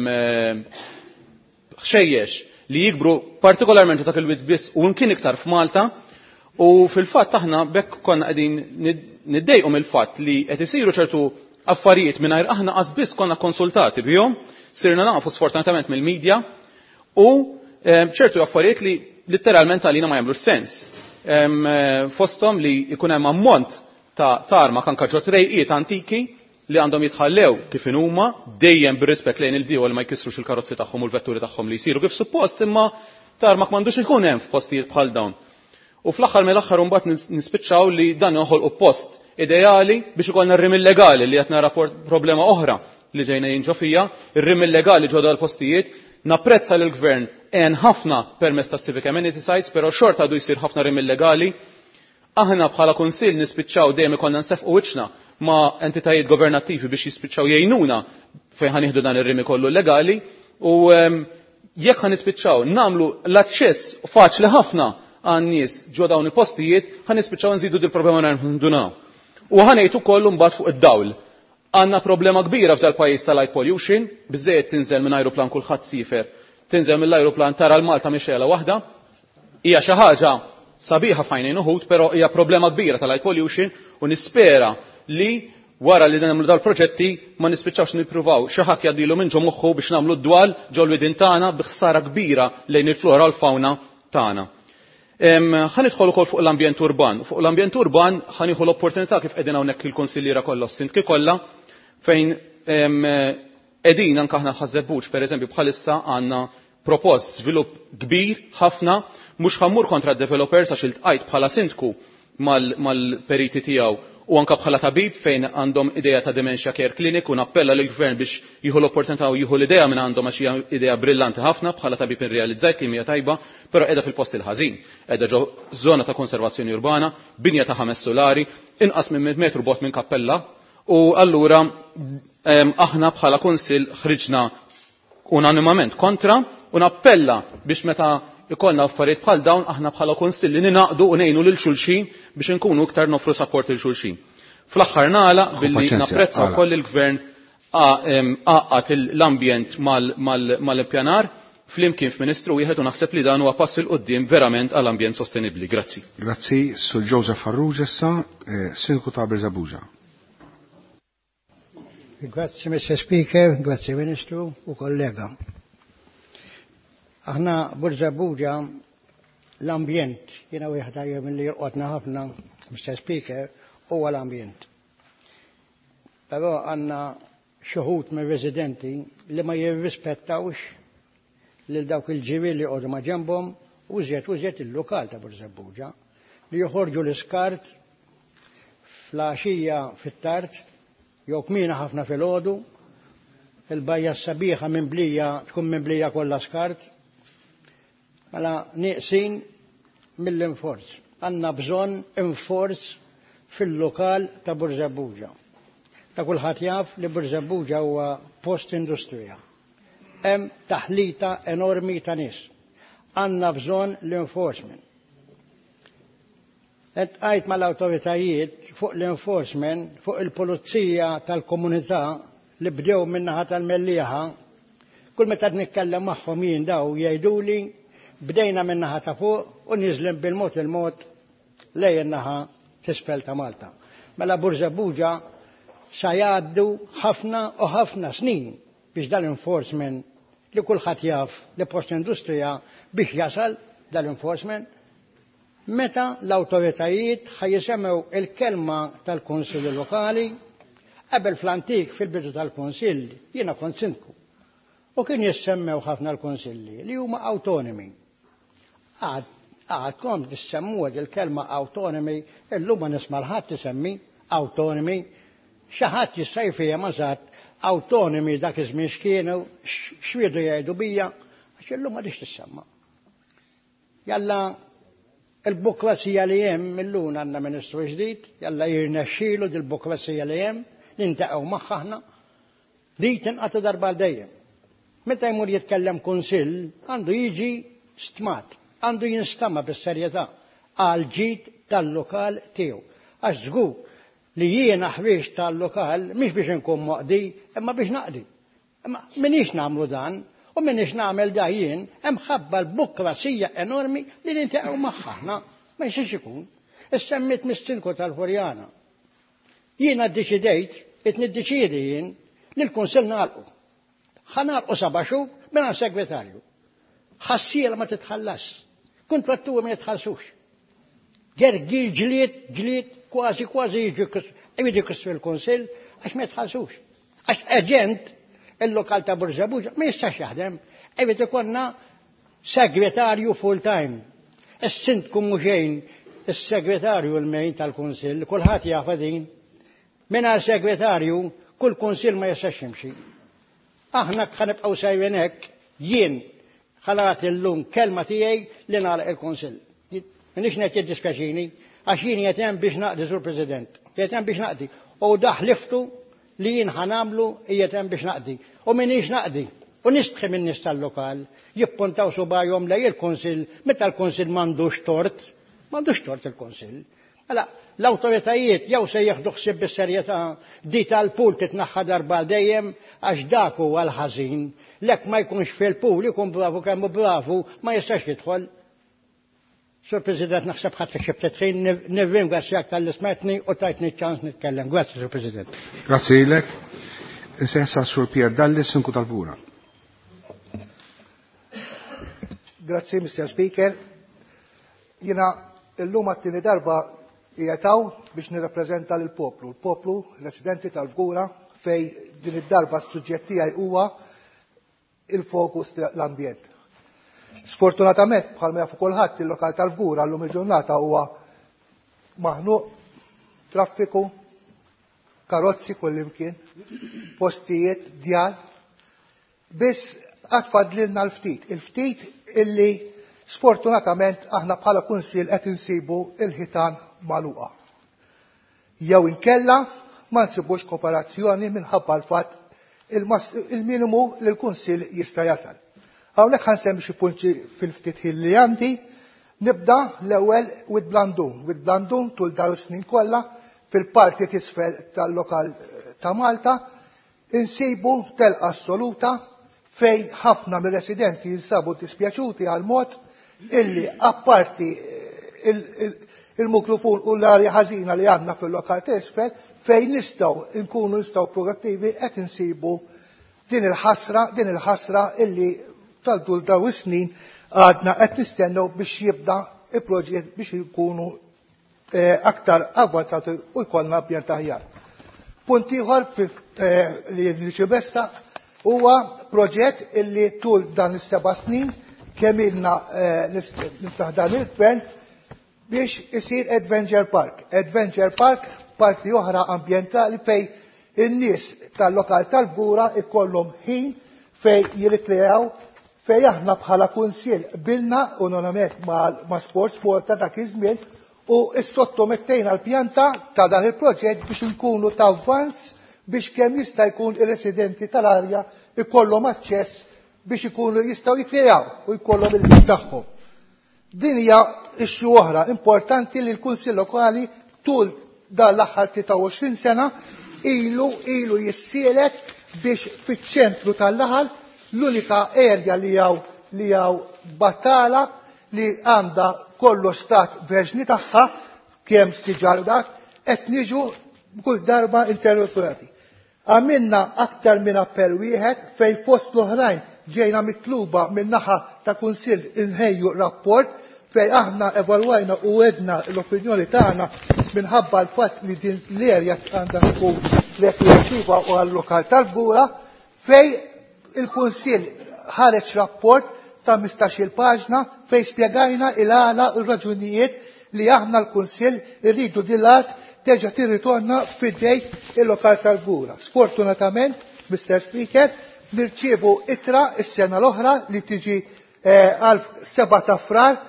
xejjex li jikbru partikolarment dak il-wirt biss u nkien iktar f'Malta u fil-fatt aħna bekk konna qegħdin niddejqu mill-fatt li qed isiru ċertu affarijiet mingħajr aħna qas biss konna konsultati bihom, sirna nafu sfortunatament mill-medja u ċertu affarijiet li litteralment għalina ma jagħmlux sens. Fosthom li jkun hemm ammont ta' tarma kanka ġo trejqiet antiki li għandhom jitħallew kif huma dejjem bir-rispett lejn il-bdiewa li ma jkissrux il-karozzi tagħhom u l-vetturi tagħhom li jsiru kif suppost imma tarmak m'għandux ikun hemm f'postijiet bħal dawn. U fl-aħħar mill-aħħar mbagħad nispiċċaw li dan joħolqu post ideali biex ikollna r-rim illegali li qed nara problema oħra li ġejna jinġu fija, ir-rim illegali ġodda l-postijiet. Napprezza li l-Gvern għen ħafna permezz ta' civic amenity sites, però xorta għadu jsir ħafna rim illegali. Aħna bħala Kunsill nispiċċaw dejjem ikollna nsefqu wiċċna ma' entitajiet governattivi biex jispiċċaw jgħinuna fejn ħanieħdu dan ir-rimi kollu legali u jekk ħanispiċċaw nagħmlu l-aċċess faċli ħafna għan-nies ġo dawn il-postijiet ħanispiċċaw nżidu dil problema ndunaw. U ħanejt ukoll mbagħad fuq id-dawl. Għandna problema kbira f'dal pajjiż tal-light pollution, biżejjed tinżel minn ajruplan kulħadd sifer, tinżel mill-ajruplan tara l-Malta mixela waħda, hija xi ħaġa sabiħa f'għajnejn uħud, però hija problema kbira tal-light pollution u nispera li wara li nagħmlu dal-proġetti ma nispiċċawx nippruvaw xi ħadd jgħaddilu minn ġo moħħu biex nagħmlu d-dwal ġo l-widin tagħna bi ħsara kbira lejn il-flora u l-fawna tagħna. Ħanidħol ukoll fuq l-ambjent urban. Fuq l-ambjent urban ħanieħu l-opportunità kif qegħdin hawnhekk il-kunsilliera kollha s-sindki kollha fejn Qegħdin anke aħna ħażebbuġ pereżempju bħalissa għandna propost żvilupp kbir ħafna mhux ħammur kontra d-developers għax iltqajt bħala sindku mal-periti tiegħu u anke bħala tabib fejn għandhom idea ta' dementia care clinic u nappella lill-gvern biex jieħu l-opportunità u jieħu l-idea minn għandhom għax hija idea brillanti ħafna bħala tabib irrealizzajt li hija tajba, però qiegħda fil-post il-ħażin. Qiegħda ġo żona ta' konservazzjoni urbana, binja ta' 5 solari, inqas minn 100 metru bot minn kappella u allura aħna bħala kunsill ħriġna unanimament kontra u nappella biex meta ikollna affarijiet bħal dawn aħna bħala konsilli ninaqdu u ngħinu lil xulxin biex inkunu iktar nofru support lil xulxin. Fl-aħħar nagħlaq billi napprezza wkoll il-gvern għaqqat l-ambjent mal-ippjanar flimkien f'Ministru wieħed u naħseb li dan huwa pass il qudiem verament għall-ambjent sostenibbli. Grazzi. Grazzi, Sur Joseph Farrugia issa, Sinku ta' Birżebbuġa. Grazzi, Mr. Speaker, grazzi Ministru u kollega. Aħna Birżebbuġa l-ambjent, jiena wieħed għajjem li jirqodna ħafna, Mr. Speaker, huwa l-ambjent. Però għandna xuħut minn residenti li ma jirrispettawx lil dawk il-ġieli li jqogħdu ma' ġenbhom u żjed il-lokal ta' Birżebbuġa li joħorġu l-iskart fl-għaxija fit-tard jew kmiena ħafna filgħodu, il-bajja sabiħa mimblija tkun mimblija kollha skart. Mela nieqsin mill-infors. Għandna bżonn infors fil-lokal ta' Birżebbuġa. Ta' kulħadd jaf li Birżebbuġa huwa post industrija. Hemm taħlita enormi ta' nies. Għandna bżonn l-enforcement. Qed qajt mal-awtoritajiet fuq l-enforcement, fuq il-pulizija tal-komunità li bdew min-naħa tal-Mellieħa, kull meta nitkellem magħhom jien daw jgħiduli bdejna min-naħa ta' fuq u niżlem bil-mod il-mod lejn in-naħa t'isfel ta' Malta. Mela Birżebbuġa sa jgħaddu ħafna u ħafna snin biex dal-enforcement li kulħadd jaf li post industrija biex jasal dal-enforcement meta l-awtoritajiet ħajjisemgħu il-kelma tal-Kunsilli Lokali qabel fl-antik fil-bidu tal-Kunsill jiena kont sindku. U kien jissemmew ħafna l-Kunsilli li huma autonomi. Għadkom tissemmu il-kelma autonomi, illum ma nisma' l-ħadd isemmi autonomi, xi ħadd jista' jfihom eżatt autonomi dak iż-żmien x'kienu, x'wiedu jgħidu bija, għax illum ma dix tissemma. Jalla il-bukklasija li hemm illum għandna Ministru ġdid, jalla jirnexxielu dil-bukklasija li hemm nintaqgħu magħha aħna, dik tinqata' darba l dejjem. Meta jmur jitkellem kunsill għandu jiġi stmat, għandu jinstama bis-serjetà għal ġid tal-lokal tiegħu. Għax żgur li jiena ħwiex tal-lokal mhix biex inkun moqdi, imma biex naqdi. Imma minix nagħmlu dan u minix nagħmel da jien hemm ħabba l-bukklasija enormi li nintaqgħu magħha aħna ma jsirx ikun. Issemmit mis-Sindku tal-Furjana. Jiena ddeċidejt qed niddeċiedi jien li l-Kunsill nagħlqu. ħanarqu 7 xhur minn segretarju. Ħassiela ma titħallas. Kontrattuwa ma jitħallsux. Gergir ġlied kważi jiġi kisru l-Kunsill għax ma jitħallsux. Għax aġent il-lokal ta' Birżebbuġa ma jistax jaħdem. Ewit ikonna segretarju full time. Is-Sindku mhuxejn is-segretarju l-mejn tal-Kunsill, kulħadd jaf din. Mingħajr segretarju kull Kunsill ma jistax jimxi. Aħna ħanibqgħu sejrin hekk jien ħalat illum kelma tiegħi li nagħlaq il-Kunsill. Minix ngħid jiddispjaċini għax jien qed hemm biex naqdi sur President. Qed hemm biex naqdi. U daħliftu li jien ħanamlu qiegħed hemm biex naqdi. U minix naqdi. U nistħi min-nies tal-lokal jippuntaw subajhom lej il-Kunsill meta l-Kunsill m'għandux tort il-Kunsill. Mela l-awtoritajiet jew se jieħdu ħsieb bis-serjetà di tal-pool titnaħħa darba dejjem għax dak huwa l-ħażin. Lek ma jkunx fil-pool ikun bravu kemm bravu ma jistax jidħol. Sur President naħseb ħadd xibtet ħin nirringrazzjak tal-ismetni u tajtni ċans nitkellem. Grazzi, Sur President. Grazzi lek. Issa Sur Pier Dallis, Sindku tal-Bura. Grazzi, Mr. Speaker. Jiena illum għattini darba jgħataw biex nirrappreżenta l-poplu. Il-poplu, residenti tal-Bura, fej din id-darba s-suġġett tiegħi huwa il-fokus l-ambjent. Sfortunatament bħalma jafu kulħadd il-lokal tal-Fgura llum il-ġurnata huwa maħnuq, traffiku, karozzi kullimkien, postijiet, djar. Biss qatt fadlilna l-ftit. Il-ftit illi sfortunatament aħna bħala kunsill qed insibu il-ħitan magħluqa. Jew inkella ma nsibux kooperazzjoni minħabba l-fatt il-minimu li l-kunsill jista' jasal. Hawnhekk ħansemmi xi punti fil-ftit li għandi. Nibda l-ewwel with Blandun. With Blandun tul dawn snin kollha fil-parti tisfel tal-lokal ta' Malta insibu telqa assoluta fejn ħafna mir-residenti jinsabu dispjaċuti għal mod illi apparti il-mikrofon u l-arja ħażina li għandna fil-lokal tisfel fejn nkunu nistgħu produttivi qed insibu din il-ħasra illi tal-tul daw is-snin għadna qed nistennew biex jibda il-proġett biex ikunu aktar avvanzati u jkollna ambjent aħjar. Punt ieħor li nirċibessa huwa proġett illi tul dan is-7 snin kemm ilna niftaħ dan il-gvern biex isir Adventure Park. Adventure Park parti oħra ambjentali fej in-nies tal-lokal tal-Fgura ikollhom ħin fej jirrikreaw fej aħna bħala kunsill bilna unaniment ma' Sports Porta dak iż-żmien u istottomettejna l-pjanta ta' dan il-proġett biex nkunu ta' avvanz biex kemm jista' jkun ir-residenti tal-arja ikollhom aċċess biex ikunu jistgħu jikkreaw u jkollhom il-ħin tagħhom. Din hija ixxu oħra importanti li l-kunsill lokali tul dan l-aħħar 23 sena ilu jissielet biex fiċ-ċentru tal-laħal l-unika erja li hawn battala li għandha kollox stat verġni tagħha kemm stiġardak qed niġu kull darba interrogati. Għamilna aktar minn appell wieħed fejn fost l-oħrajn ġejna mitluba minn naħa ta' kunsill inħejju rapport fejn aħna evalwajna u għedna l-opinjoni tagħna minħabba l-fatt li din l-erja għandha tkun rekreattiva u għall-lokal tal-Fgura fejn il-kunsill ħareġ rapport ta' 15-il paġna fejn spjegajna il-għala u r-raġunijiet li aħna l-kunsill irridu din l-art terġa' tirritorna fid-dej il-lokal tal-Fgura. Sfortunatament, Mr. Speaker, nirċievu ittra is-sena l-oħra li tiġi għal 7 ta' frar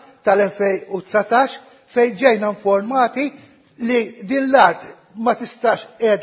tal-2019 fejn ġejna informati li din l-art ma tistax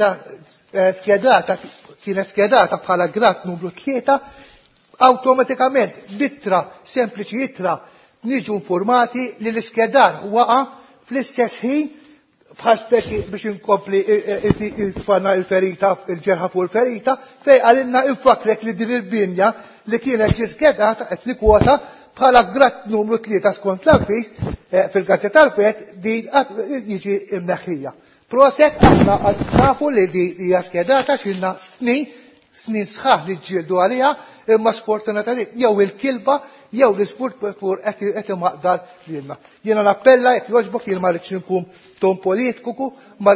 kienet skedata bħala grad numru 3, awtomatikament b'ittra sempliċi ittra niġu informati li l-iskedar waqa' fl-istess ħin bħal speċi biex inkompli il-tfanna il-ferita, il-ġerħa fuq il-ferita, fej għalinna infakrek li din il-binja li kienet ġiskedata qed nikwota bħala grad numru 3 skont l-avviż fil-gazzetta tal-Fet din jiġi imneħħija. Proset aħna nafu li hija skedata xilna snin sħaħ li ġġieldu għaliha imma sfortunatament jew il-kilba jew l-ispurtur qed imaqdar lilna. Jiena nappella jekk jogħġbok jien ma rridx inkun ton politiku, ma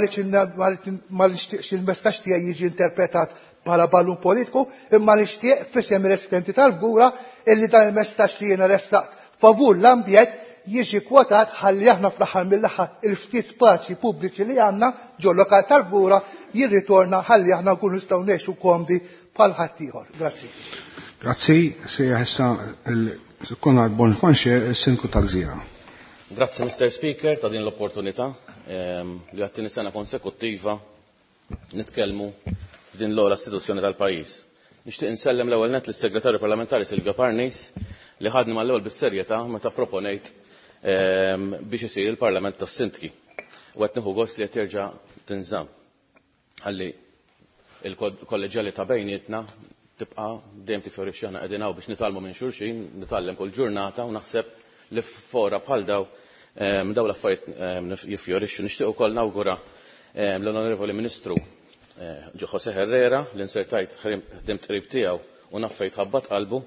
nixtieqx il-messaġġ tiegħi jiġi interpretat bħala ballun politiku, imma nixtieq f'isem ir-residenti tal-Fgura illi dan il-messaġġ li jiena ressaqt favur l-ambjent jiġi kwotat ħalli aħna fl-aħħar mill-aħħar il-ftit spazji pubbliċi li għandna ġo lokal tal-Fgura jirritorna ħalli aħna nkunu nistgħu ngħixu komdi bħal ħadd ieħor. Grazzi. Grazzi, sejja issa il-Konrad Bonfanxe, il-Sinku tal-Gżira. Grazzi, Mr. Speaker, ta' din l-opportunità li għattini sena konsekuttiva nitkellmu f'din l-ogħla istituzzjoni tal-pajjiż. Nixtieq insellem l-ewwel net lis-Segretarju Parlamentari Silvia Parnis li ħadni mal-ewwel bis-serjetà meta proponejt biex isir il-Parlament tas-Sindki. U qed nieħu gost li qed jerġa' tinżamm. Ħalli il-kolleġjali ta' bejnietna tibqa' dejjem tifjorixxi aħna qegħdin hawn biex nitalmu minn xulxin, nitgħallem kull ġurnata u naħseb li fora bħal daw l-affarijiet jiffjorixxu. Nixtieq ukoll nawgura l-Onorevoli Ministru José Herrera li nsertajt ħdimt qrib tiegħu u naffejt ħabbat qalbu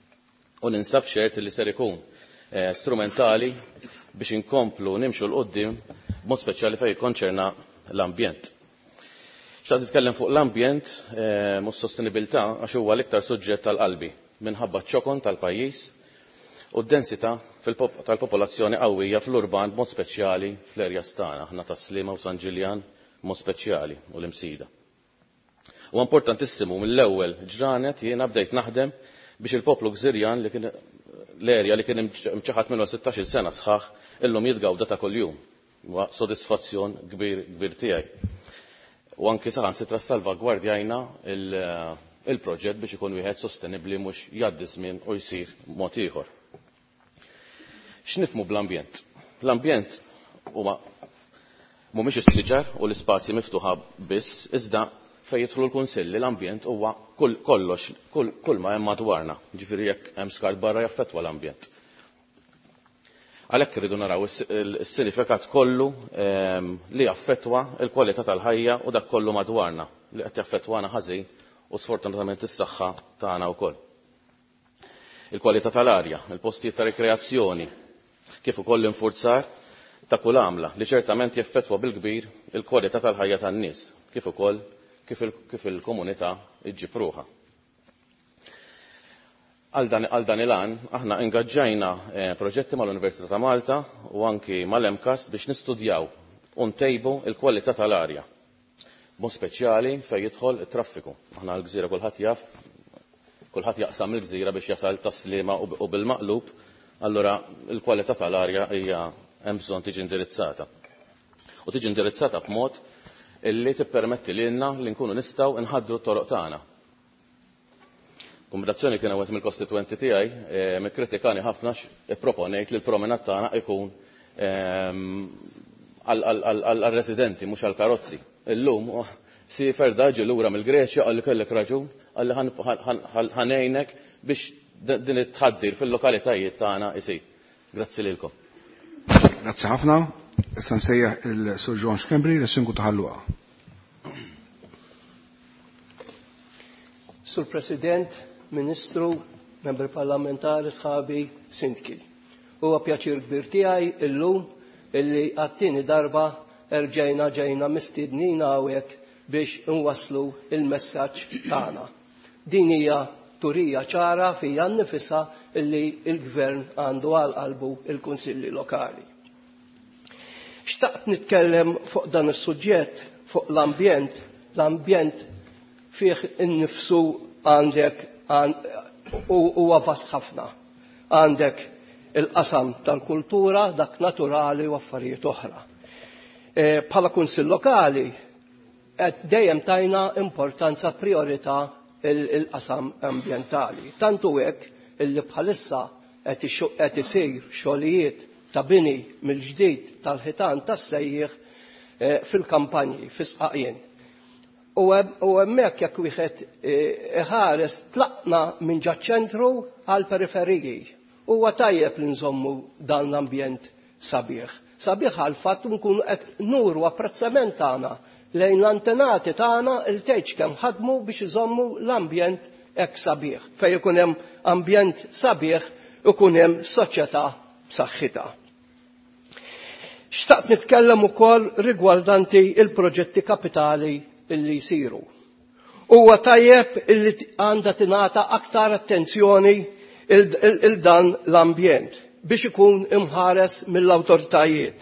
u ninsab ċert li ser ikun strumentali biex inkomplu nimxu l-qoddim b'mod speċjali fejn jikkonċerna l-ambjent. X'għad nitkellem fuq l-ambjent u s-sostenibilità għax huwa l-iktar suġġett tal-qalbi minħabba ċ-ċokon tal-pajjiż u d-densità tal-popolazzjoni qawwija fl-urban b'mod speċjali fl-erjas tagħna, aħna ta' Sliema u San Ġiljan b'mod speċjali u l-Imsida. U importantissimu mill-ewwel ġranet jiena bdejt naħdem biex il-poplu Gżirjan li kien l-erja li kien imċaħat minnu 16 sena sħaħ illum jitgawda ta' kuljum. Wa sodisfazzjon kbir tiegħi. U anki saħansitra salvagwardjajna il-proġett biex ikun wieħed sostenibbli mhux jgħaddi żmien u jsir mod ieħor. X'nifhmu bl-ambjent? L-ambjent huma mhumiex is-siġar u l-ispazji miftuħa biss, iżda fejn jidħlu l-kunsilli l-ambjent huwa kollox, kull ma hemm madwarna. Ġifieri jekk hemm skart barra jaffettwa l-ambjent. Għalhekk irridu naraw is-sinifikat kollu li jaffettwa l-kwalità tal-ħajja u dak kollu madwarna li qed jaffettwana ħażin u sfortunatament is-saħħa tagħna wkoll. Il-kwalità tal-arja, il-postijiet ta' rekreazzjoni, kif ukoll l-infurzar ta' kull għamla li ċertament jaffettwa bil-kbir il-kwalità tal-ħajja tan-nies, kif ukoll kif il-komunità iġġib ruħha. Għal dan il-għan, aħna ingaġġajna proġetti mal-Università ta' Malta u anki mal-MCAST biex nistudjaw u ntejbu il-kwalità tal-arja. B'mod speċjali fejn jidħol it-traffiku. Aħna l-Gżira kulħadd jaqsam il-Gżira biex jasal ta' Sliema u bil-maqlub, allura il-kwalità tal-arja hija hemm bżonn tiġi indirizzata. U tiġi indirizzata b'mod illi tippermetti lilna li nkunu nistgħu nħaddru t-toroq tagħna. Kombinazzjoni kien għet mill-kostituenti tiegħi mikkritikani ħafna ipproponejt li l-promenat tagħna ikun għall-residenti mhux għall-karozzi. Illum Sifer ġie lura mill-Greċja qalli kellek raġun, qalli ħanejnek biex din it-tħaddir fil-lokalitajiet tagħna isir. Grazzi lilkom. Grazzi ħafna. Issa nsejjaħ il-Sur John Schembri li sinku taħalluha. Sur President, Ministru, Membri Parlamentari, sħabi, Sindki. Huwa pjaċir kbir tiegħi illum illi għattini darba ġejna mistiednina hawnhekk biex inwasslu il-messaġġ tagħna. Din hija turija ċara fija nnifisha illi il-Gvern għandu għal qalbu il-Kunsilli Lokali. Xtaqt nitkellem fuq dan is-suġġett fuq l-ambjent. L-ambjent fih innifsu għandek huwa vast ħafna. Għandek il-qasam tal-kultura, dak naturali u affarijiet oħra. Bħala Kunsill Lokali qed dejjem tajna importanza priorità il-qasam ambjentali. Tantu hekk illi bħalissa qed isir xogħlijiet ta' bini mill-ġdid tal-ħitan tas-sejjieħ fil-kampanji, fis-sqaqjien. U hemmhekk jekk wieħed iħares tlaqna minn ġaċ-ċentru għal periferiji. Huwa tajjeb li nżommu dan l-ambjent sabiħ. Sabiħ għal fatt nkunu qed nuru apprezzament tagħna lejn l-antenati tagħna il tgħid kemm ħadmu biex iżommu l-ambjent hekk sabiħ. Fejn ikun hemm ambjent sabiħ ikun hemm soċjetà b'saħħitha. Xtaqt nitkellem ukoll rigwardanti il-proġetti kapitali illi jsiru. Huwa tajjeb illi għandha tingħata aktar attenzjoni il dan l-ambjent biex ikun imħares mill-awtoritajiet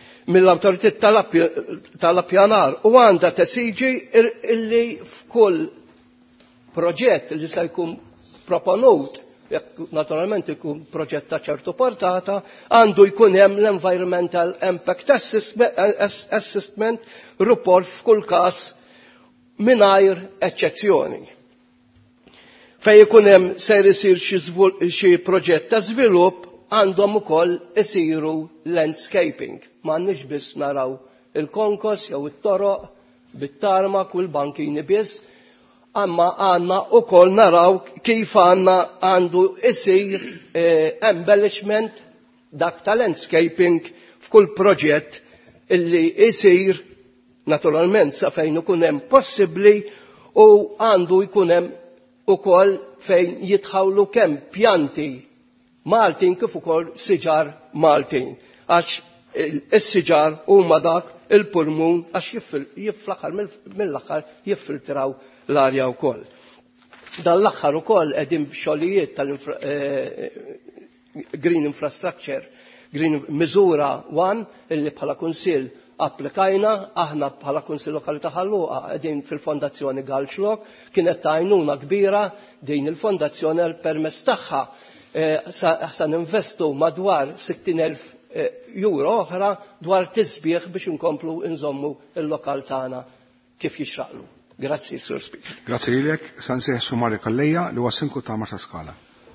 tal-appjanar u għandha tesiġi illi f'kull proġett li se jkun proponut, jekk naturalment ikun proġett ta' ċertu portata, għandu jkun hemm l-Environmental Impact Assessment report f'kull każ mingħajr eċċezzjoni. Fejn ikun hemm se jsir xi proġett ta' żvilupp għandhom ukoll isiru landscaping. M'għandniex biss naraw il-konkos jew it-toroq bit-tarmak u l-bankini biss, imma għandna wkoll naraw kif għandu isir embellishment dak ta' landscaping f'kull proġett illi isir naturalment sa fejn ikun hemm possibbli u għandu jkun hemm ukoll fejn jitħawlu kemm pjanti Maltin kif ukoll siġar Maltin. Għax is-siġar huma dak il-pulmun għax mill-aħħar jiffiltraw l-arja wkoll. Dan l-aħħar ukoll qegħdin b'xogħlijiet tal-Green Infrastructure, Green Miżura 1 illi bħala kunsill applikajna, aħna bħala kunsill lokali ta' Ħalluqa qegħdin fil-Fondazzjoni Galxlok, kienet ta' għajnuna kbira din il-fondazzjoni għal permess tagħha sa ninvestu madwar 60,000 euro oħra dwar tisbieħ biex inkomplu nżommu il-lokal tagħna kif jixraqlu. Grazzi, Sur Speaker. Grazzi lilek, Sansejħ Sumari Kolleja li wasinku ta' Marta Skala.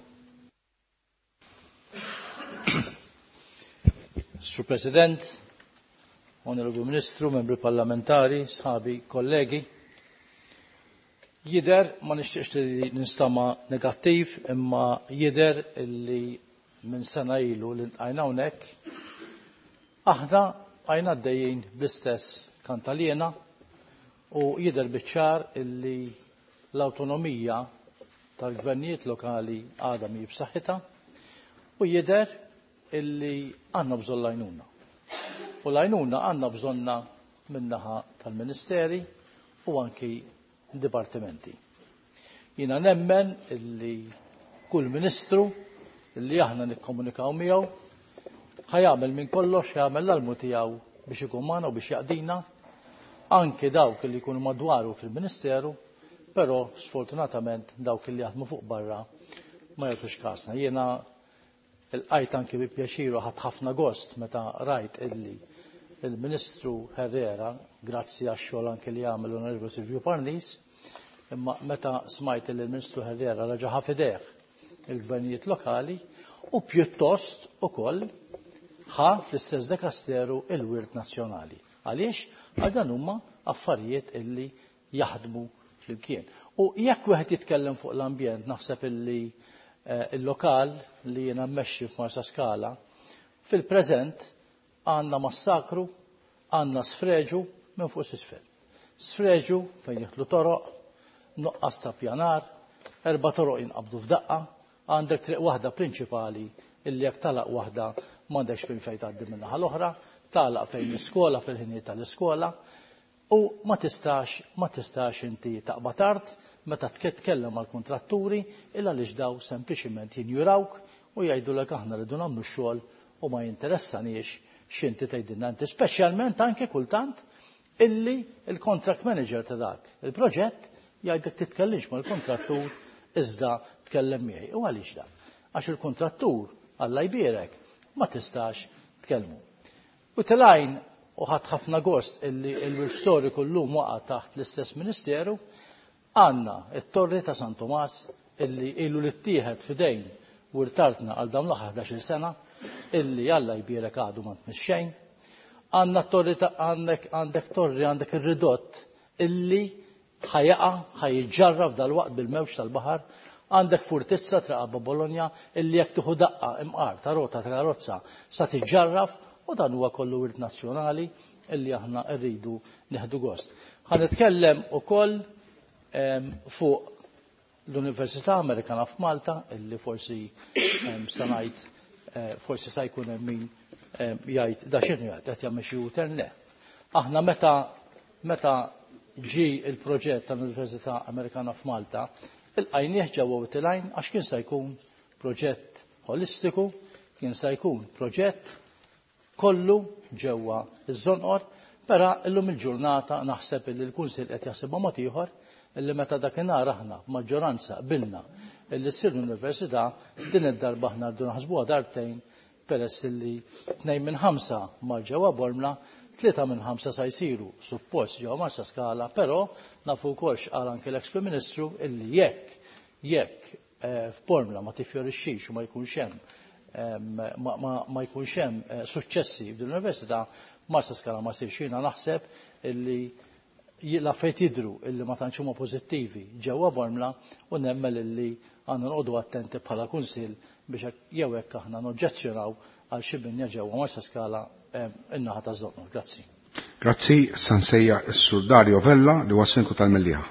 Sur President, Onorevoli Ministru, membri parlamentari, sħabi, kollegi, jider ma nixtieqx li nistama negattiv, imma jider illi minn sena ilu li ntqajna hawnhekk aħna għajna għaddejjin bl-istess kantaljena u jider biċ-ċar illi l-awtonomija tal-gvernijiet lokali għadha mhi b'saħħitha u jider illi għandna bżonn l-għajnuna. U l-għajnuna għandna bżonna min-naħa tal-Ministeri u anki dipartimenti. Jiena nemmen illi kull Ministru illi aħna nikkomunikaw miegħu ħajamel minn kollox jagħmel l-almu tiegħu biex ikun magħna u biex jaqdina anke dawk li jkunu madwaru fil-Ministeru, però sfortunatament dawk li jaħdmu fuq barra ma jagħtux kasna. Jiena il-qajt anke bi pjaċiru ħadd ħafna gost meta rajt illi il-Ministru Herrera, grazzi għax-xogħol anke li jagħmel l-Onorevoli Silvio Parnis, imma meta smajt li l-Ministru Herrera raġaħa fideh il-gvernijiet lokali u pjuttost ukoll ħa fl-istess dekasteru il-wirt nazzjonali. Għaliex? Għal dan huma affarijiet illi jaħdmu flimkien. U jekk wieħed jitkellem fuq l-ambjent naħseb illi il-lokal li jiena mmexxi f'Marsa Skala fil-preżent għandna massakru, għandna sfreġu minn fuq s'isfel. Sfreġu fejn jieħdlu toroq, nuqqas ta' pjanar, 4 toroq jinqabdu f'daqqa, għandek triq waħda prinċipali illi jekk talaq waħda m'għandekx fejn tgħaddi min-naħa l-oħra, talaq fejn l-iskola fil-ħinijiet tal-iskola u ma tistax inti taqbad tard meta titkellem mal-kontratturi illa għaliex daw sempliċiment jinjurawk u jgħidulek aħna rridu nagħmlu x-xogħol u ma jinteressanix x'inti tgħidilna inti, speċjalment anke kultant illi il-contract manager ta' dak il-proġett jgħidlek titkellimx mal-kontrattur iżda tkellem miegħi. U għaliex dan? Għax il-kontrattur Alla jbierek ma tistax tkellmu. U telajn u ħadd ħafna gost illi l-wirt storiku llum waqa' taħt l-istess Ministeru għandna it-Torri ta' San Tomas illi ilu li ttieħed f'idejn wirtartna għal dawn l-aħħar 11 sena illi Alla jbierek għadu ma tmix xejn. Għandna torri għandek ir-ridott illi ħajġarraf dal-waqt bil-mewġ tal-baħar, għandek furtizza traqaba Bologna illi jekk tieħu daqqa imqar ta' rota ta' karozza sa tiġġarraf u dan huwa kollu wirt nazzjonali illi aħna rridu neħdu gost. Ħanitkellem ukoll fuq l-Università Amerikana f'Malta illi forsi sanajt forsi sa jkun hemm min jgħid da x'inhu qed jagħmel xi uter le. Aħna meta ġi il-proġett tal-Università Amerikana f'Malta il-qajnieh ġewwa Witilajn għax kien se jkun proġett holistiku, kien se jkun proġett kollu ġewwa iż-żonqor, però llum il-ġurnata naħseb li l-Kunsill qed jaħsibha mod ieħor illi meta dakinhar aħna b'maġġoranza qbilna illi ssir l-Università din id-darba aħna rridu naħsbuha darbtejn peress illi 2 minn 5 mar ġewwa Bormla, 3 minn 5 sa jsiru suppost ġewwa Marsa Skala, però nafu wkoll x'qal anke l-ex-Prim Ministru illi jekk f'Bormla ma tifjorixxix u ma jkunx hemm suċċessi f'din-Università, Marsa Skala ma jsirx. Jiena naħseb illi l-affarijiet jidhru illi ma tantx huma pożittivi ġewwa Bormla u nemmel illi għandna noqogħdu attenti bħala Kunsill biex jew hekk aħna noġġezzjonaw għal xi binja ġewwa Marsa Skala in-naħa taż-żonqor. Grazzi. Grazzi, Sansejja s-Sur Dario Vella li wasinku tal-Mellieħa.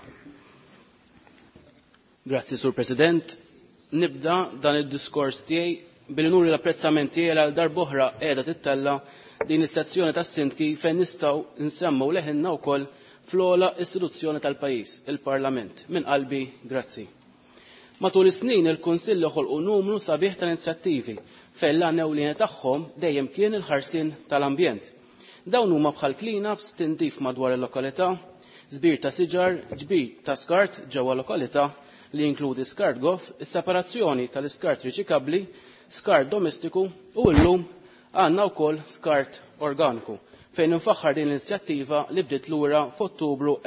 Grazzi, Sur President. Nibda dan id-diskors tiegħi billi nuri l-apprezzament tiegħi għal darb'oħra qiegħda tittella din is-sezzjoni tas-sindki fejn nistgħu nsemmu leħinna wkoll fl-ogħla istituzzjoni tal-pajjiż, il-Parlament. Minn qalbi, grazzi. Matul is-snin il-Kunsill ħolqu numru sabiħ ta' inizjattivi fejn l-għan ewlieni tagħhom dejjem kien il-ħarsien tal-ambjent. Dawn huma bħal clean-ups tindif madwar il-lokalità, żbir ta' siġar, ġbir ta' skart ġewwa lokalità li jinkludi skart goff, is-separazzjoni tal-iskart riċikabbli, skart domestiku u llum għandna wkoll skart organiku fejn infaħħar din l-inizjattiva li bdiet lura f'Ottubru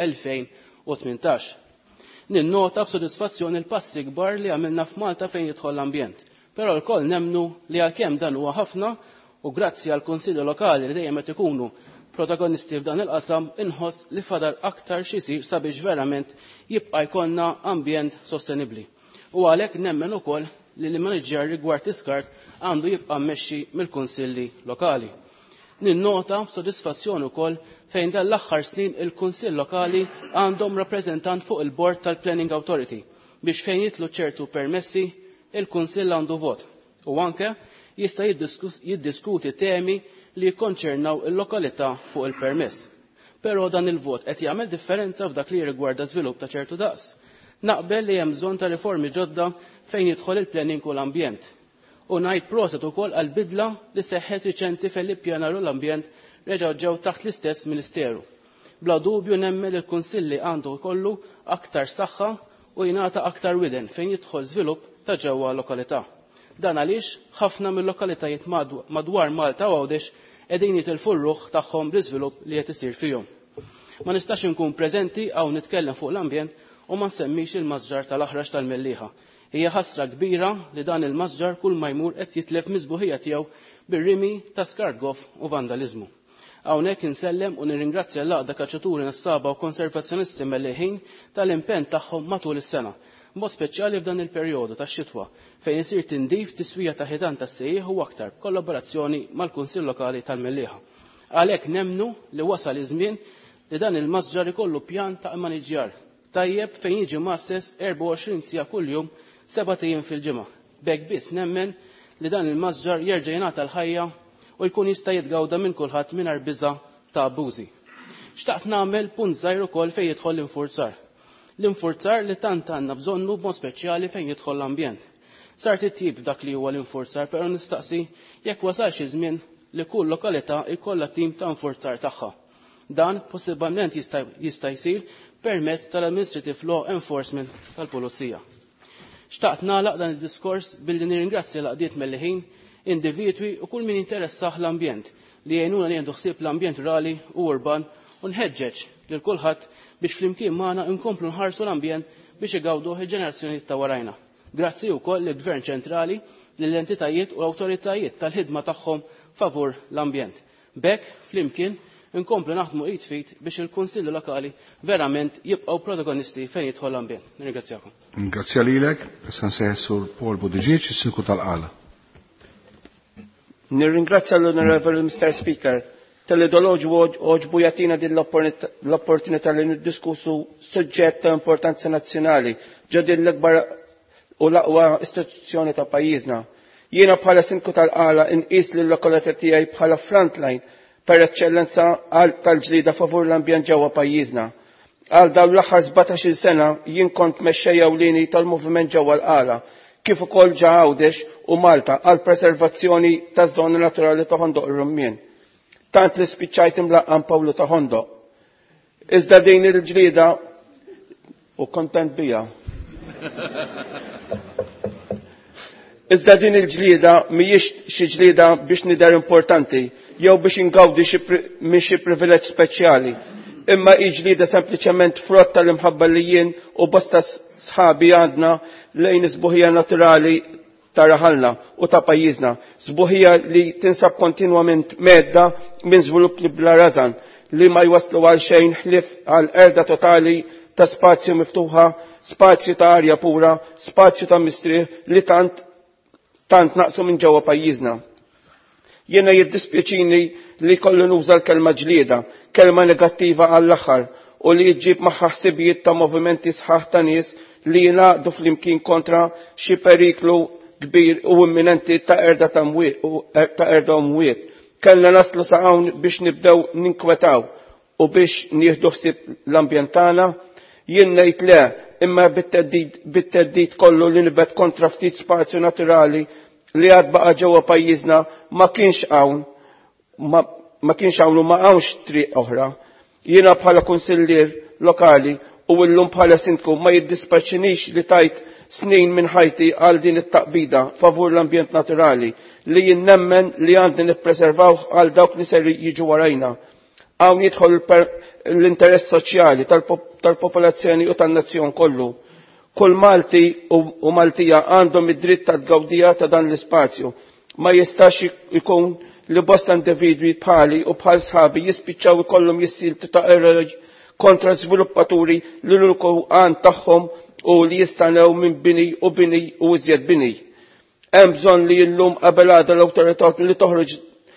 2018. Ninnota b'sodisfazzjoni l-passi kbar li għamilna f'Malta fejn jidħol l-ambjent, però lkoll nemmnu li għalkemm dan huwa ħafna u grazzi għal kunsilli lokali li dejjem qed ikunu protagonisti f'dan il-qasam inħoss li fadal aktar xi jsir sabiex verament jibqa' jkollna ambjent sostenibbli. U għalhekk nemmen ukoll li l-manager rigward iskart għandu jibqa' mmexxi mill-kunsilli lokali. Ninnota b'sodisfazzjoni wkoll fejn dan l-aħħar snin il-Kunsill Lokali għandhom rappreżentant fuq il-Bord tal-Planning Authority biex fejn jitlu ċertu permessi il-Kunsill għandu vot u anke jista' jiddiskuti temi li jikkonċernaw il-lokalità fuq il-permess. Però dan il-vot qed jagħmel differenza f'dak li rigwarda żvilupp ta' ċertu daqs. Naqbel li hemm bżonn ta' riformi ġodda fejn jidħol il-planning u l-ambjent. U ngħid proset ukoll għall-bidla li seħħet riċenti fil-ippjanar u l-ambjent reġgħu ġew taħt l-istess Ministeru. Bla dubju nemmen il-Kunsilli għandu jkollu aktar saħħa u jingħata aktar widen fejn jidħol żvilupp ta' ġewwa lokalità. Dan għaliex ħafna mill-lokalitajiet madwar Malta u Għawdex qegħdin jitilfu r-ruħ tagħhom bl-iżvilupp li qed isir fihom. Ma nistax inkun preżenti hawn nitkellem fuq l-ambjent u ma nsemmix il-mażġar tal-aħrax tal-Mellieħa. Hija ħasra kbira li dan il-mażġar kull ma jmur qed jitlef miżbuħija tiegħu bir-rimi ta' skart goff u vandaliżmu. Hawnhekk insellem u nirringrazzja l-Għaqda Kaċċaturi Nassaba u Konservazzjonisti Mellieħin tal-impenn tagħhom matul is-sena, mod speċjali f'dan il-perjodu tax-xitwa fejn isir tindif tiswija ta' ħitan tas-sejjieħ u aktar kollaborazzjoni mal-Kunsill Lokali tal-Mellieħa. Għalhekk nemmnu li wasal iż-żmien li dan il-mażġar ikollu pjan ta' maniġjar tajjeb fejn jiġi massess 24 sija kuljum 7 ijiem fil-ġimgħa. B'hekk biss nemmen li dan il-mażġar jerġa' jingħata l-ħajja u jkun jista' jitgawda minn kulħadd mingħajr biża' ta' abbużi. Xtaqt nagħmel punt żgħir ukoll fejn jidħol l-infurzar. L-infurzar li tant għandna bżonnu b'mod speċjali fejn jidħol l-ambjent. Sar titjib dak li huwa l-infurzar, però nistaqsi jekk wasalx iż-żmien li kull lokalità jkollha tim ta' infurzar tagħha. Dan possibilment jista' jsir permezz tal-Administrative Law Enforcement tal-Pulizija. Xtaqt nagħlaq dan id-diskors billi nirringrazzja l-qdiet Mellieħin, individwi u kull min interessaħ l-ambjent li jgħinuna nieħdu ħsieb l-ambjent rurali u urban u nħeġġeġ lil kulħadd biex flimkien magħna nkomplu nħarsu l-ambjent biex igawduh il-ġenerazzjonijiet ta' warajna. Grazzi wkoll lill-Gvern ċentrali, lill-entitajiet u awtoritajiet tal-ħidma tagħhom favur l-ambjent. B'hekk flimkien inkomplu naħdmu id fit biex il-Kunsilli Lokali verament jibqgħu protagonisti fejn jidħol l-ambjent. Nirringrazzjakom. Ringrazzja lilek, issa nsejħu sur Paul Buttigieg, is-Sindaku tal-Qala. Nirringrazzja l-Honorable Mr. Speaker tal-ideoloġu oġbu jagħtina din l-opportunità li niddiskussu suġġett ta' importanza nazzjonali ġodin l-ikbar u l-aqwa istituzzjoni ta' pajjiżna. Jiena bħala Sindaku tal-Qala inqis lill-lokalità tiegħi bħala frontline per eċċellenza tal-ġlida favur l-ambjent ġewwa pajjiżna. Għal dawn l-aħħar 17-il sena jien kont mexxejja ewlieni tal-moviment ġewwa l-Qala, kif ukoll ġa Għawdex u Malta għal preservazzjoni taż-żoni naturali ta' Ħondoq ir-Rummien. Tant li spiċċajt imlaqqam Pawlu ta' Ħondoq. Iżda din il-ġlida u kontent bija. Iżda din il-ġlida mhijiex xi ġlida biex nidher importanti jew biex ingawdi minn xi privileġġ speċjali. Imma hi ġlida sempliċement frott tal-imħabba li jien u bosta sħabi għandna lejn sbuħija naturali ta' raħalna u ta' pajjiżna. Sbuħija li tinsab kontinwament medda minn żvilupp li bla rażan li ma jwaslu għal xejn ħlief għal erda totali ta' spazju miftuħa, spazju ta' arja pura, spazju ta' mistrieħ li tant naqsu minn ġewwa pajjiżna. Jiena jiddispjaċini li kollu nuża l-kelma ġlieda, kelma negattiva għall-aħħar u li jġib magħha ħsibijiet ta' movimenti sħaħ ta' nies li jingħaqdu flimkien kontra xi periklu kbir u imminenti ta' erda u mwiet. kellna naslu sa hawn biex nibdew ninkwetaw u biex nieħdu ħsieb l-ambjent tagħna, jien ngħid le, imma bit-teddid kollu li nibgħet kontra ftit spazju naturali li għad baqa' ġewwa pajjiżna ma kienx hawn u ma hawnx triq oħra. Jiena bħala kunsillier lokali u llum bħala sindku ma jiddispaċinix li tajt snin minn ħajti għal din it-taqbida favur l-ambjent naturali li jien nemmen li għandi nippreservaw għal dawk li ser jiġu warajna. Hawn jidħol l-interess soċjali tal-popolazzjoni u tan-nazzjon kollu. Kull Malti u Maltija għandhom id-dritt tal-gawdija ta' dan l-ispazju. Ma jistax ikun li bosta individwi bħali u bħal sħabi jispiċċaw ikollhom jissiltu ta' eroj kontra żviluppaturi li l-uku għan tagħhom u li jistanew minn bini u iżjed bini. Hemm bżonn li llum qabel għada l-awtorità li toħroġ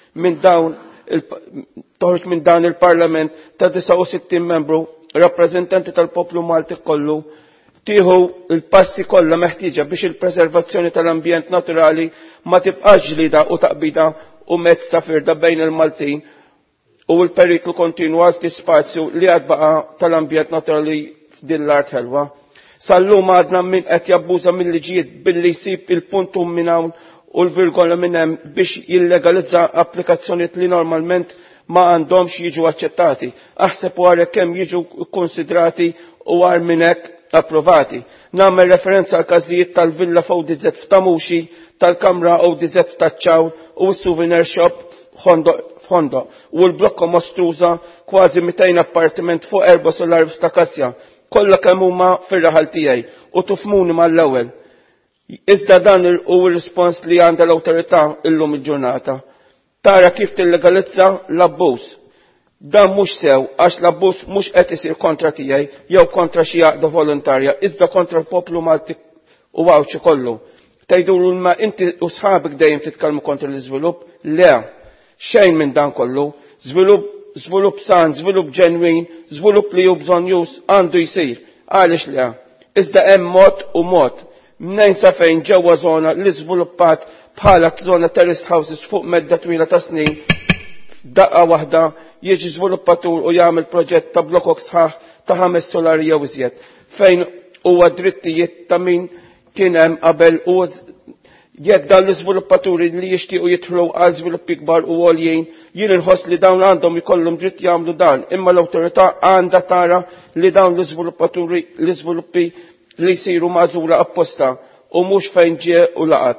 minn dan il-Parlament ta' 69 membru rappreżentanti tal-poplu Malti kollu tieħu l-passi kollha meħtieġa biex il-preservazzjoni tal-ambjent naturali ma tibqax ġlida u taqbida u mezz ta' firda bejn il-Maltin u l-periklu kontinu għal ftit spazju li għad baqa tal-ambjent naturali f'din l-art ħelwa. Sal-lum għadna min qed jabbuża mill-liġijiet billi jsib il-puntu minn hawn u l-virgola minn hemm biex jillegalizza applikazzjonijiet li normalment ma għandhomx jiġu aċċettati. Aħseb wara kemm jiġu konsidrati u għar minn hekk approvati. Nagħmel referenza għal każijiet tal-Villa FODZ f'Tamuxi, tal-Kamra ODZ f'Taċċaw u s-Souvenir Shop f'Hondo u l-blokka mostruża kważi 200 appartiment fuq 4 solari f'Takassja. Kollha kemm huma fir-raħal tiegħi u tufmuni mal-ewwel. Iżda dan hu r-rispons li għandha l-awtorità illum il-ġurnata. Tara kif tillegalizza l-abbuż. Dan mhux sew għax l-abbuż mhux qed isir kontra tiegħi jew kontra xi għaqda volontarja, iżda kontra l-poplu Malti u għawċi kollu. Tgħidulu ma inti u sħabek dejjem titkellmu kontra l-iżvilupp? Le, xejn minn dan kollu. Żvilupp san, żvilupp ġenwin, żvilupp li hu bżonn jus għandu jsir. Għaliex le? Iżda hemm mod u mod. Mnejn sa fejn ġewwa żona li żviluppat bħala żona terraced houses fuq medda twila ta' snin, daqqa waħda jiġi żviluppatur u jagħmel proġett ta' blokok sħaħ ta' 5 solari jew iżjed, fejn huwa drittijiet ta' min kien hemm qabel u jekk dan l-iżviluppaturi li jixtiequ jidħlu għal żviluppi kbar u għoljien, jien inħoss li dawn għandhom ikollhom dritt jagħmlu dan, imma l-awtorità għandha tara li dawn l-iżviluppaturi l-iżviluppi li jsiru magħżula apposta u mhux fejn ġie u laqat.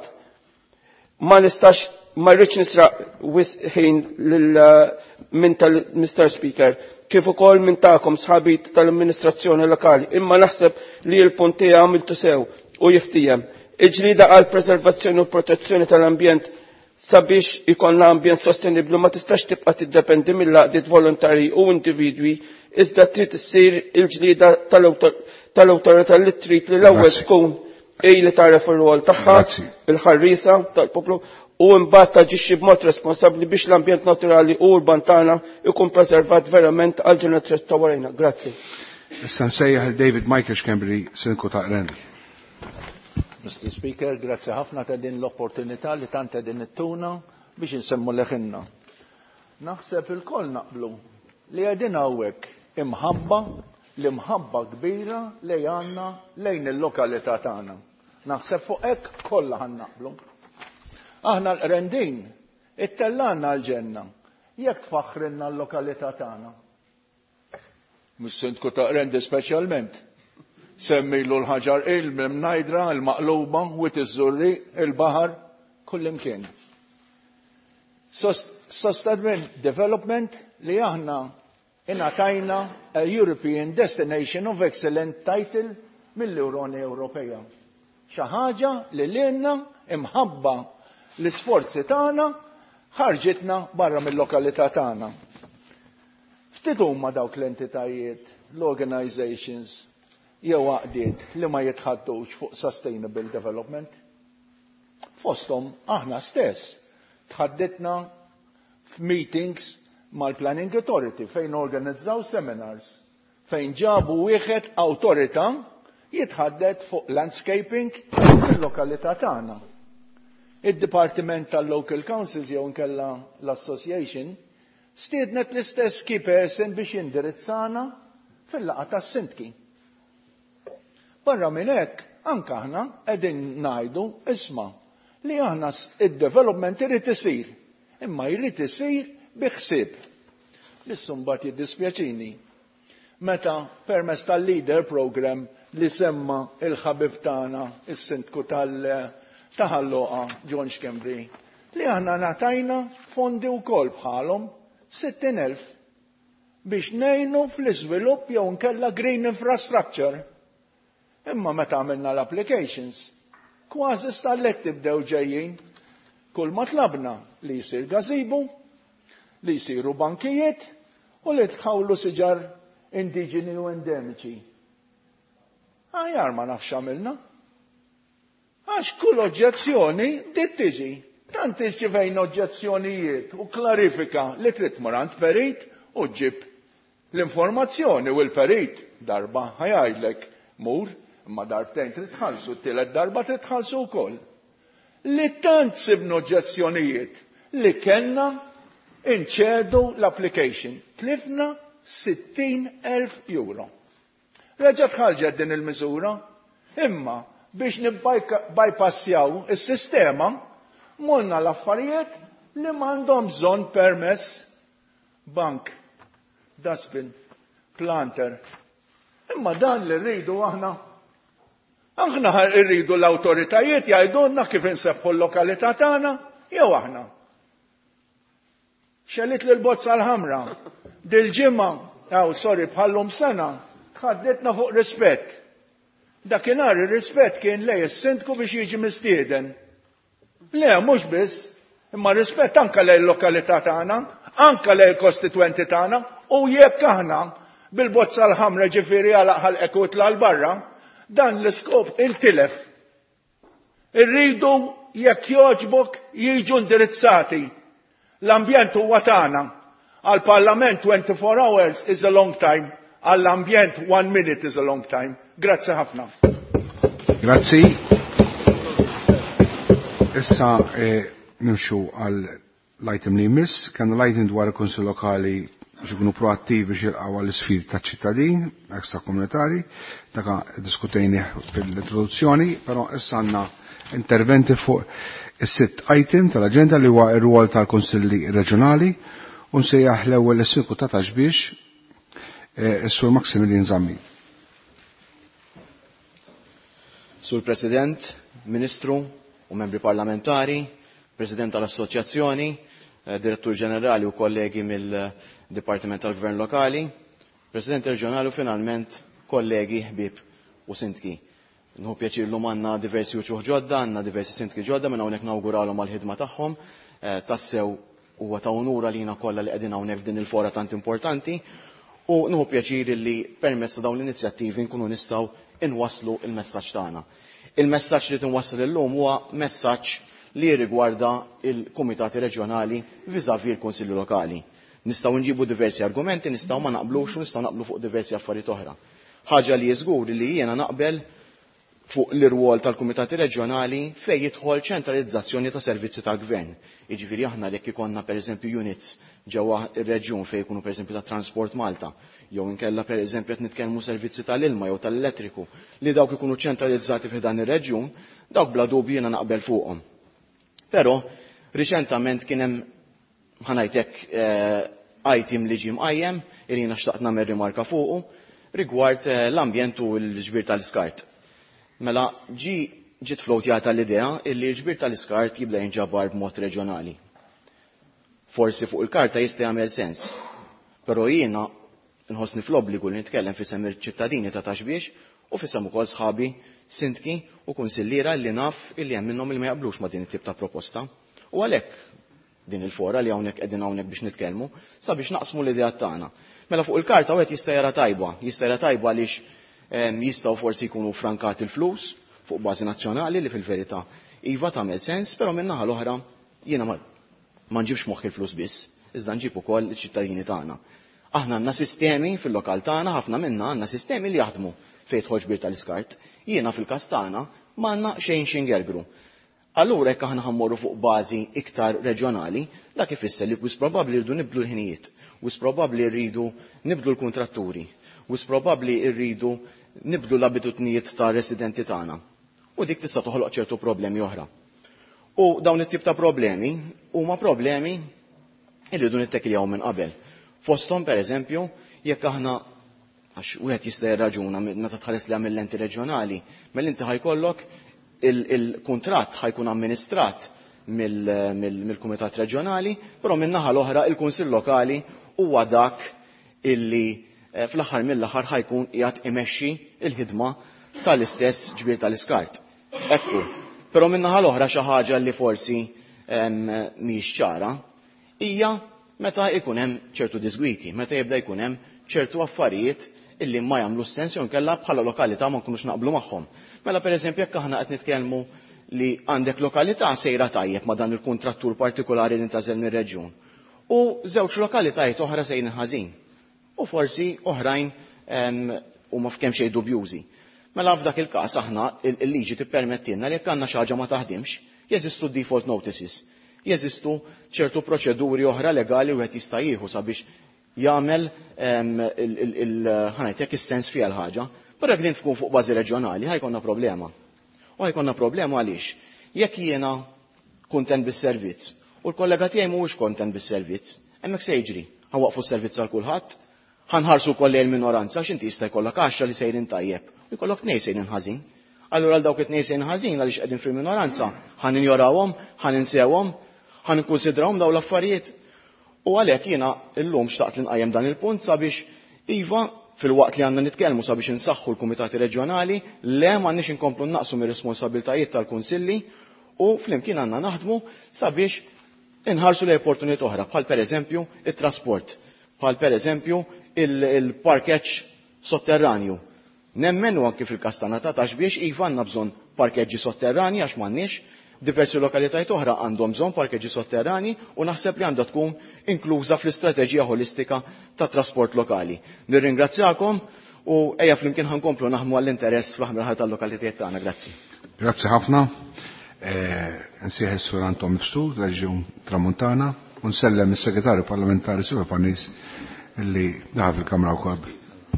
Ma nistax ma rridx nisraq ħin minn tal-Mr. Speaker, kif ukoll minn tagħkom sħabit tal-amministrazzjoni lokali, imma naħseb li l-punti għamiltu sew u jiftijem. Iġlida għal preservazzjoni u protezzjoni tal-ambjent sabiex ikollna ambjent sosteniblu ma tistax tibqa' tiddependi mill-għaqdiet volontarji u individwi, iżda trid issir il-ġlida tal-awtorità li trid li l-ewwel tkun li taref ir-rwol tagħha, il-ħarriesa tal-poplu u mbagħad taġixxi b'mod responsabbli biex l-ambjent naturali u urban tagħna ikun preservat verament għal ġenerazzjoni ta' warajna. Grazzi. Issa nsejjaħ David Michael Schembri, Sinku ta' Rendi. Mr. Speaker, grazzi ħafna ta' din l-opportunità li tant din it-tuna biex insemmu leħinna. Naħseb il-koll naqblu li għedin hawnhekk imħabba kbira li għandna lejn il-lokalità tagħna. Naħseb fuq hekk kollha ħannaqblu. Aħna l-Rendin it-tellanna l-ġenna jekk tfaħħrilna l-lokalità tagħna. Mhux Sindku ta' Rendi speċjalment. Semmilu l-ħaġar il-mnajdra, il-maqluba, wit iż-żurri, il-baħar, kullimkien. Sustainable development li aħna ingħatajna a European Destination of Excellent title mill-Unjoni Ewropea. Xi ħaġa li lilna imħabba l-isforzi tagħna ħarġitna barra mill-lokalità tagħna. Ftit huma dawk l-entitajiet, l-organizations, jew għaqdiet li ma jitħaddux fuq sustainable development. Fosthom aħna stess tħadditna f'meetings mal-Planning Authority fejn organizzaw seminars fejn ġabu wieħed awtorità jitħaddet fuq landscaping fil-lokalità tagħna. id-Dipartiment tal-Local Councils jew nkella l-Association stiednet l-istess key person biex jindirizzana fil-laqgħa tas-sindki. Barra minn hekk, anke aħna qegħdin ngħidu isma' li aħna id-development irid isir, imma jrid isir bi ħsieb. Lissu mbagħad jiddispjaċini. Meta permezz tal-Leader Program li semma il-ħabib tagħna, is-sindku ta' Ħalloqa John Schembri, li aħna ngħatajna fondi wkoll bħalhom 60,000 biex ngħinu fl-iżvilupp jew nkella green infrastructure. Imma meta għamilna l-applications, kważi stalletti bdew ġejjin kull ma tlabna li jsir gazebo, li jsiru bankijiet u li tħawlu siġar indiġeni u endemiċi. Aħjar ma nafx għamilna. Għax kull oġġezzjoni dit tiġi. Tant irċivejna oġġezzjonijiet u klarifika li trid morant ferit u ġib l-informazzjoni u l-ferit darba ħajajlek mur, imma darbtejn trid tħallsu, t-tielet darba trid tħallsu wkoll. Li tant sibna oġġezzjonijiet li kellna inċedu l-application. Tlifna 60,000 euro. Reġa' tħalġet din il-miżura, imma biex nibbajpassjaw is-sistema mulna l-affarijiet li m'għandhom bżonn permess bank, dustbin, planter. Imma dan li rridu aħna rridu l-awtoritajiet jgħidulna kif inseħħu l-lokalità tagħna jew aħna. Xellit l-bozza l-ħamra. Dil-ġimma, bħallum sena, tħaddetna fuq rispett. Dakinhar ir-rispett kien lej is-sindku biex jiġi mistieden. Le, mhux biss, imma rispett anke lej l-lokalità tagħna, anke lej il-kostitwenti tagħna, u jekk aħna bil-bozza l-ħamra ġifieri għalaq ħalqek u tla' l-barra, dan l-iskop intilef. Irridu jekk jogħġbok jiġu indirizzati. L-ambjent huwa tagħna. Għall-Parlament 24 hours is a long time. Għall-ambjent 1 minute is a long time. Grazzi ħafna. Grazzi. Issa nimxu għall-item li jmiss. Kan l-item dwar il-Konsil Lokali biex ikunu proattivi biex jilqgħu għall-isfidi taċ-ċittadin, ekstra komunitari. Daka diskutejni fil-introduzzjoni, però issa għandna interventi fuq is-sitt item tal-aġenda li huwa r-rwol tal-Konsilli Reġjonali u nsejjaħ l-ewwel is-sinku ta' taġbiex is-Sur Maximilian Zammi. Sur President, Ministru u membri parlamentari, President tal-Assoċjazzjoni, Direttur Ġenerali u kollegi mill-Dipartiment tal-Gvern Lokali, President Reġjonali u finalment kollegi ħbieb u sindki. Nħu pjaċir l-lum għanna diversi uċuħ ġodda, għanna diversi sindki ġodda, minna unek nawguralhom għal-ħidma tagħhom, tassew huwa ta' unura lina kollha li qegħdin hawnhekk f'din il-fora tant importanti, u nħu pjaċir li permezz dawn l-inizjattivi nkunu nistgħu inwasslu il-messaġġ tagħna. Il-messaġġ li tinwassal illum huwa messaġġ li rigwarda il-Kumitati Reġjonali viżavi l-Kunsilli Lokali. Nistgħu nġibu diversi argumenti, nistgħu ma naqblux u nistgħu naqblu fuq diversi affarijiet oħra. Ħaġa li jiżgur li jiena naqbel fuq l-irwol tal-Kumitati Reġjonali fejn jidħol ċentralizzazzjoni ta' servizzi tal-Gvern. Jiġifieri aħna jekk ikonna pereżempju units ġewwa ir-reġjun fejn jkunu pereżempju ta' Transport Malta, jew inkella pereżempju qed nitkellmu servizzi tal-ilma jew tal-elettriku li dawk ikunu ċentralizzati f'dan ir-reġjun, dawk bla dubju jiena naqbel fuqhom. Però riċentament kien hemm ħanajtek item li ġie mqajjem li jiena xtaqt nagħmel rimarka fuqu rigward l-ambjent u l-ġbir tal-iskart. Mela ġiet flowtjata l-idea illi l-ġbir tal-iskart jibda jinġabar b'mod reġjonali. Forsi fuq il-karta jista' jagħmel sens, però jiena nħossni fl-obbligu li nitkellem fisem il-ċittadini ta' Taxbiex u fisem ukoll sħabi, sindki u kunsilliera li naf illi hemm minnhom li ma jaqblux ma' din it-tip ta' proposta. U għalhekk din il-fora li hawnhekk qegħdin hawnhekk biex nitkellmu sabiex naqsmu l-idea tagħna. Mela fuq il-karta wieħed jista' jara tajba għaliex jistgħu forsi jkunu frankati l-flus fuq bażi nazzjonali li fil-verità iva tagħmel sens, però min-naħa l-oħra jiena ma nġibx moħħ il-flus biss, iżda nġib ukoll iċ-ċittadini tagħna. Aħna għandna sistemi fil-lokal tagħna, ħafna minnha għandna sistemi li jaħdmu fejn tħol ġbir tal-iskart. Jiena fil-każ tagħna m'għandna xejn xingergru. Allura jekk aħna ħammorru fuq bażi iktar reġjonali, dak ifisser li wis probabbli rridu nibdlu l-ħinijiet, wis probabbli rridu nibdlu l-kuntratturi, wis probabbli rridu nibdlu l-abitudnijiet ta' residenti tagħna. U dik tista' toħloq ċertu problemi oħra. U dawn it-tip ta' problemi huma problemi irridu nittekiljaw minn qabel. Fosthom pereżempju jekk aħna għax wieħed jista' jirraġuna meta tħares li mill-enti reġjonali, mill-inti ħajkollok il-kuntratt ħajkun amministrat mill-Kumitat Reġjonali, però min-naħa l-oħra il-Kunsill Lokali huwa dak illi fl-aħħar mill-aħħar ħajkun qiegħed imexxi l-ħidma tal-istess ġbir tal-iskart. Ekku, però min-naħa l-oħra xi ħaġa li forsi mhix ċara hija meta jkun hemm ċertu disgwiti, meta jibda jkun hemm ċertu affarijiet illi ma jagħmlu sens jew inkella bħala lokalità ma nkunux naqblu magħhom. Mela pereżempju jekk aħna qed nitkellmu li għandek lokalità sejra tajjeb ma' dan il-kuntrattur partikolari li intażel mir-reġjun. U żewġ lokalitajiet oħra sejrin ħażin. U forsi oħrajn huma f'kemm xejn dubjużi. Mela f'dak il-każ aħna il-liġi tippermettilna li jekk għandna xi ħaġa ma taħdimx, jeżistu default notices. Jeżistu ċertu proċeduri oħra legali wieħed jista' jieħu sabiex jagħmel ħanajtek is-sens fiha l-ħaġa, però jekk din tkun fuq bażi reġjonali ħajkonna problema. U ħajkonna problema għaliex? Jekk jiena kuntent bis-servizz u l-kollega tiegħi mhuwiex kontent bis-servizz, hemmhekk se jiġri. Ħawaqfu s-servizz għal kulħadd, ħanħarsu wkoll l-minoranza x'inti jista' jkollok 10 li sejrin tajjeb u jkollok 2 sejrin ħażin. Allura għal dawk it-2 sejrin ħażin għaliex qegħdin fil-minoranza, ħan injorawhom, ħan insewhom, ħan ikkunsidrawhom dawn l-affarijiet. U għalhekk jiena llum xtaqt li nqajjem dan il-punt sabiex iva fil-waqt li għandna nitkellmu sabiex insaħħu l-kumitati reġjonali le m'għandniex inkomplu naqsu mir-responsabbiltajiet tal-kunsilli u flimkien għandna naħdmu sabiex inħarsu lejn opportunitajiet oħra bħal pereżempju it-trasport, bħal pereżempju il-parkeġġ sotterranju. Nemmen u anke fil-Kastana ta' biex iva għandna bżonn parkeġġi sotterrani għax m'għandniex, diversi lokalitajiet oħra għandhom bżonn parkeġġi sotterrani u naħseb li għandha tkun inkluża fl-istrateġija holistika tat trasport lokali. Nirringrazzjakom u ejja flimkien ħankomplu naħdmu għall-interess fl-aħmar tal-lokalitajiet tagħna. Grazzi. Grazzi ħafna. Nsieħ is-Sur Anton Mifsud, Reġjun Tramuntana, u nsellem is-Segretarju Parlamentari Silva Panis illi daħal fil-Kamra wkoll.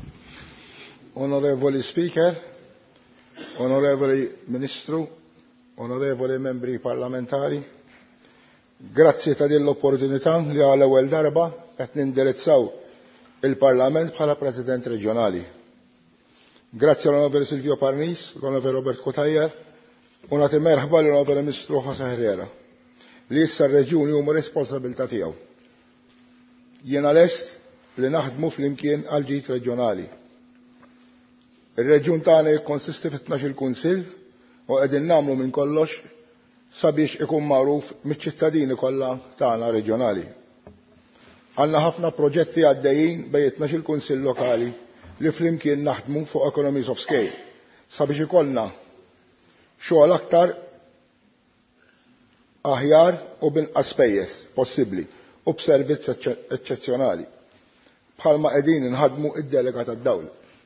Onorevoli Speaker, Onorevoli Ministru, Onorevoli membri parlamentari, grazzi ta' din l-opportunità li għal ewwel darba qed nindirizzaw il-Parlament bħala President Reġjonali. Grazzi l-Onorevoli Silvio Parnis, l-Onorevoli Robert Kotajjar, u nagħti merħba l-Onorevoli Ministru José Herrera li issa r-Reġjuni huma responsabilità tiegħu. Jiena lest li naħdmu flimkien għal ġid reġjonali. Ir-Reġjun tagħna jikkonsisti fi 12 kunsill u qegħdin nagħmlu minn kollox sabiex ikun magħruf miċ-ċittadini kollha tagħna reġjonali. Għandna ħafna proġetti għaddejjin bejn 12 kunsill lokali li flimkien naħdmu fuq economies of scale sabiex ikollna xogħol aktar aħjar u binqas spejjeż possibbli u b'servizz eċċezzjonali. Bħalma qegħdin inħadmu id-delega tad-dawl.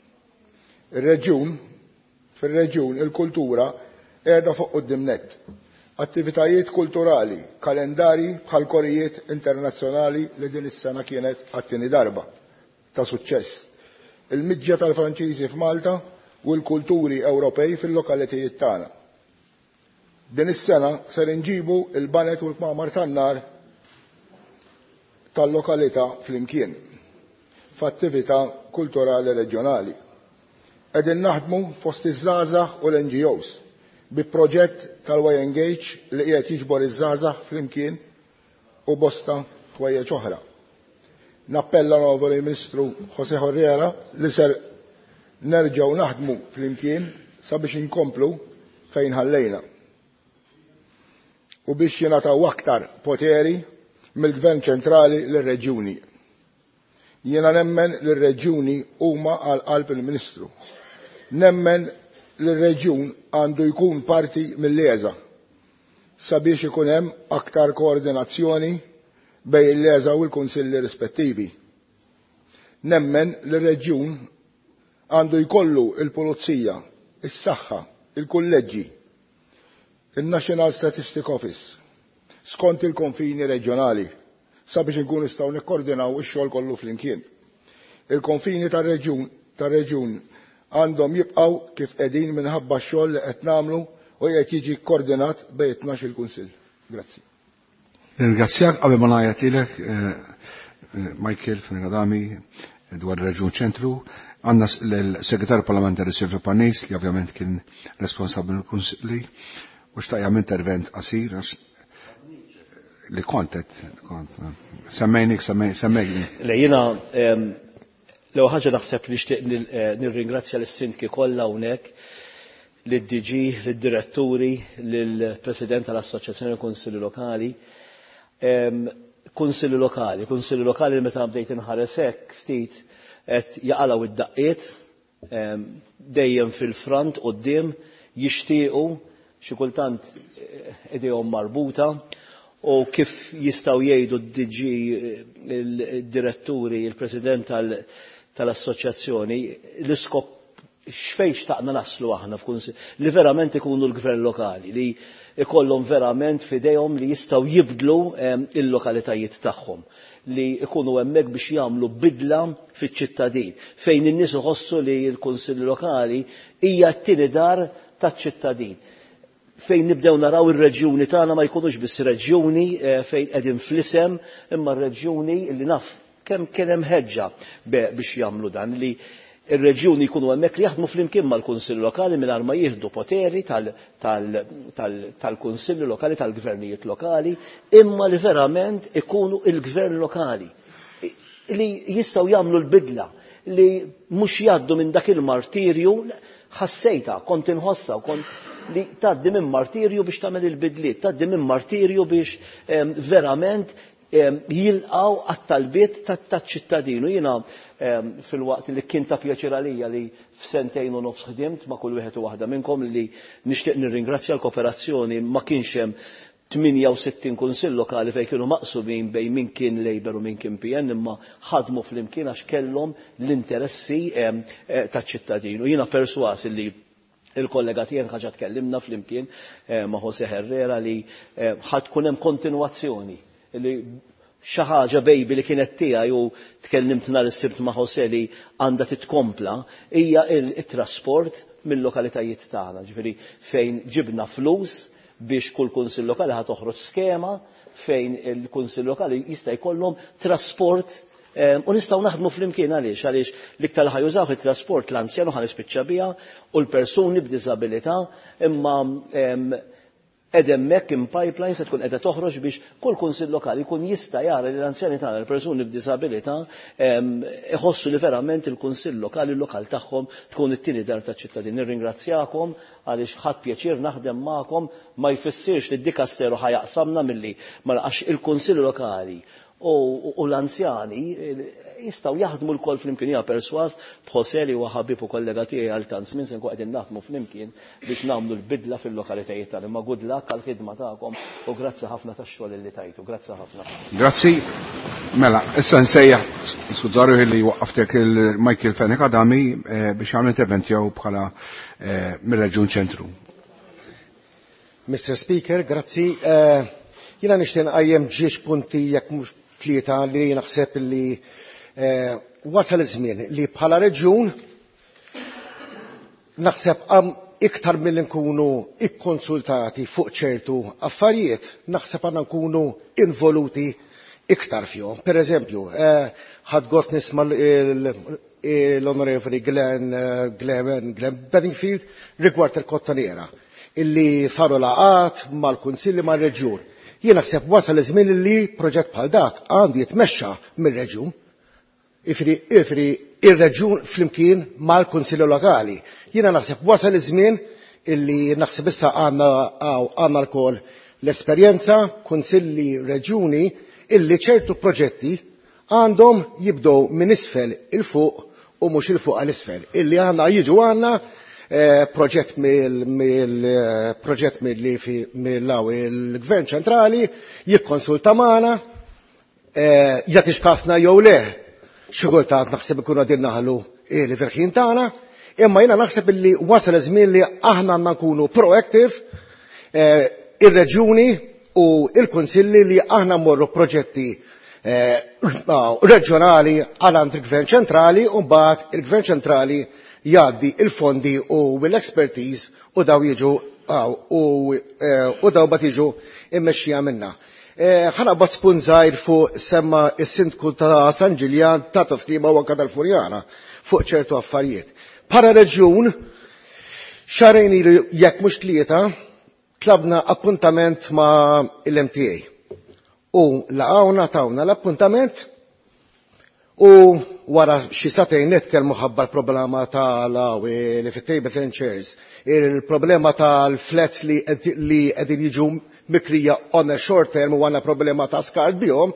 Fir-reġjun il-kultura qiegħda fuq quddiem nett. Attivitajiet kulturali, kalendari bħal korijiet internazzjonali li din is-sena kienet għat-tieni darba ta' suċċess. Il-miġġa tal-Franċiżi f'Malta u l-kulturi Ewropej fil-lokalitajiet tagħna. Din is-sena ser inġibu il-banet u l-kmamar tan-nar tal-lokalità flimkien f'attività kulturali reġjonali. Qegħdin naħdmu fost iż-żgħażagħ u l-NGOs bi proġett tal-Y-Engage li qiegħed jiġbor iż-żgħażagħ flimkien u bosta ħwejjeġ oħra. Nappella l-Onorevoli Ministru José Herrera li ser nerġgħu naħdmu flimkien sabiex inkomplu fejn ħallejna. U biex jingħataw aktar poteri mill-Gvern ċentrali lir-reġjuni. Jiena nemmen li r-reġjuni huma għal qalb il-Ministru. Nemmen li r-reġjun għandu jkun parti mill-leża sabiex ikun hemm aktar koordinazzjoni bejn il-leża u l-kunsilli rispettivi. Nemmen li r-reġjun għandu jkollu il-pulizija, is-saħħa, il-kulleġġi, il-National Statistic Office skont il-konfini reġjonali sabiex inkunu nistgħu nikkoordinaw ix-xogħol kollu flimkien. Il-konfini tar-reġjun għandhom jibqgħu kif qegħdin minħabba x-xogħol li qed nagħmlu u qed jiġi koordinat bejn 12 il-Kunsill. Grazzi. Ringrazzjak qabel ma ngħid lilek Michael Fengadami dwar ir-Reġjun Ċentru, għandna l-Segretarju Parlamentari Silvio Parnis li ovvjament kien responsabbli mill-Kunsilli u xtaqjam intervent qasir li kontet semmejnik. Jiena l-ewwel ħaġa naħseb li nixtieq nirringrazzja lis-sindki kollha hawnhekk, lid-DG, lid-diretturi, lill-President tal-Assoċjazzjoni Kunsilli Lokali. Kunsilli lokali meta bdejt inħares hekk ftit qed jaqalgħu id-daqqiet dejjem fil-front quddiem jixtiequ xi kultant idejhom marbuta u kif jistgħu jgħidu d-DG il-diretturi, il-President tal-Assoċjazzjoni l-iskop x'fejn xtaqna naslu aħna li verament ikunu l-gvern lokali, li ikollhom verament f'idejhom li jistgħu jibdlu il-lokalitajiet tagħhom, li ikunu hemmhekk biex jagħmlu bidla fiċ-ċittadin, fejn in-nies iħossu li l-Kunsilli Lokali hija t-tieni dar taċ-ċittadin. Fejn nibdew naraw ir-reġjuni tagħna ma jkunux biss reġjuni fejn qegħdin fl-isem, imma r-reġjuni li naf kemm kien hemm ħeġġa biex jagħmlu dan, li ir-reġjuni jkunu hemmhekk li jaħdmu flimkien mal-Kunsilli Lokali mingħajr ma jieħdu poteri tal-Kunsilli Lokali, tal-gvernijiet lokali, imma li verament ikunu il-gvern lokali li jistgħu jagħmlu l-bidla, li mhux jgħaddu minn dak il-martirju ħassejta, kont inħossa li tgħaddi minn martirju biex tagħmel il-bidliet, tgħaddi minn martirju biex verament jilqgħu għat-talbiet taċ-ċittadinu. Jiena fil-waqt li kien ta' pjaċir għalija li f'sentejn u nofs ħdimt ma' kull wieħed u waħda minnkom li nixtieq nirringrazzja l-kooperazzjoni ma kienx hemm 68 kunsill lokali fejn kienu maqsubin bejn min kien Labour u min kien PN imma ħadmu flimkien għax kellhom l-interessi taċ-ċittadinu. Jiena perswas li il-kollega tiegħek ħaġa tkellimna flimkien ma' Jose Herrera li ħadd tkun hemm kontinwazzjoni li xi ħaġa bejbi li kienet tiegħi u tkellimt nhar is-sibt ma' Jose li għandha titkompla hija it-trasport mill-lokalitajiet tagħna. Ġifieri fejn ġibna flus biex kull kunsill lokali ħad toħroġ skema fejn il-kunsill lokali jista' jkollhom trasport u nistgħu naħdmu flimkien għaliex l-iktar ħajużaw it-trasport l-anzjanu ħanispiċċa biha u l-persuni b'diżabilità imma hemmhekk in pipeline se tkun qiegħda toħroġ biex kull kunsill lokali jkun jista' jara li l-anzjani tagħna l-persuni b'diżabilità iħossu li verament il-kunsill lokali l-lokal tagħhom tkun it-tieni dar taċ-ċittadin. Nirringrazzjakom għaliex ħadd pjaċir naħdem magħkom ma jfissirx li d-dikasteru ħajaqsamna milli ma naqax il-kunsill lokali u l-anzjani jistgħu jaħdmu l-kol flimkien hija perswas b'Jose li huwa ħabib u kollega tiegħi għal tant żmien se nkun qegħdin naħdmu flimkien biex nagħmlu l-bidla fil-lokalitajiet tagħna. Ma good luck għall-ħidma tagħkom u grazzi ħafna tax-xogħol li tajtu. Grazzi ħafna. Grazzi. Mela, issa nsejjaħ skużaru li waqaftek il-Michael Fengadami biex jagħmel intervent jew bħala mir-Reġjun Ċentru. Mr. Speaker, grazzi. Jiena nixtieq nqajjem ġiex punti jekk mhux tlieta li naħseb li wasal iż-żmien li bħala reġjun naħseb iktar milli nkunu ikkonsultati fuq ċertu affarijiet, naħseb għandna nkunu involuti iktar fihom. Pereżempju, ħadd gost nisma' l-Onorevoli Glenn Bedingfield rigward il-Kottoniera illi saru laqat mal-Kunsilli mar-Reġjun. Jien naħseb wasal iż-żmien li proġett bħal dak għandu jitmexxa mir-reġjun. Ifri ir-reġjun flimkien mal-Kunsilli Lokali. Jiena naħseb wasal iż-żmien illi naħseb issa għandna lkoll l-esperjenza kunsilli reġjuni illi ċertu proġetti għandhom jibdew minn isfel il-fuq u mhux il-fuq għal isfel. Illi għandna jiġu għandna proġett mill-law il-Gvern ċentrali jikkonsulta magħna jagħti xkafna jew le. Xi kultant naħseb ikunu qegħdin naħlu il-verħin tagħna, imma jiena naħseb illi wasal iż-żmien li aħna għandna nkunu proactive ir-reġjuni u il-kunsilli li aħna mmorru proġetti reġjonali għal il-Gvern ċentrali u mbagħad il-Gvern ċentrali jgħaddi il-fondi u l-expertise u daw jiġu u daw bat jiġu immexxija minna. Ħana bat spun żgħir fuq semma is-sindku ta' San Ġiljan ta' Toftima u anke tal-Furjana fuq ċertu affarijiet. Para reġjun xarejn ilu jekk mhux tlieta tlabna appuntament ma' l-MTA. U laqgħuna tawna l-appuntament u wara xi satejn nitkellmu ħabba l-problema tal-awi li fit-tables and chairs, il-problema tal-flats li qegħdin jiġu mikrija on a short term u għandna problema ta' skart bihom,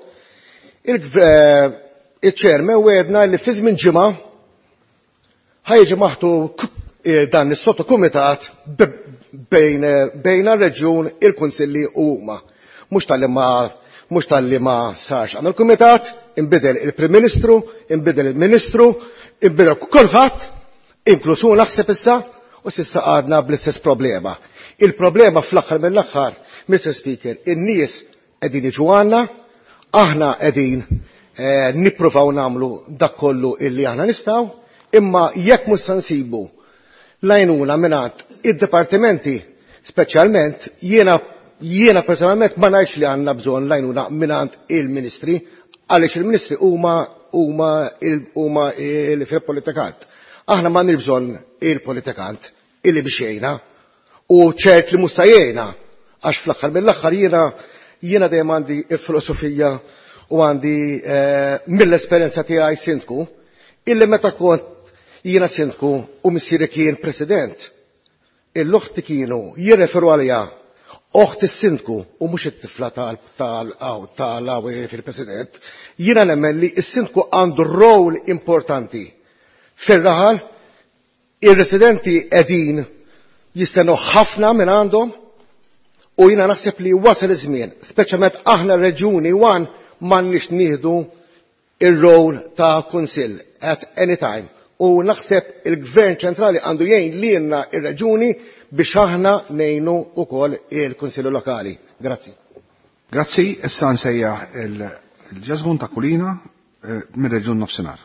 il-ċermen wedna li fi żmien ġimgħa ħajġi maħtu dan is-sottokumitat bejn ar-reġjun, il-kunsilli u huma. Mhux tal-li ma sarx għamel kumitat, inbidel il-Prim Ministru, inbidel il-Ministru, inbidel kulħadd, inklusu naħseb issa, u s'issa għadna bl-istess problema. Il-problema fl-aħħar mill-aħħar, Mr. Speaker, in-nies qegħdin jiġu għandna, aħna qegħdin nippruvaw nagħmlu dak kollu illi aħna nistgħu, imma jekk mhux se nsibu l-għajnuna mingħand id-dipartimenti speċjalment jiena personalment ma ngħidx li għandna bżonn l-għajnuna mingħand il-Ministri għaliex il-Ministri huma fil-politikant. Aħna ma bżonn il-politikant illi biex jgħinna u ċert li mhux se jgħinna għax fl-aħħar mill-aħħar jiena dejjem għandi l-filosofija u għandi mill-esperjenza tiegħi sindku illi meta kont jiena sindku u missieri kien President, il-oħti kienu jirreferu għalija oħt is-sindku u mhux it-tifla tal-awi fil-President, jiena nemmen li s-sindku għandu rol importanti fir-raħal, ir-residenti qegħdin jistennew ħafna minn għandhom u jiena naħseb li wasal iż-żmien, speċjalment aħna reġjuni wan m'għandniex nieħdu ir-rol ta' kunsill at any time. U naħseb il-Gvern ċentrali għandu jgħin lilna ir-reġuni biex aħna ngħinu wkoll il-Kunsillu Lokali. Grazzi. Grazzi, issa nsejjaħ il-ġażmun ta' Kulina mir-Reġjun Nofsinhar.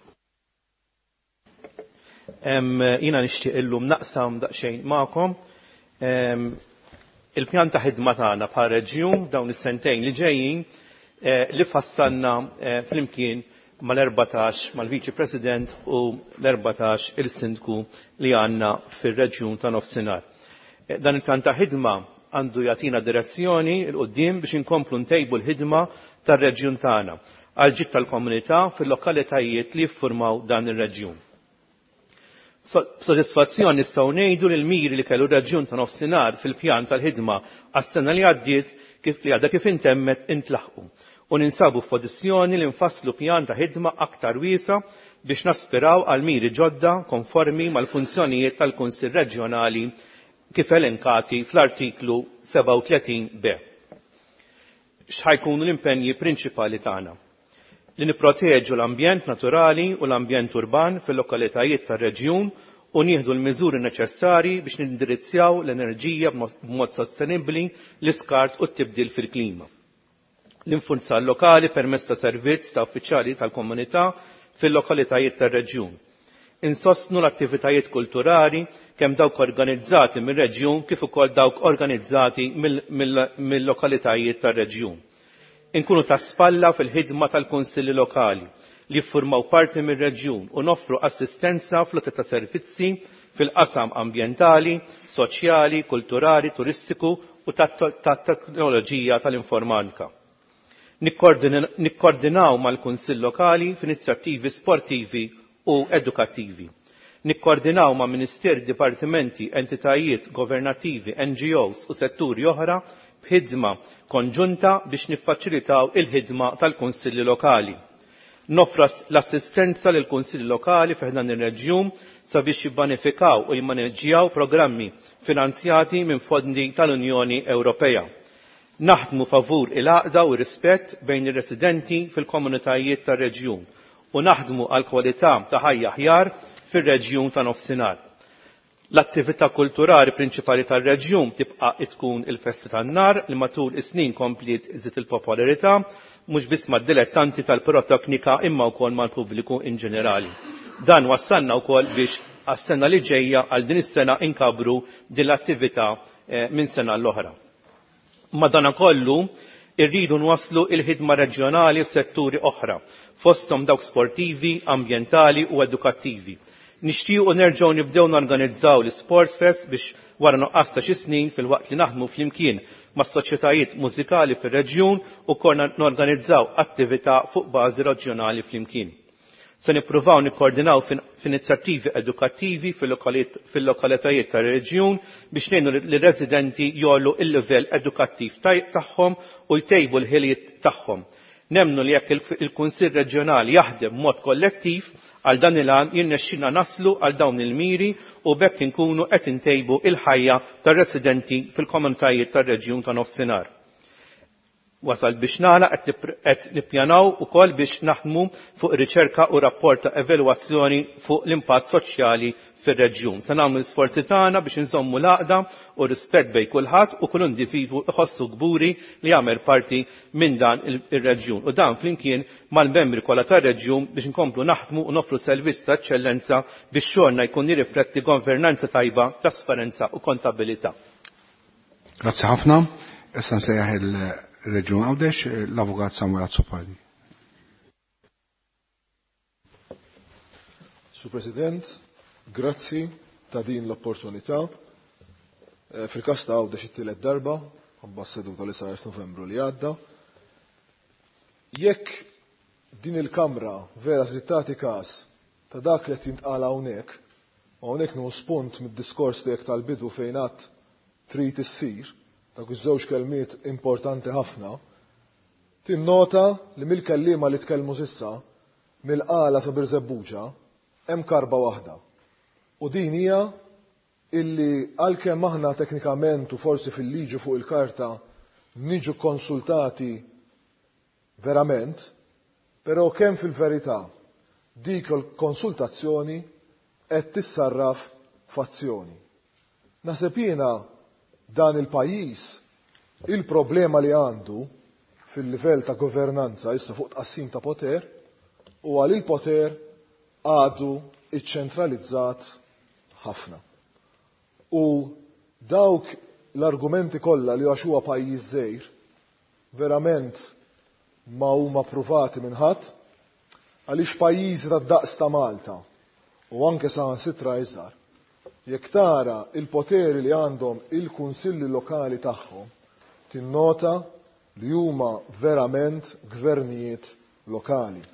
Jiena nixtieq illum naqsam daqsxejn magħkom il-pjan ta' ħidma tagħna bħal reġjun dawn is-sentejn li ġejjin li fassanna flimkien mal-14 mal-Viċi President u l-14 il-Sindku li għandna fir-Reġjun ta' Nofsinhar. Dan il-pjan ta' ħidma għandu jagħtina direzzjoni l qudiem biex inkomplu ntejbu l-ħidma tar-reġjun tagħna għal ġid tal-komunità fil-lokalitajiet li jiffurmaw dan ir-reġjun. B'sodisfazzjoni nistgħu ngħidu li l-miri li kellu r-Reġjun ta' Nofsinhar fil-pjan tal-ħidma għas-sena li għaddiet kif intemmet intlaħqu u ninsabu f'pożizzjoni li nfasslu pjan ta' ħidma aktar wiesa biex naspiraw għal miri ġodda konformi mal-funzjonijiet tal-Kunsill Reġjonali kif elenkati fl-artiklu 37b. X'ħajkunu l-impenji prinċipali tagħna? Li nipproteġu l-ambjent naturali u l-ambjent urban fil-lokalitajiet tar-reġjun u nieħdu l-miżuri neċessarji biex nindirizzjaw l-enerġija b'mod sostenibbli, l-iskart u t-tibdil fil-klima. L-infurzar lokali permezz ta' servizz ta' uffiċjali tal-komunità fil-lokalitajiet tar-reġjun. Insostnu l-attivitajiet kulturali kemm dawk organizzati mir-reġjun kif ukoll dawk organizzati mill-lokalitajiet tar-reġjun. Inkunu ta' spalla fil-ħidma tal-kunsilli lokali li jiffurmaw parti mir-reġjun u noffru assistenza fl-lotta ta' servizzi fil-qasam ambjentali, soċjali, kulturali, turistiku u tat-teknoloġija tal-informatika. Nikkoordinaw mal-Kunsill Lokali f'inizjattivi sportivi u edukattivi. Nikkoordinaw ma' Ministeri, Dipartimenti, entitajiet governattivi, NGOs u setturi oħra b'ħidma konġunta biex niffaċilitaw il-ħidma tal-Kunsilli Lokali. Nofra l-assistenza lil kunsilli lokali f'dan ir-reġjun sabiex jibbanifikaw u jimmaneġġjaw programmi finanzjati minn fondi tal-Unjoni Ewropea. Naħdmu favur il-għaqda u rispett bejn ir-residenti fil-komunitajiet tar-reġjun u naħdmu għal kwalità ta' ħajja aħjar fir-reġjun ta' Nofsinhar. L-attività kulturali prinċipali tar-reġjun tibqa' tkun il-Festi tan-Nar li matul is-snin komplet iżid il-popolarità mhux biss mad-dilettanti tal-piroteknika imma wkoll mal-pubbliku in ġenerali. Dan wassalna wkoll biex għas-sena li ġejja għal din is-sena inkabru din l-attività minn sena l-oħra. Madankollu irridu nwasslu il-ħidma reġjonali f'setturi oħra, fosthom dawk sportivi, ambjentali u edukattivi. Nixtiequ nerġgħu nibdew norganizzaw l-Sports Fest biex wara nuqqas ta' xi snin fil-waqt li naħdmu flimkien mas-soċjetajiet mużikali fir-reġjun u konna norganizzaw attività fuq bażi reġjonali flimkien. Se nippruvaw nikkoordinaw f'inizjattivi edukattivi fil-lokalitajiet tar-reġjun biex ngħinu lir-residenti jollu il-livell edukattiv tagħhom u jtejbu l-ħiliet tagħhom. Nemmnu li jekk il-Kunsill Reġjonali jaħdem mod kollettiv għal dan il-għan jirnexxina naslu għal dawn il-miri u bekk inkunu qed intejbu il-ħajja tar-residenti fil-komunitajiet tar-reġjun ta' nofsinhar. Wasal biex nagħlaq qed nippjanaw ukoll biex naħdmu fuq riċerka u rapport ta' evalwazzjoni fuq l-impatt soċjali fir-reġjun. Se nagħmlu l-isforzi tagħna biex inżommu l-għaqda u rispett bejn kulħadd u kull individwu iħossu gburi li jagħmel parti minn dan ir-reġjun. U dan flimkien mal-membri kollha tar-reġjun biex inkomplu naħdmu u nofru servizz ta' eċċellenza biex xogħolna jkun jirrifletti governanza tajba, trasparenza u kontabilità. Grazzi ħafna. Issa nsejjaħ il-Reġjun Għawdex l-Avukat Samuel Azzopardi. Sur President, grazzi ta' din l-opportunità. Fil-kas ta' Għawdex it-tielet darba, għabba s-seduta li saret Novembru li għadda. Jekk din il-Kamra vera tagħti każ ta' dak li qed jintqal hawnhekk, u hawnhekk nu spunt mid-diskors tiegħek tal-bidu fejn għadd trid issir, dak iż-żewġ kelmiet importanti ħafna, tinnota li mill-kelliema li tkellmu s'issa mill-qala sa Birzebbuġa hemm karba waħda. U din hija illi għalkemm aħna teknikament u forsi fil-liġi fuq il-karta niġu konsultati verament, però kemm fil-verità dik il-konsultazzjoni qed tissarraf f'azzjoni. Naħseb jiena dan il-pajjiż il-problema li għandu fil-livell ta' governanza issa fuq tqassim ta' poter u għal il-poter għadu iċċentralizzat ħafna. U dawk l-argumenti kollha li għax huwa pajjiż żgħir verament ma huma pruvati minn ħadd għaliex pajjiż tad-daqs ta' Malta u anke saħansitra iżgħar. Jekk tara il-poteri li għandhom il-kunsilli lokali tagħhom, tinnota li huma verament gvernijiet lokali.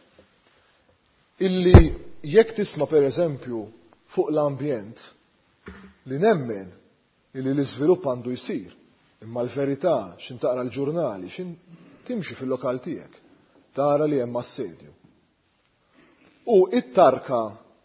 Illi jekk tisma' pereżempju fuq l-ambjent li nemmen illi l-iżvilupp għandu jsir, imma l-verità x'in taqra l-ġurnali, x'in timxi fil-lokal tiegħek, tara li hemm assedju. U it-tarka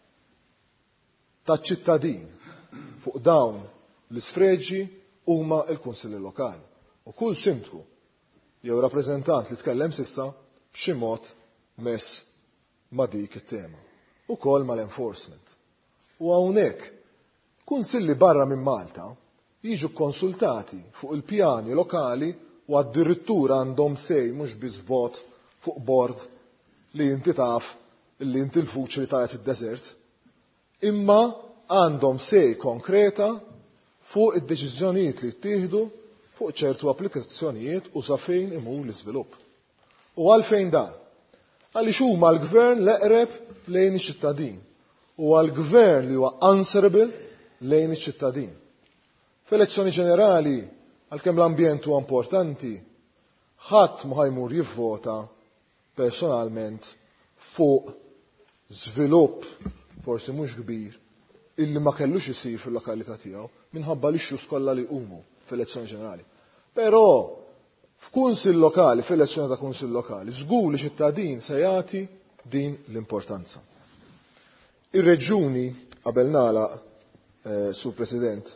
taċ-ċittadin fuq dawn l-isfreġġi huma l-kunsilli lokali. U kull sindku jew rappreżentant li tkellem s'issa b'xi mod mess ma' dik it-tema. Ukoll mal-enforcement. U hawnhekk kunsilli barra minn Malta jiġu konsultati fuq il-pjani lokali u addirittura għandhom sej mhux biss vot fuq bord li inti taf li inti l-fuċ li tajt id-deżert, imma għandhom sej konkreta fuq id-deċiżjonijiet li ttieħdu fuq ċertu applikazzjonijiet u sa fejn imur l-iżvilupp. U għalfejn dan? Għaliex huma l-gvern l-eqreb lejn iċ-ċittadin u għall-gvern li huwa answerable lejn iċ-ċittadin. F'elezzjoni ġenerali, għalkemm l-ambjent huwa importanti, ħadd ma ħajmur jivvota personalment fuq żvilupp forsi mhux kbir illi ma kellux isir fil-lokalità tiegħu minħabba l-ixxus kollha li huma f'elezzjoni ġenerali. Però f'kunsill lokali, f'elezzjoni ta' kunsill lokali, żgur li ċittadin se jagħti din l-importanza. Ir-reġjuni qabel nagħlaq, Sur President,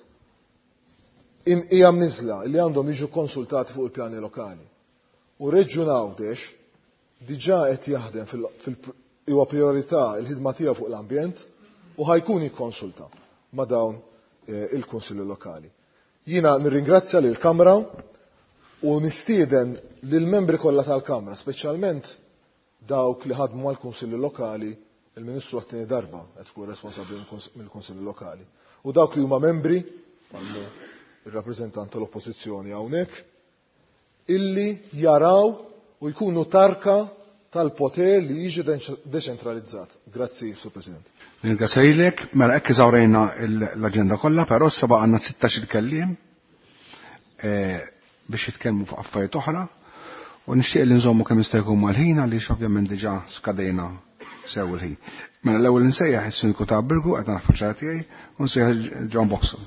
hija mniżla li għandhom jiġu konsultati fuq il-pjani lokali. U Reġjun Għawdex diġà qed jaħdem huwa priorità il-ħidma tiegħu fuq l-ambjent u ħajkun jikkonsulta ma' dawn il-Kunsilli Lokali. Jiena nirringrazzja lil Kamra u nistieden lil membri kollha tal-Kamra, speċjalment dawk li ħadmu mal-Kunsilli Lokali, il-Ministru għattini darba qed tkun responsabbli mill-Kunsilli Lokali. U dawk li huma membri, għallu il-rappreżentant tal-Oppożizzjoni hawnhekk, illi jaraw u jkunu tarka tal-poter li jiġi deċentralizzat. Grazzi, Sur President. Ringrazzajlek, mela hekk iżawrejna l-aġenda kollha, però issa baqa' għandna 16 kelliem biex jitkellmu fuq affarijiet oħra u nixtieq li nżommu kemm jista' jkun mal-ħin għaliex ovvjament diġà skadejna sew il-ħin. Mela l-ewwel nsejjaħ is-Sinku ta' Birgu qed naffaċċja tiegħi u nsejjaħ John Boxall.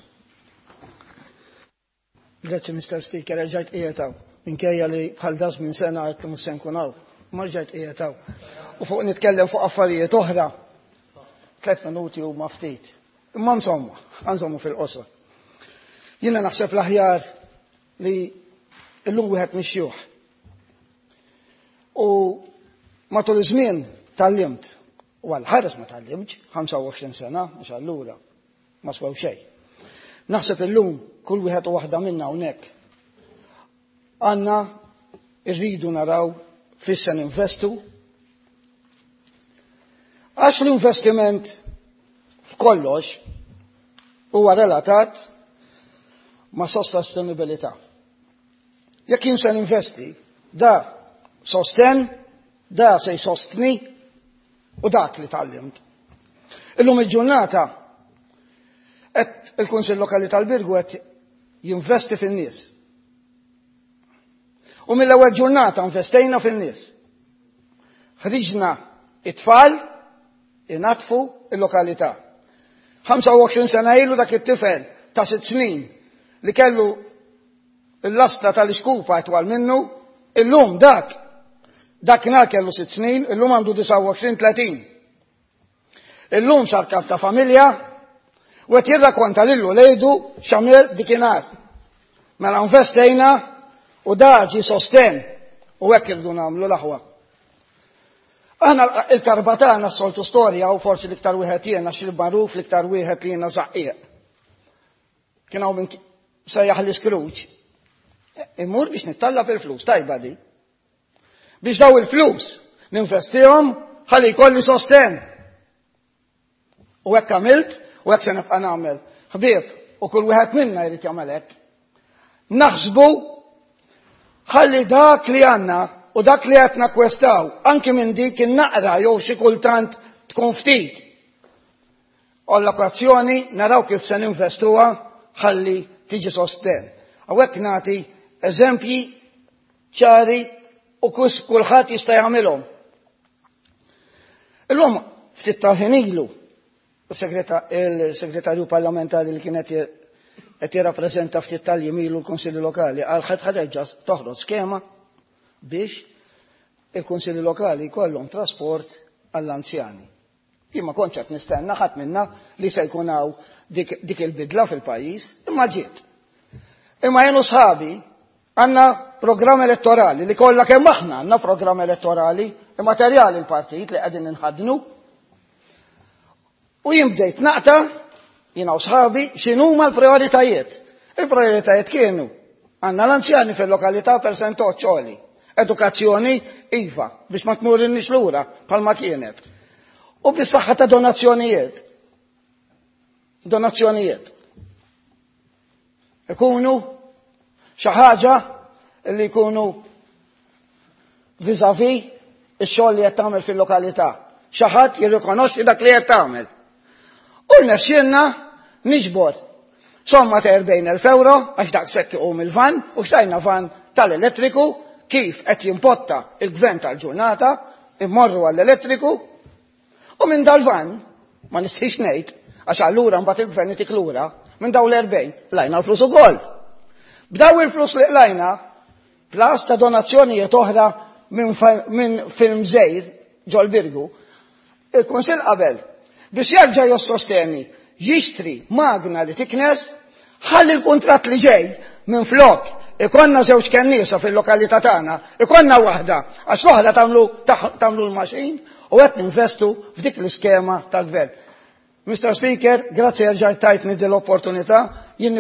Grazzi, Mr. Speaker, rġajt qiegħed minkejja li bħal das minn sena qed mhux se nkun hawn. Ma rġajt qiegħed u fuq nitkellem fuq affarijiet oħra 3 minuti u ftit. Imma insomma, għanżommu fil-qosor. Jiena naħseb l-aħjar li llum wieħed mixjuh. U matul iż-żmien tallimt, u għal-ħares ma tallimx, 25 sena, mhux allura ma swew xejn. Naħseb illum kull wieħed u waħda minna hawnhekk għandna rridu naraw fissa ninvestu għax l-investiment f'kollox huwa relatat ma' sostenibilità. Jekk jien se ninvesti, da se jsostni u dak li tallimt. Illum il-ġurnata qed il-Kunsill Lokali tal-Birgu qed jinvesti fin-nies. U mill-ewwel ġurnata investejna fin-nies. Ħriġna it-tfal inatfu il-lokalità. 25 sena ilu dak it-tifel ta' 6 snin li kellu l-lastra tal-iskupa etwal minnu, illum dakna kellu 6 snin, illum għandu 29-30. Illum sar kap ta' familja u qed jirrakkonta lillu lejdu x'għamel dikinhar. Mela investejna u daġi sosten u hekk irdu nagħmlu l-aħwa. Aħna il-karbatana s-soltu storja u forsi l-iktar wieħed jiena xil-maruf l-iktar wieħed li jiena żaqqiq. Kien hawn sejjaħ l-Scrooge. Immur biex nittalla fil-flus, tajba di. Biex daw il-flus ninvestihom ħalli jkolli sosten. U hekk għamilt u hekk se nibqa' nagħmel. Ħbieb, u kull wieħed minna jrid jagħmel hekk. Naħsbu ħalli dak li għandna u dak li qed nakkwestaw anke minn dik in-naqra jew xi kultant tkun ftit. Allokazzjoni naraw kif se ninvestuha ħalli tiġi sosten. Hawnhekk nagħti eżempji ċari u kulħadd jista' jagħmilhom. Illum ftit ta' ħin ilu il-segretarju parlamentari li kienet qed jirrappreżenta ftit tal-jimilu l-Kunsilli Lokali għal ħadd toħroġ skema biex il-Kunsilli Lokali jkollhom trasport għall-anzjani. Jien ma kontx qed nistenna ħadd minna li se jkun hawn dik il-bidla fil-pajjiż, imma ġiet. Imma jien u sħabi għandna programm elettorali li kollha kemm aħna għandna programm elettorali immaterjali l-partit li qegħdin inħadnu. U jien bdejt naqta jiena u sħabi x'inhuma l-prioritajiet. Il-prioritajiet kienu għandna l-anzjani fil-lokalità percentoġġ għoli. Edukazzjoni iva biex ma tmurinniex lura bħalma kienet. U bis-saħħa ta' donazzjonijiet. Donazzjonijiet. Ikunu xi ħaġa li jkunu vis-à-vis ix-xogħol li qed tagħmel fil-lokalità. Xi ħadd jirrikonoxxi dak li qed tagħmel. U rnexxielna niġbor somma ta' 40,000 euro għax dak sekk iqum il-van u xtajna van tal-elettriku kif qed jimpotta il-gvern tal-ġurnata immorru għall-elettriku u minn dal-van ma nistgħix ngħid għax allura mbagħad il-gvern itik lura minn dawn l-40 lajna l-flus ukoll. B'daw il-flus li lajna plas ta' donazzjonijiet oħra minn film-żejr ġol-Birgu il-Kunsill qabel biex jerġa' jossosteni jixtri magna li tiknes ħalli l-kuntratt li ġej minn flok ikonna żewġ kenniesa fil-lokalità tagħna, ikonna waħda għax l-oħra tagħmlu l-maċin u qed ninvestu f'dik l-iskema tal-gvern. Mr. Speaker, grazzi għal tajtni dell-opportunità, jien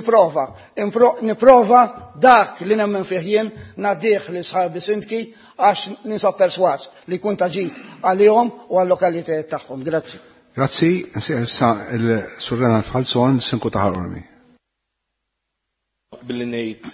niprova dak li nemmen fih jien naddiħ li sħabi sindki għax nisab perswas li kun taġit għal-jom u għal-lokalitajiet tagħhom. Grazzi. Grazzi, issa il-Surrena Falson sinku taħar ormi. Billi ngħid,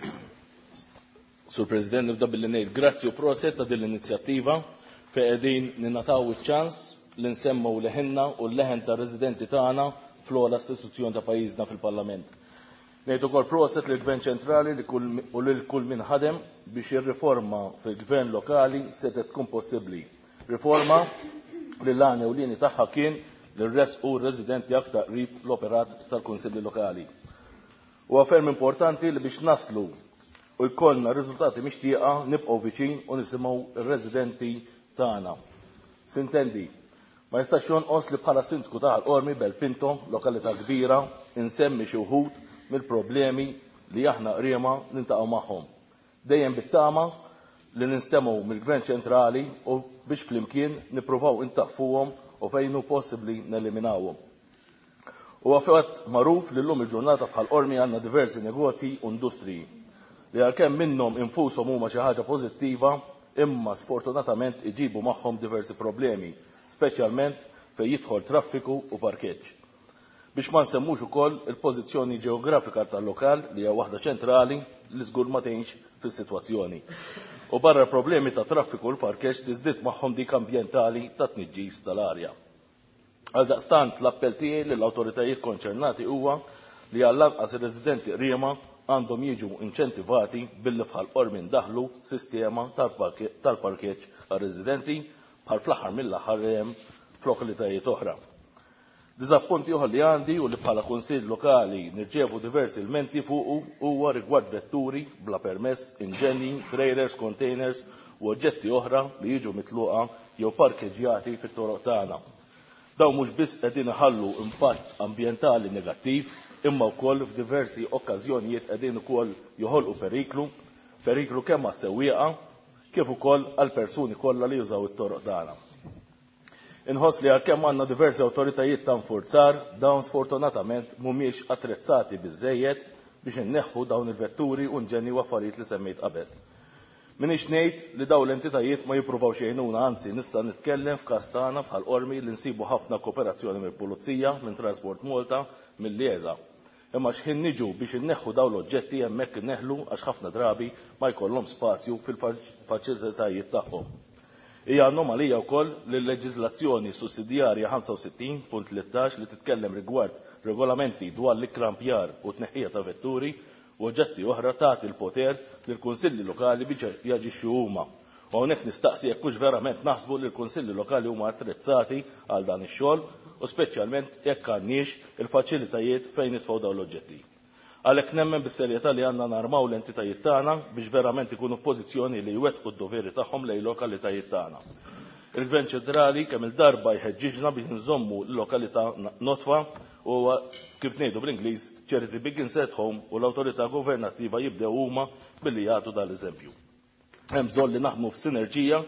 Sur President, nibda billi ngħid grazzi u proset ta' din l-inizjattiva fejn qegħdin ninataw iċ-ċans li nsemmu leħenna u l-leħen ta' residenti tagħna fl-ogħla istituzzjoni ta' pajjiżna fil-Parlament. Ngħid ukoll proset lill Gvern ċentrali u lil kull min ħadem biex ir-riforma fil-Gvern lokali setet tkun possibbli. Riforma li l-għani u l-lini tagħha kien li rresqu r-residenti aktar qrib l-operat tal-Kunsilli Lokali. Huwa ferm importanti li biex naslu u jkollna riżultati mixtieqa nibqgħu viċin u nisimgħu r-residenti tagħna. Sintendi, ma jistax jonqos li bħala sindku ta' Ormi Belpinto, lokalità kbira, insemmi xi wħud mill-problemi li aħna qriema nintaqgħu magħhom. Dejjem bit-tama li ninstemmgħu mill-Gvern ċentrali u biex flimkien nippruvaw intaffuhom u fejn hu possibbli neliminawhom. Huwa fatt magħruf li llum il-ġurnata bħal Ormi għandna diversi negozji u industriji li għalkemm minnhom infushom huma xi ħaġa pożittiva imma sfortunatament iġibu magħhom diversi problemi, speċjalment fejn jidħol traffiku u parkeġġ. Biex ma nsemmux ukoll il-pożizzjoni ġeografika tal-lokal li hija waħda ċentrali li żgur ma tgħinx fis-sitwazzjoni. U barra problemi ta' traffiku u l-parkeġġ tiżdied magħhom dik ambjentali ta' tniġġis tal-arja. Għaldaqstant l-appell tiegħi lill-awtoritajiet konċernati huwa li għall-anqas ir-residenti qriema għandhom jiġu inċentivati billi bħal Ormi ndaħlu sistema tal-parkeġġ għar-residenti bħal fl-aħħar mill-aħħar hemm f'lokalitajiet oħra. Diżappunti oħra li għandi u li bħala kunsill lokali nirċevu diversi ilmenti fuqu huwa rigward vetturi bla permess, inġenji, trailers, containers u oġġetti oħra li jiġu mitluqa jew parkeġġjati fit-toroq tagħna. Dawn mhux biss qegħdin iħallu impatt ambjentali negattiv, imma wkoll f'diversi okkażjonijiet qegħdin ukoll joħolqu periklu kemm għas-sewwieqa kif ukoll għal persuni kollha li jużaw it-toroq tagħna. Inħoss li għalkemm għandna diversi awtoritajiet ta' nfurzar, dawn sfortunatament mhumiex attrezzati biżżejjed biex inneħħu dawn il-vetturi u nġenni u affarijiet li semmejt qabel. Minix ngħid li dawn l-entitajiet ma jippruvaw xejnuna, anzi nista' nitkellem f'każ tagħna bħal Ormi li nsibu ħafna kooperazzjoni mill-Pulizija, minn Transport Malta, mill-Liesa. Imma x'ħin niġu biex inneħħu dawn l-oġġetti hemmhekk inneħħlu għax ħafna drabi ma jkollhom spazju fil-faċilitajiet tagħhom. Hija anomalija wkoll li l-leġiżlazzjoni sussidjarja 65.13 li titkellem rigward regolamenti dwar l-ikkrampjar u tneħħija ta' vetturi u oġġetti oħra tagħti l-poter lill-kunsilli lokali biex jaġixxu huma. U hawnhekk nistaqsi jekk hux verament naħsbu li l-kunsilli lokali huma attrezzati għal dan ix-xogħol u speċjalment jekk għandniex il-faċilitajiet fejn nitfgħu dawn l-oġġetti. Għalhekk nemmen bis-serjetà li għandna narmaw l-entitajiet tagħna biex verament ikunu f'pożizzjoni li jwettqu d-doveri tagħhom lejn lokalitajiet tagħna. Il-Gvern ċentrali kemm il-darba jħeġġiġna biex nżommu l-lokalità notfa u kif ngħidu bl-Ingliż charity begins at home u l-awtorità governattiva jibdew huma billi jagħtu dal-eżempju. Hemm bżonn li naħdmu f'sinerġija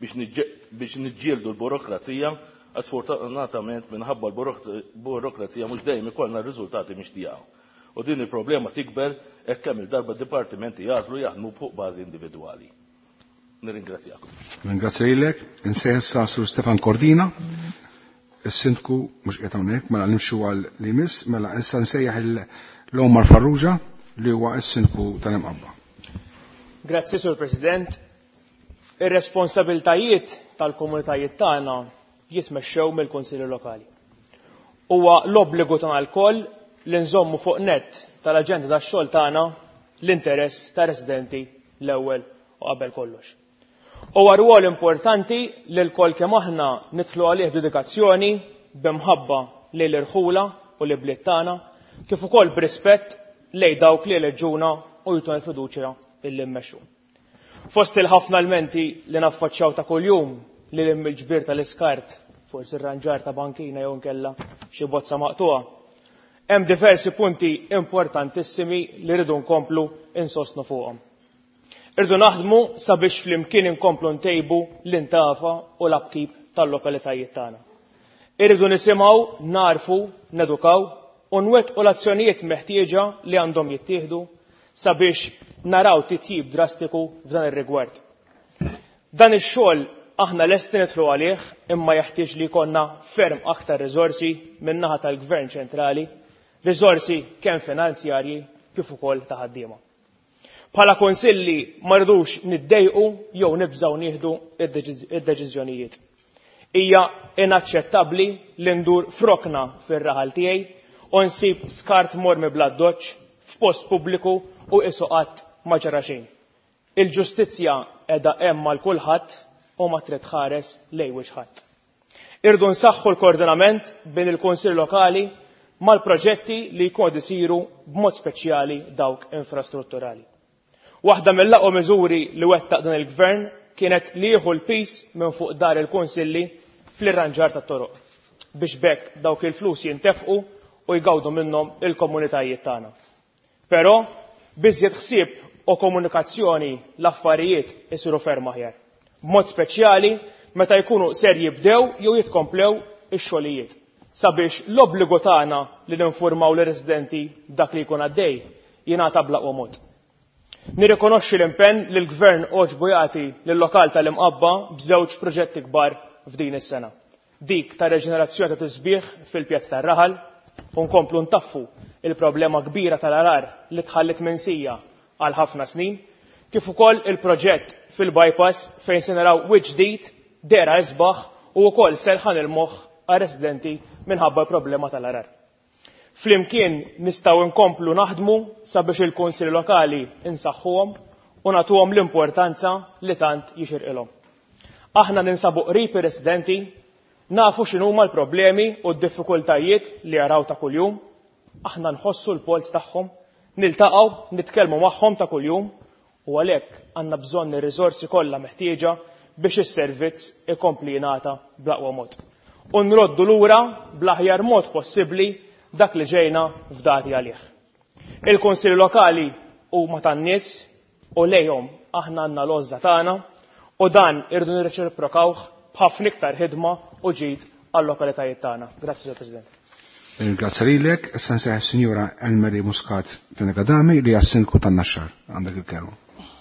biex niġġieldu l-burokrazija, għax sfortunatament minħabba l-burokrazija mhux dejjem ikollna r-riżultati mixtieqa. U din il-problema tikber hekk kemm il-darba d-dipartimenti jażlu jaħdmu fuq bażi individwali. Nirringrazzjakom. Ringrazzjajlek, insejsa Sur Stefan Cordina, is-sindku mhux qed hawnhekk mela nimxu għal li miss, mela issa nsejjaħ l-Omar Farrugia li huwa s-sindku tal-Imqabba. Grazzi Sur President. Ir-responsabiltajiet tal-komunitajiet tagħna jitmexxew mill-Kunsilli Lokali. Huwa l-obbligu tagħna l-koll li nżommu fuq net tal-aġenda tax-xogħol tagħna l-interess ta' residenti l-ewwel u qabel kollox. Huwa rwol importanti li l-koll kemm aħna nidħlu għalih dedikazzjoni b'imħabba lejn l-irħula u l-ibliet tagħna kif ukoll b'rispett lejn dawk li eleġġuna u jtuna l-fiduċja illi mmexxu. Fost il-ħafna elementi li naffaċċjaw ta' kuljum li l-ġbir tal-iskart forsi r-ranġar ta' bankina jew nkella xi bozza maqtuha. Hemm diversi punti importantissimi li rridu nkomplu insostnu fuqhom. Irdu naħdmu sabiex flimkien inkomplu ntejbu l-intafa u l-upkeep tal-lokalitajiet tagħna. Irridu nisimgħu, narfu, nedukaw u nwettqu l-azzjonijiet meħtieġa li għandhom jittieħdu sabiex naraw titjib drastiku f'dan ir-rigward. Dan ix-xogħol aħna lesti nidħlu għalih imma jeħtieġ li jkollna ferm aktar riżorsi min-naħa tal-Gvern ċentrali, riżorsi kemm finanzjarji kif ukoll ta' ħaddiema. Bħala konsilli ma rridux niddejqu jew nibżgħu nieħdu id-deċiżjonijiet. Hija inaċċettabbli li ndur frokna fir-raħal tiegħi u nsib skart mormi bla doċċ f'post pubbliku u qisu qatt ma ġara xejn. Il-ġustizzja qiegħda hemm mal kulħadd u ma trid tħares lejn wiċċ ħadd. Irdu nsaħħu l-koordinament bejn il-Kunsill Lokali mal-proġetti li jkunu isiru b'mod speċjali dawk infrastrutturali. Waħda mill-aqwa miżuri li wettaq dan il-Gvern kienet li jieħu l-pis minn fuq dar il-Kunsilli fl-irranġar tat-toroq biex bekk dawk il-flus jintefqu u jgawdu minnhom il-komunitajiet tagħna. Però biżjed ħsieb u komunikazzjoni l-affarijiet isiru ferm aħjar. B'mod speċjali meta jkunu ser jibdew jew jitkomplew ix-xogħlijiet sabiex l-obbligu tagħna li ninfurmaw l-residenti dak li jkun għaddej jingħata bl-aqwa mod. Nirrikonoxxi l-impenn li l-Gvern oġbu jagħti lil-lokal tal-Imqabba b'żewġ proġetti kbar f'din is-sena. Dik ta' reġenerazzjoni ta' tisbieħ fil-Pjazz tar-Raħal u nkomplu ntaffu il-problema kbira tal-arar li tħallit minsija għal ħafna snin, kif ukoll il-proġett fil-bypass fejn se naraw wiċċ ġdid dera isbaħ u wkoll serħan il-moħħ għal residenti minħabba l-problema tal-arar. Flimkien nistgħu nkomplu naħdmu sabiex il-Kunsilli Lokali insaħħuhom u nagħtuhom l-importanza li tant jixirqilhom. Aħna ninsabu qrib ir-residenti, nafu x'inhuma l-problemi u d-diffikultajiet li jaraw ta' kuljum, aħna nħossu l-polz tagħhom, niltaqgħu nitkellmu magħhom ta' kuljum u għalhekk għandna bżonn ir-riżorsi kollha meħtieġa biex is-servizz ikompli jingħata bl-aqwa mod. U nroddu lura bl-aħjar mod possibbli dak li ġejna f'dati għalih. Il-Kunsilli Lokali huma tan-nies u lejhom aħna għandna l-għożża tagħna u dan irdu nirreċiprokawh b'ħafna iktar ħidma u ġid għall-lokalitajiet tagħna. Grazzi, Sur President. Grazie lilek, issa nsejħ Sinjura Elmeri Muscat Tenegadami li għas-Sindku tan-Naxxar. Għandek il-kelma.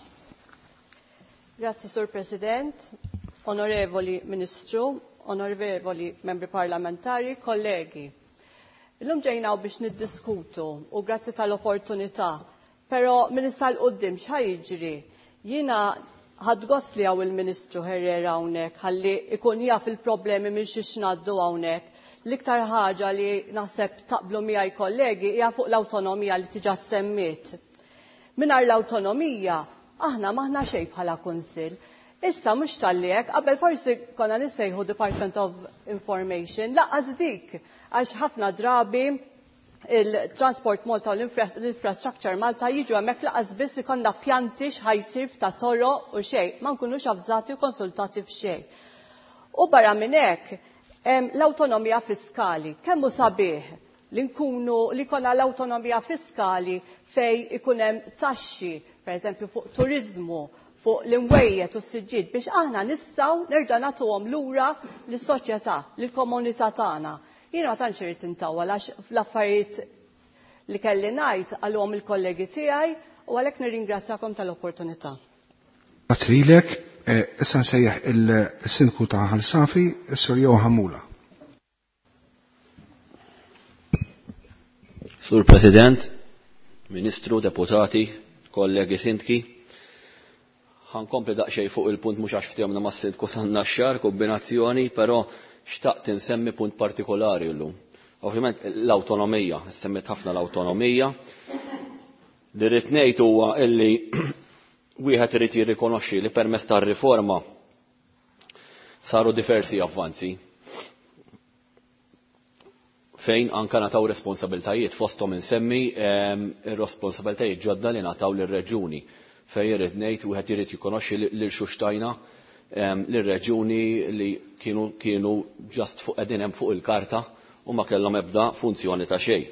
Grazzi, Sur President, Onorevoli Ministru, Onorevoli Membri Parlamentari, kollegi. Illum ġejnaw biex niddiskutu u grazzi tal-opportunità, pero Ministra l-qoddim x'ħajġri. Jiena ħadgost li għaw il-Ministru Herrera hawnhekk ħalli ikun jaf il-problemi minn xiex ngħaddu hawnhekk. L-iktar ħaġa li naħseb taqblu miegħi kollegi hija fuq l-awtonomija li tiġa semmiet. Mingħajr l-awtonomija aħna maħna xejn bħala Kunsill. Issa mhux tal-lek, qabel forsi konna nissejħu Department of Information, laqqas dik għax ħafna drabi il-transport Malta u l-infrastructure Malta jiġu hemmhekk laqas biss ikollna pjanti x'ħajsir ta' toroq u xejn, ma nkunux avżati u konsultati f'xejn. U barra minn hekk l-awtonomija fiskali, kemm hu sabiħ li nkunu li konna l-awtonomija fiskali fej ikun hemm taxxi, pereżempju fuq turiżmu, fuq l-imwejjet u s-siġġiet biex aħna nistgħu nerġa' nagħtuhom lura lis-soċjetà, lill-komunità tagħna. Jiena ma tantx irid intawwal għax fl-affarijiet li kelli ngħid għalhom il-kollegi tiegħi u għalhekk nirringrazzjakom tal-opportunità. Grazzi lilek, issa nsejjaħ il-Sindku ta' Ħalsafi, is-Sur Ħamula. Sur President, Ministru, Deputati, kollegi Sindki, ħankompli daqsxejn fuq il-punt mhux għax ftehimna mas-Sindku tan-Naxxar kombinazzjoni, però xtaqt insemmi punt partikolari llum. Ovvjament l-awtonomija, semmit ħafna l-awtonomija. Li rrid ngħid huwa illi wieħed irid jirrikonoxxi li permezz tar-riforma saru diversi avvanzi fejn anke nataw responsabiltajiet fosthom insemmi ir-responsabiltajiet ġodda li nataw lir-reġuni fejn irid ngħid wieħed irid jikonoxxi lil xuxtajna lir-reġuni li kienu ġast fuq qegħdin hemm fuq il-karta u ma kellhom ebda funzjoni ta' xejn.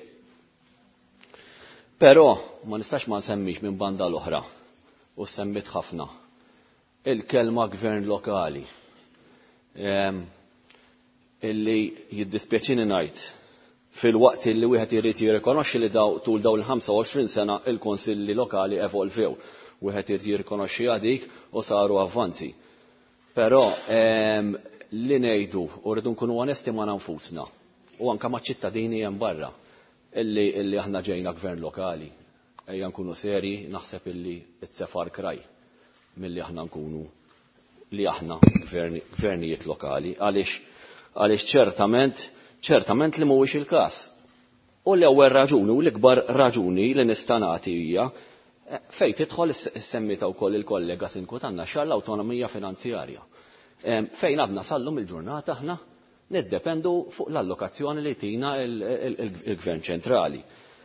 Però ma nistax ma nsemmix minn banda l-oħra u semmit ħafna il-kelma gvern lokali. illi jiddispjaċini ngħid fil-waqt illi wieħed irid jirrikonoxxi li tul dawn il-25 sena il-kunsilli lokali evolvew. Wieħed irid jirrikonoxxi dik u saru avvanzi. Però li ngħidu u rridu nkunu onesti ma' nfusna u anke maċ-ċittadini hemm barra illi aħna ġejna gvern lokali. Ejja nkunu serji, naħseb illi it-sefar kraj milli aħna nkunu li aħna gvernijiet lokali għaliex ċertament li mhuwiex il-każ. U l-ewwel raġuni u l-ikbar raġuni li nista' nagħti hija fejn tidħol is-semmita wkoll il-kollega Sinku tagħna l-awtonomija finanzjarja. Fejn għadna sallum il-ġurnata aħna niddependu fuq l-allokazzjoni li tina il-Gvern ċentrali.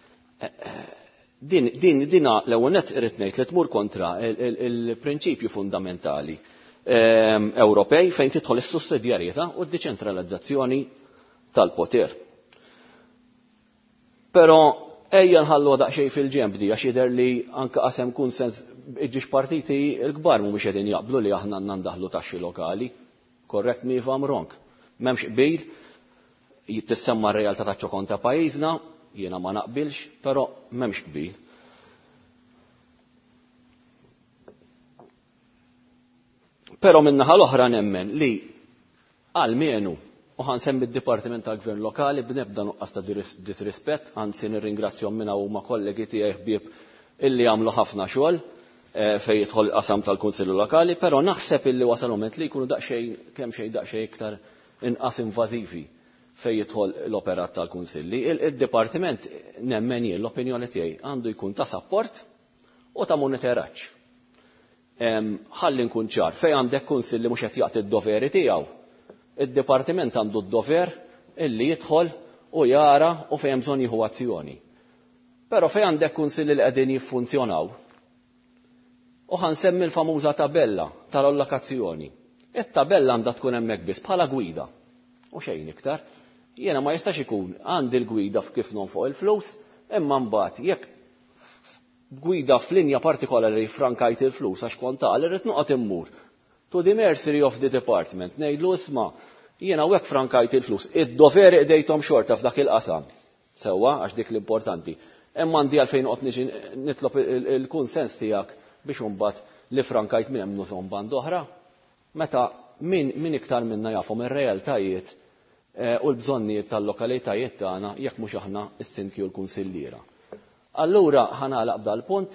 Dina l-ewwel nett irid ngħid li tmur kontra il-prinċipju fundamentali Ewropej fejn tidħol is-sussidjarjetà u d-deċentralizzazzjoni tal-poter. Però ejja nħallu daqsxejn fil-ġemb di għax jidher li anke qasem kunsens iġġiex partiti l-kbar mhumiex qegħdin jaqblu li aħna ndaħlu taxxi lokali. Correct me if I'm wrong. M'hemmx qbil, tissemma r-realtà taċ-ċokon ta' pajjiżna, jiena ma naqbilx, però m'hemmx qbil. Però min-naħa l-oħra nemmen li għalmenu u ħansemmi d-Dipartiment tal-Gvern Lokali b'nebda nuqqas ta' disrispett, anzi nirringrazzjahom minn hawn ma' kollegi tiegħi ħbieb illi għamlu ħafna xogħol fejn jidħol qasam tal-Kunsillu Lokali, però naħseb illi wasal moment li jkunu daqsxejn iktar inqas invażivi fejn jidħol l-operat tal-Kunsilli. Il-Dipartiment nemmen jien l-opinjoni tiegħi għandu jkun ta' sapport u ta' monitoraġġ. Ħalli nkun ċar, fejn għandek kunsill li mhux qed jagħti d-doveri tiegħu. Id-Dipartiment għandu d-dover illi jidħol u jara u fejn hemm bżonn jieħu azzjoni. Però fejn għandek kunsilli li qegħdin jiffunzjonaw u ħansemmi l-famuża tabella tal-allokazzjoni. It-tabella għandha tkun hemmhekk biss bħala gwida u xejn iktar. Jiena ma jistax ikun għandi l-gwida kif nonfoq il-flus, imma mbagħad jekk gwida f'linja partikolari frankajt il-flus għax kontal irrid noqgħod immur to the mercy of the department ngħidlu isma' jiena hekk frankajt il-flus id-doveri qdejthom xorta f'dak il-qasam. Sewwa għax dik l-importanti. Imma għandi għalfejn noqgħod nitlob il-kunsens tiegħek biex imbagħad li frankajt minn hemm nużhom band oħra. Meta min iktar minna jafhom ir-realtajiet u l-bżonnijiet tal-lokalitajiet tagħna jekk mhux aħna s-Sinki u l-Kunsilliera. Allura ħanagħlaq dal-punt,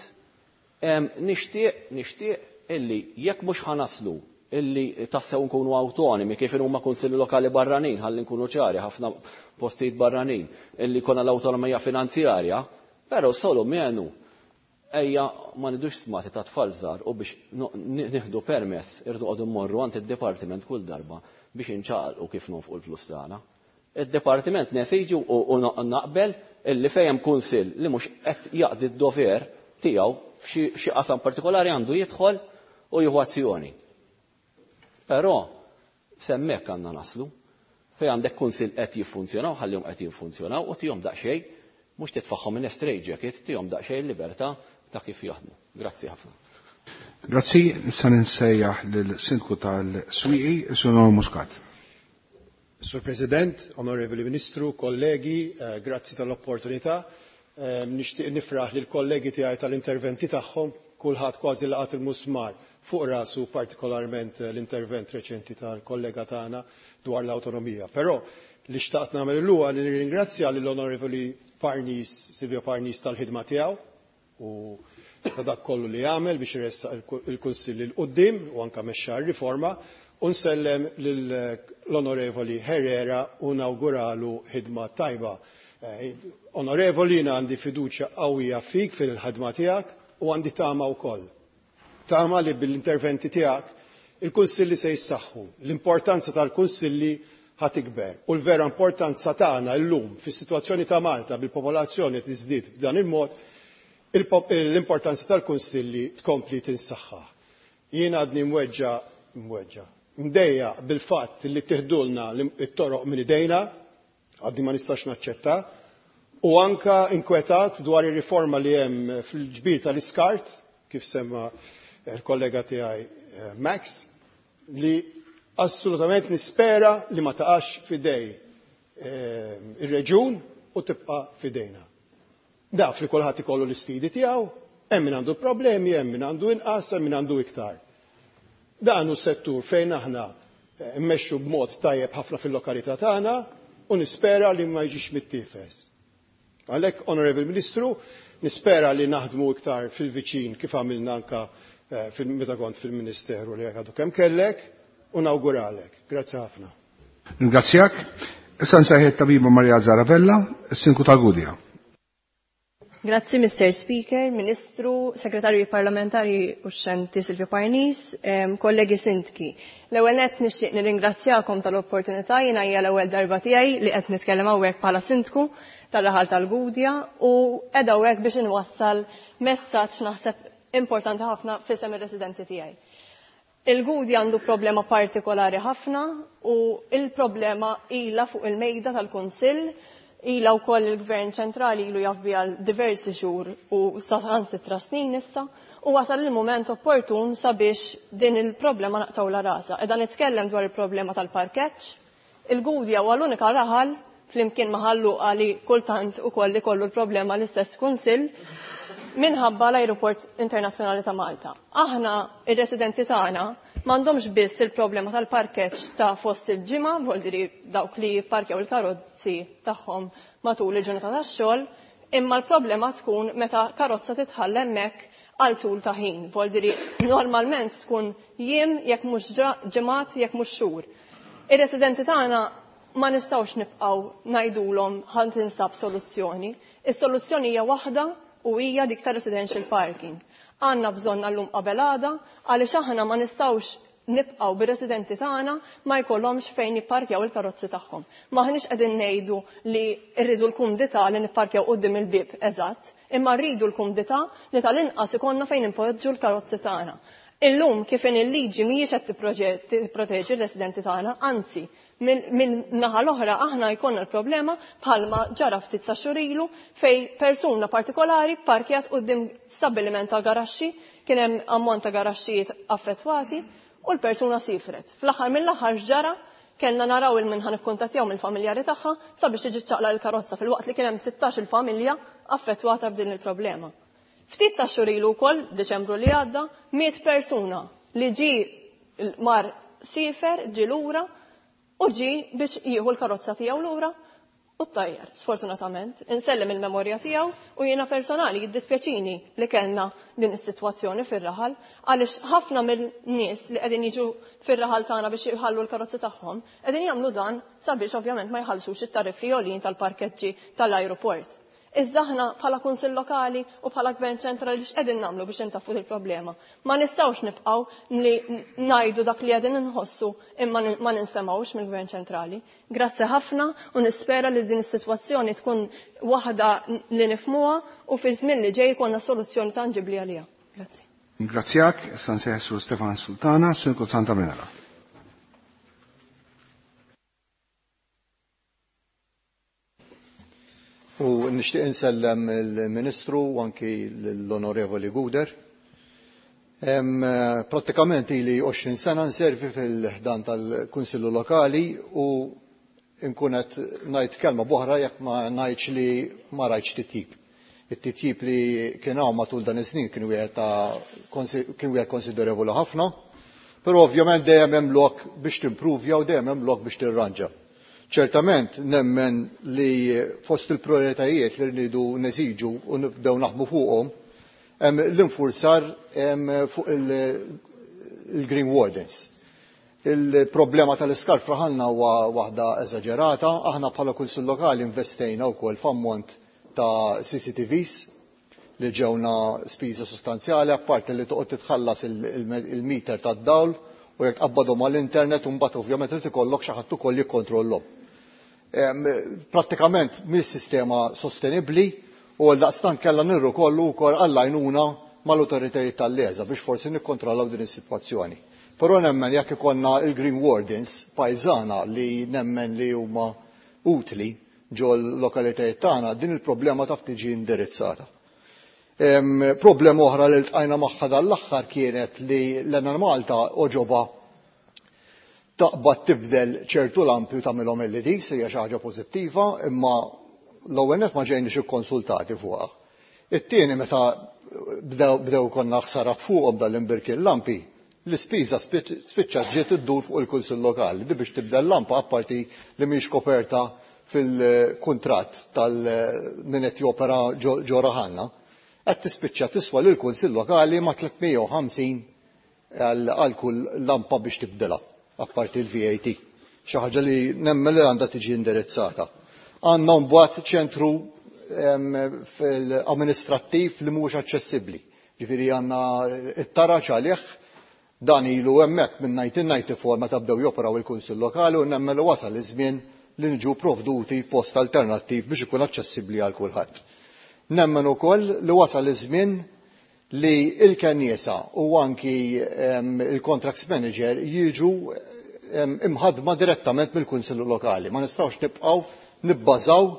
nixtieq illi jekk mhux ħanaslu illi tassew nkunu awtonomi kif huma kunsilli lokali barranin, ħalli nkunu ċari ħafna postijiet barranin illi jkollna l-awtonomija finanzjarja, però solu menu ejja ma nidux smati ta' tfal żgħar u biex nieħdu permess irdu qogħdu mmorru għand id-dipartiment kull darba biex inċaqalqu kif nonfqu l-flus tagħna. Id-dipartiment nesiġi u naqbel illi fejn kunsill li mhux qed jaqdi d-dover tiegħu f'xi qasam partikolari għandu jidħol u jieħu azzjoni. Però semmek għandna naslu fejn għandek kunsill qed jiffunzjonaw ħallihom qed jiffunzjonaw u tihom daqsxejn mhux titfaħħom minn straight jacket tihom daqsxejn libertà ta' kif jaħdmu. Grazzi ħafna. Grazzi, issa ninsejjaħ lill-Sindku tal-Swieqi, Sur Muscat. Sur President, Onorevoli Ministru, kollegi, grazzi tal-opportunità. Nixtieq nifraħ lill kollegi tiegħi tal-interventi tagħhom, kulħadd kważi laqat il-musmar fuq rasu partikolarment l-intervent reċenti tal-kollega tagħna dwar l-awtonomija. Però li xtaqt nagħmel illum li nirringrazzja lill-Onorevoli Silvio Parnis tal-ħidma tiegħu u ta' dak kollu li għamel biex iressaq il-Kunsill il qudiem u anke mexxa r-riforma. Unsellem l-Onorevoli Herrera u nawguralu ħidma tajba. Onorevoli, għandi fiduċja qawwija fik fil-ħidma tiegħek u għandi tama wkoll. Tama li bil-interventi tiegħek il-Kunsilli se jissaħħu. L-importanza tal-Kunsilli ħatikber. U l-vera importanza tagħna llum fis-sitwazzjoni ta' Malta bil-popolazzjoni tiżdied b'dan il-mod, l-importanza tal-Kunsilli tkompli tinsaħħaħ. Jien għadni mdejja bil-fatt li tieħdulna t-toroq minn idejna, għadni ma nistax naċċetta, u anka inkwetat dwar ir-riforma li hemm fil-ġbir tal-iskart, kif semma il-kollega tiegħi Max, li assolutament nispera li ma taqax fidej ir-reġjun u tibqa' fidejna. Daf li kulħadd ikollu l-isfidi tiegħu, hemm min għandu problemi, hemm min għandu inqas, hemm min għandu iktar. Dan hu settur fejn aħna mmexxu b'mod tajjeb ħafna fil-lokalità tagħna u nispera li ma jiġix mittiefes. Għalhekk, Onorevoli Ministru, nispera li naħdmu iktar fil-viċin kif għamilna anka meta kont fil-Ministeru li għadu kemm kellek u nawguralek. Grazzi ħafna. Ringrazzjak. Issa nsejħed tabiba Marja Zaravella, s-Sinku tal-Gudja. Grazzi, Mr. Speaker, Ministru, Segretarju Parlamentari u Xenti Silvio Parnis, kollegi Sintki. L-ewwel nett nixtieq nirringrazzjakom tal-opportunità jiena hija l-ewwel darba tiegħi li qed nitkellem hawnhekk bħala Sintku tal-Raħal tal-Gudja u qiegħda hawnhekk biex inwassal messaġġ naħseb importanti ħafna f'isem ir-residenti tiegħi. Il-Gudja għandu problema partikolari ħafna u il-problema ilha fuq il-mejda tal-Kunsill, ilha wkoll il-Gvern ċentrali ilu jafbi għal diversi xhur u saħansitra snin issa u wasal il-moment opportun sabiex din il-problema naqtawla rasa. Qiegħda nitkellem dwar il-problema tal-parkeġġ. Il-Gudja huwa l-unika raħal flimkien maħallu għali kultant ukoll li kollu l-problema l-istess Kunsill minħabba l-Ajruport Internazzjonali ta' Malta. Aħna, ir-residenti tagħna, m'għandhomx biss il-problema tal-parkeġġ ta' fost il-ġimgħa, vuol dawk li jipparkjaw il-karozzi tagħhom matul il-ġurnata tax-xogħol, imma l-problema tkun meta karozza titħall hemmhekk għal tul ta' ħin, vuol normalment tkun jiem jekk mhux ġimgħat jekk mhux xhur. Ir-residenti tagħna ma nistgħux nibqgħu ngħidulhom ħadd tinstab soluzzjoni. Is-soluzzjoni hija waħda u hija dik ta' residential parking. Għandna bżonn llum qabel għada għaliex aħna ma nistgħux nibqgħu bir-residenti tagħna ma jkollhomx fejn jipparkjaw il-karozzi tagħhom. Maħniex qegħdin ngħidu li rridu l-kumdità li nipparkjaw quddiem il-bib eżatt, imma rridu l-kumdità li tal-inqas ikollna fejn impoġġu l-karozzi tagħna. Illum kif in il-liġi mhijiex qed tipproteġi r-residenti tagħna, anzi minn naħa l-oħra aħna jkollna l-problema bħalma ġara ftit ta' xurilu fej persuna partikolari parkjat quddiem stabbiliment ta' garaxxi, kien hemm ammont ta' garaxxijiet affettwati u l-persuna sifret. Fl-aħħar mill-aħħar ġara kellna naraw il-min ħan ikkuntattjaw mill-familjari tagħha sabiex tiġi ċaqla l-karozza fil-waqt li kien hemm 16 familja affettwata b'din il-problema. Ftit ta' xurilu wkoll Deċembru li għadda 100 persuna li ġi mar sifer ġi lura u ġi biex jieħu l-karozza tiegħu lura u t-tajjar. Sfortunatament, insellem il-memorja tiegħu u jiena personali jiddispjaċini li kellna din is-sitwazzjoni fir-raħal għaliex ħafna mill-nies li qegħdin jiġu fir-raħal tagħna biex jħallu l-karozzi tagħhom qegħdin jagħmlu dan sabiex ovvjament ma jħallsux it-tariffi għolin tal-parkeġġi tal-ajruport. Iżda aħna bħala kunsill lokali u bħala gvern ċentrali x'qegħdin nagħmlu biex intaffu il-problema. Ma nistgħux nibqgħu li ngħidu dak li qegħdin inħossu imma ma ninsemgħux mill-gvern ċentrali. Grazzi ħafna u nispera li din is-sitwazzjoni tkun waħda li nifhmuha u fil-żmien li ġej ikollna soluzzjoni tanġibli għaliha. Grazzi. Ingrazzjak, issa nsejħ sur Stefan Sultana, Sinku Santa Menera. U nixtieq insellem il-Ministru u anki l-Onorevoli Guder. Prattikament ili 20 sena nservi fil-ħdan tal-Kunsillu Lokali u nkun qed ngħid kelma boħra jekk ma ngħidx li ma rajtx titjib. It-titjib li kien hawn matul dan is-snin kien wieħed konsiderevoli ħafna, però ovvjament dejjem hemm lok biex timprovja u dejjem hemm lok biex tirranġa. Ċertament nemmen li fost il-prioritajiet li rridu nesiġu u nibdew naħdmu fuqhom hemm l-infurzar fuq il-green wardens. Il-problema tal-iskarf raħalna huwa waħda eżaġerata, aħna bħala kunsill lokali investejna wkoll f'ammont ta' CCTVs li ġewna spiża sostanzjali apparti li toqgħod titħallas il-meter tad-dawl u jekk tqabbadhom mal-internet u mbagħad ovvjament irid ikollok xi ħadd ukoll jikkontrollhom. Prattikament mis-sistema sostenibbli u għaldaqstant kellha nirru kollu wkoll għall-għajnuna mal-awtoritajiet tal-leża biex forsi nikkontrollaw din is-sitwazzjoni. Però nemmen jekk ikollna il-green wardens pajżana li nemmen li huma utli ġol lokalitajiet tagħna din il-problema taf tiġi indirizzata. Problema oħra li ltqajna magħha dal-aħħar kienet li l-Malta oġoba taqbad tibdel ċertu lampi u tagħmilhom LEDs hija xi ħaġa pożittiva, imma l-ewwel nett ma ġejniex ikkonsultati fuqha. It-tieni meta bdew konna ħsarat fuqhom dal-imbirkien lampi, l-ispiża spiċċat ġiet iddur fuq il-Kunsill Lokali. Di biex tibdel lampa apparti li mhix koperta fil-kuntratt min qed jopera ġo Raħanna, qed tispiċċa tiswa lil kunsill lokali ma' 350 għal kull lampa biex tibdilha, apparti l-VAT. Xi ħaġa li nemmen li għandha tiġi indirizzata. Għandna mbagħad ċentru amministrattiv li mhuwiex aċċessibbli. Ġifieri għandna it-taraġ għalih dan ilu hemmhekk minn 1994 meta bdew joperaw il-Kunsill Lokali u nemmen li wasal iż-żmien li nġu provduti post alternattiv biex ikun aċċessibbli għal kulħadd. Nemmen ukoll li wasal iż-żmien li l-kenniesa u anki il-contracts manager jiġu imħadma direttament mill-Kunsill Lokali. Ma nistgħux nibqgħu nibbażaw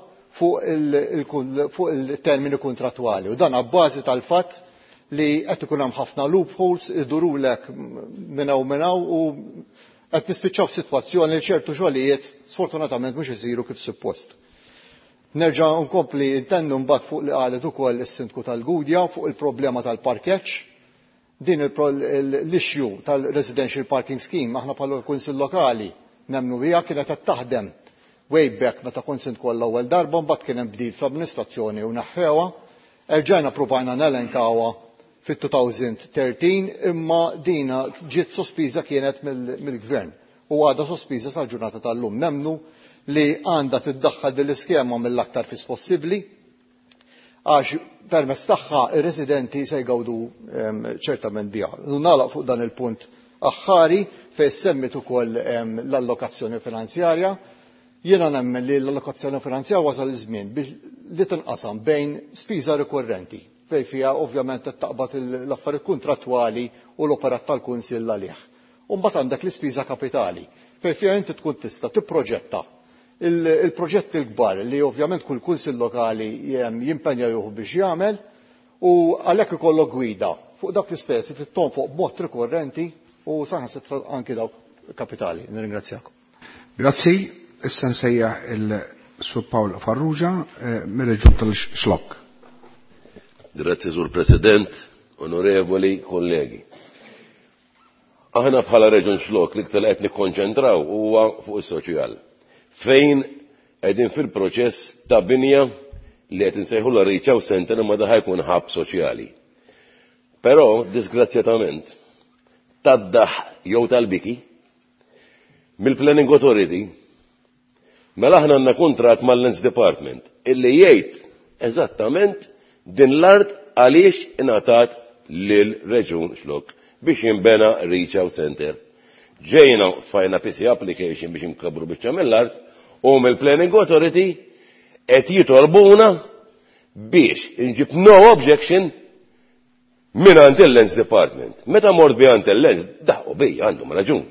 fuq il-termini kontrattwali u dan abbażi tal-fatt li qed ikun hemm ħafna loopholes idurulek minn hawn u qed nispiċċaw f'sitwazzjoni li ċertu xogħlijiet sfortunatament mhux isiru kif suppost. Nerġa' nkompli intennu mbagħad fuq li qalet ukoll is-Sindku tal-Gudja fuq il-problema tal-parkeġġ. Din l-issue tal-Residential Parking Scheme aħna bħala l-Kunsill Lokali nemmnu biha kienet qed taħdem way back meta kont Sindku l-ewwel darba mbagħad kien hemm bdil fl-amministrazzjoni u naħħewha. Erġajna provajna nelenkawha fit-2013 imma dina ġiet sospiża kienet mill-Gvern u għadha sospiża sal-ġurnata tal-lum. Nemmnu li għandha tiddaħħal din l-iskema mill-aktar fis possibbli għax permezz tagħha ir-residenti se jgawdu ċertament biha. Nagħlaq fuq dan il-punt aħħari fejn semmit ukoll l-allokazzjoni finanzjarja. Jiena nemmen li l-allokazzjoni finanzjarja wasal iż-żmien li tinqasam bejn spiża rikorrenti fejn fiha ovvjament qed taqbad l-affarijiet kuntrattwali u l-operat tal-Kunsill għalih. U mbagħad għandek l-ispiża kapitali fejn fiha inti tkun tista' tipproġetta il-proġetti l-kbar li ovvjament kull Kunsill Lokali jimpenja ruħu biex jagħmel u għalhekk ikollok gwida fuq dak l-ispejjeż li tonfoq b'mod rikorrenti u saħansitra anke dawk kapitali. Nirringrazzjakom. Grazzi. Issa nsejjaħ il-Sur Paolo Farrugia mir-Reġjun tal-Xlokk. Grazzi Sur President, onorevoli kollegi. Aħna bħala Reġjun Xlokk li iktar qed nikkonċentraw huwa fuq is-soċjal. Fejn qegħdin fil-proċess ta' binja li qed insejħu la riċaw center imma da jkun ħabb soċjali. Però disgrazzjatament tad-daħ jew tal-biki mill-Planning Authority mela aħna għandna kuntratt mal-Lands Department illi jgħid eżattament din l-art għaliex ingħatat lil Reġjun Xlokk biex jinbena Reach Out Center. Ġejna fajna PC application biex inkabru biex tagħmel l-art u mill-Planning Authority qed jitolbuna biex inġib no objection mingħand il-Lands Department. Meta mort bihant il-Lands daħħu bija għandhom raġun.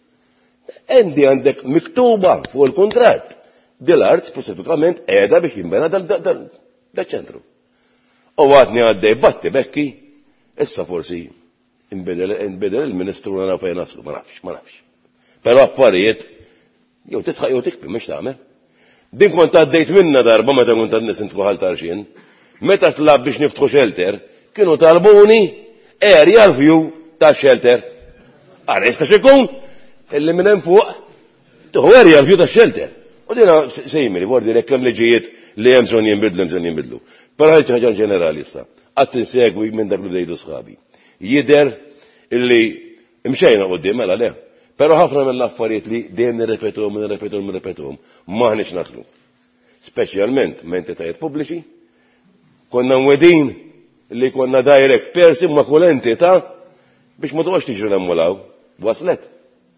Endi għandek miktuba fuq il-kuntratt dil-art specifikament qiegħda biex jinbena dal-ċentru. U għadni għaddej batti bekki, issa forsi inbidel il-Ministru nara fejn naslu, ma nafx. Però affarijiet jew titħaq jew tikbi mhux tagħmel. Din kont għaddejt minna darba meta kont għad nisintku ħaltarxin, meta tlab biex niftħu shelter, kienu talbuni aerial view ta' shelter. Arresta xikun illi minn hemm fuq tieħu aerial view ta' shelter. U dina sejmili, bordi rekkam liġijiet li hemm bżonn jinbidlu. Però ħaġa ħaġa ġenerali issa. Qatt insegwi minn dak li bdejdu sħabi. Jidher illi imxejna quddiem mela le. Però ħafna mill-affarijiet li dejjem nirrepetuhom m'aħniex naslu. Speċjalment m'entitajiet pubbliċi, konna mwedin li konna direct person ma' kull entità biex ma toqgħodx tiġri nemmulaw waslet.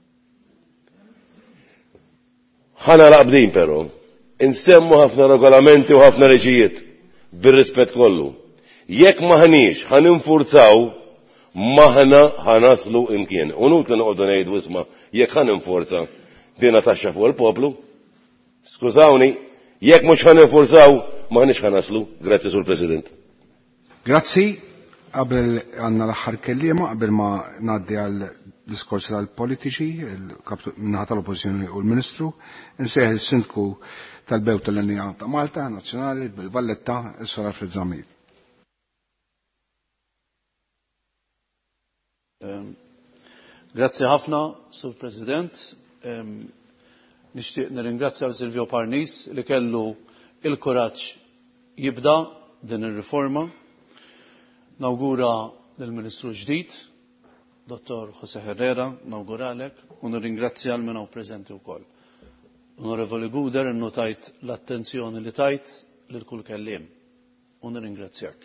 Ħana laqbdin però, insemmu ħafna regolamenti u ħafna liġijiet bir-rispett kollu. Jekk maħniex ħaninfurzaw maħna ħanaslu imkien. U nutli noqogħdu ngħidu isma' jekk ħaninfurza dina taxxa fuq il-poplu. Skużawni, jekk mhux ħaninfurzaw maħniex ħanaslu. Grazzi Sur President. Grazzi. Qabel għandna l-aħħar kelliema qabel ma ngħaddi għal diskorsi tal-politiċi, minnaħa tal-Oppożizzjoni u l-Ministru, insejħ il-Sindku tal-Belt tal-Linja ta' Malta, Nazzjonali, bil-Valletta, is-Sora Frizzamil. Grazie ħafna, Sur President. Nixtieq nirringrazzja Silvio Parnis li kellu il-kuraġġ jibda din ir-riforma. Nawgura lill-Ministru ġdid, Dottor José Herrera, nawguralek, u nirringrazzja l-minn hawn preżenti wkoll. Onorevoli Guder, innotajt l-attenzjoni li tajt lil kull kelliem u nirringrazzjak.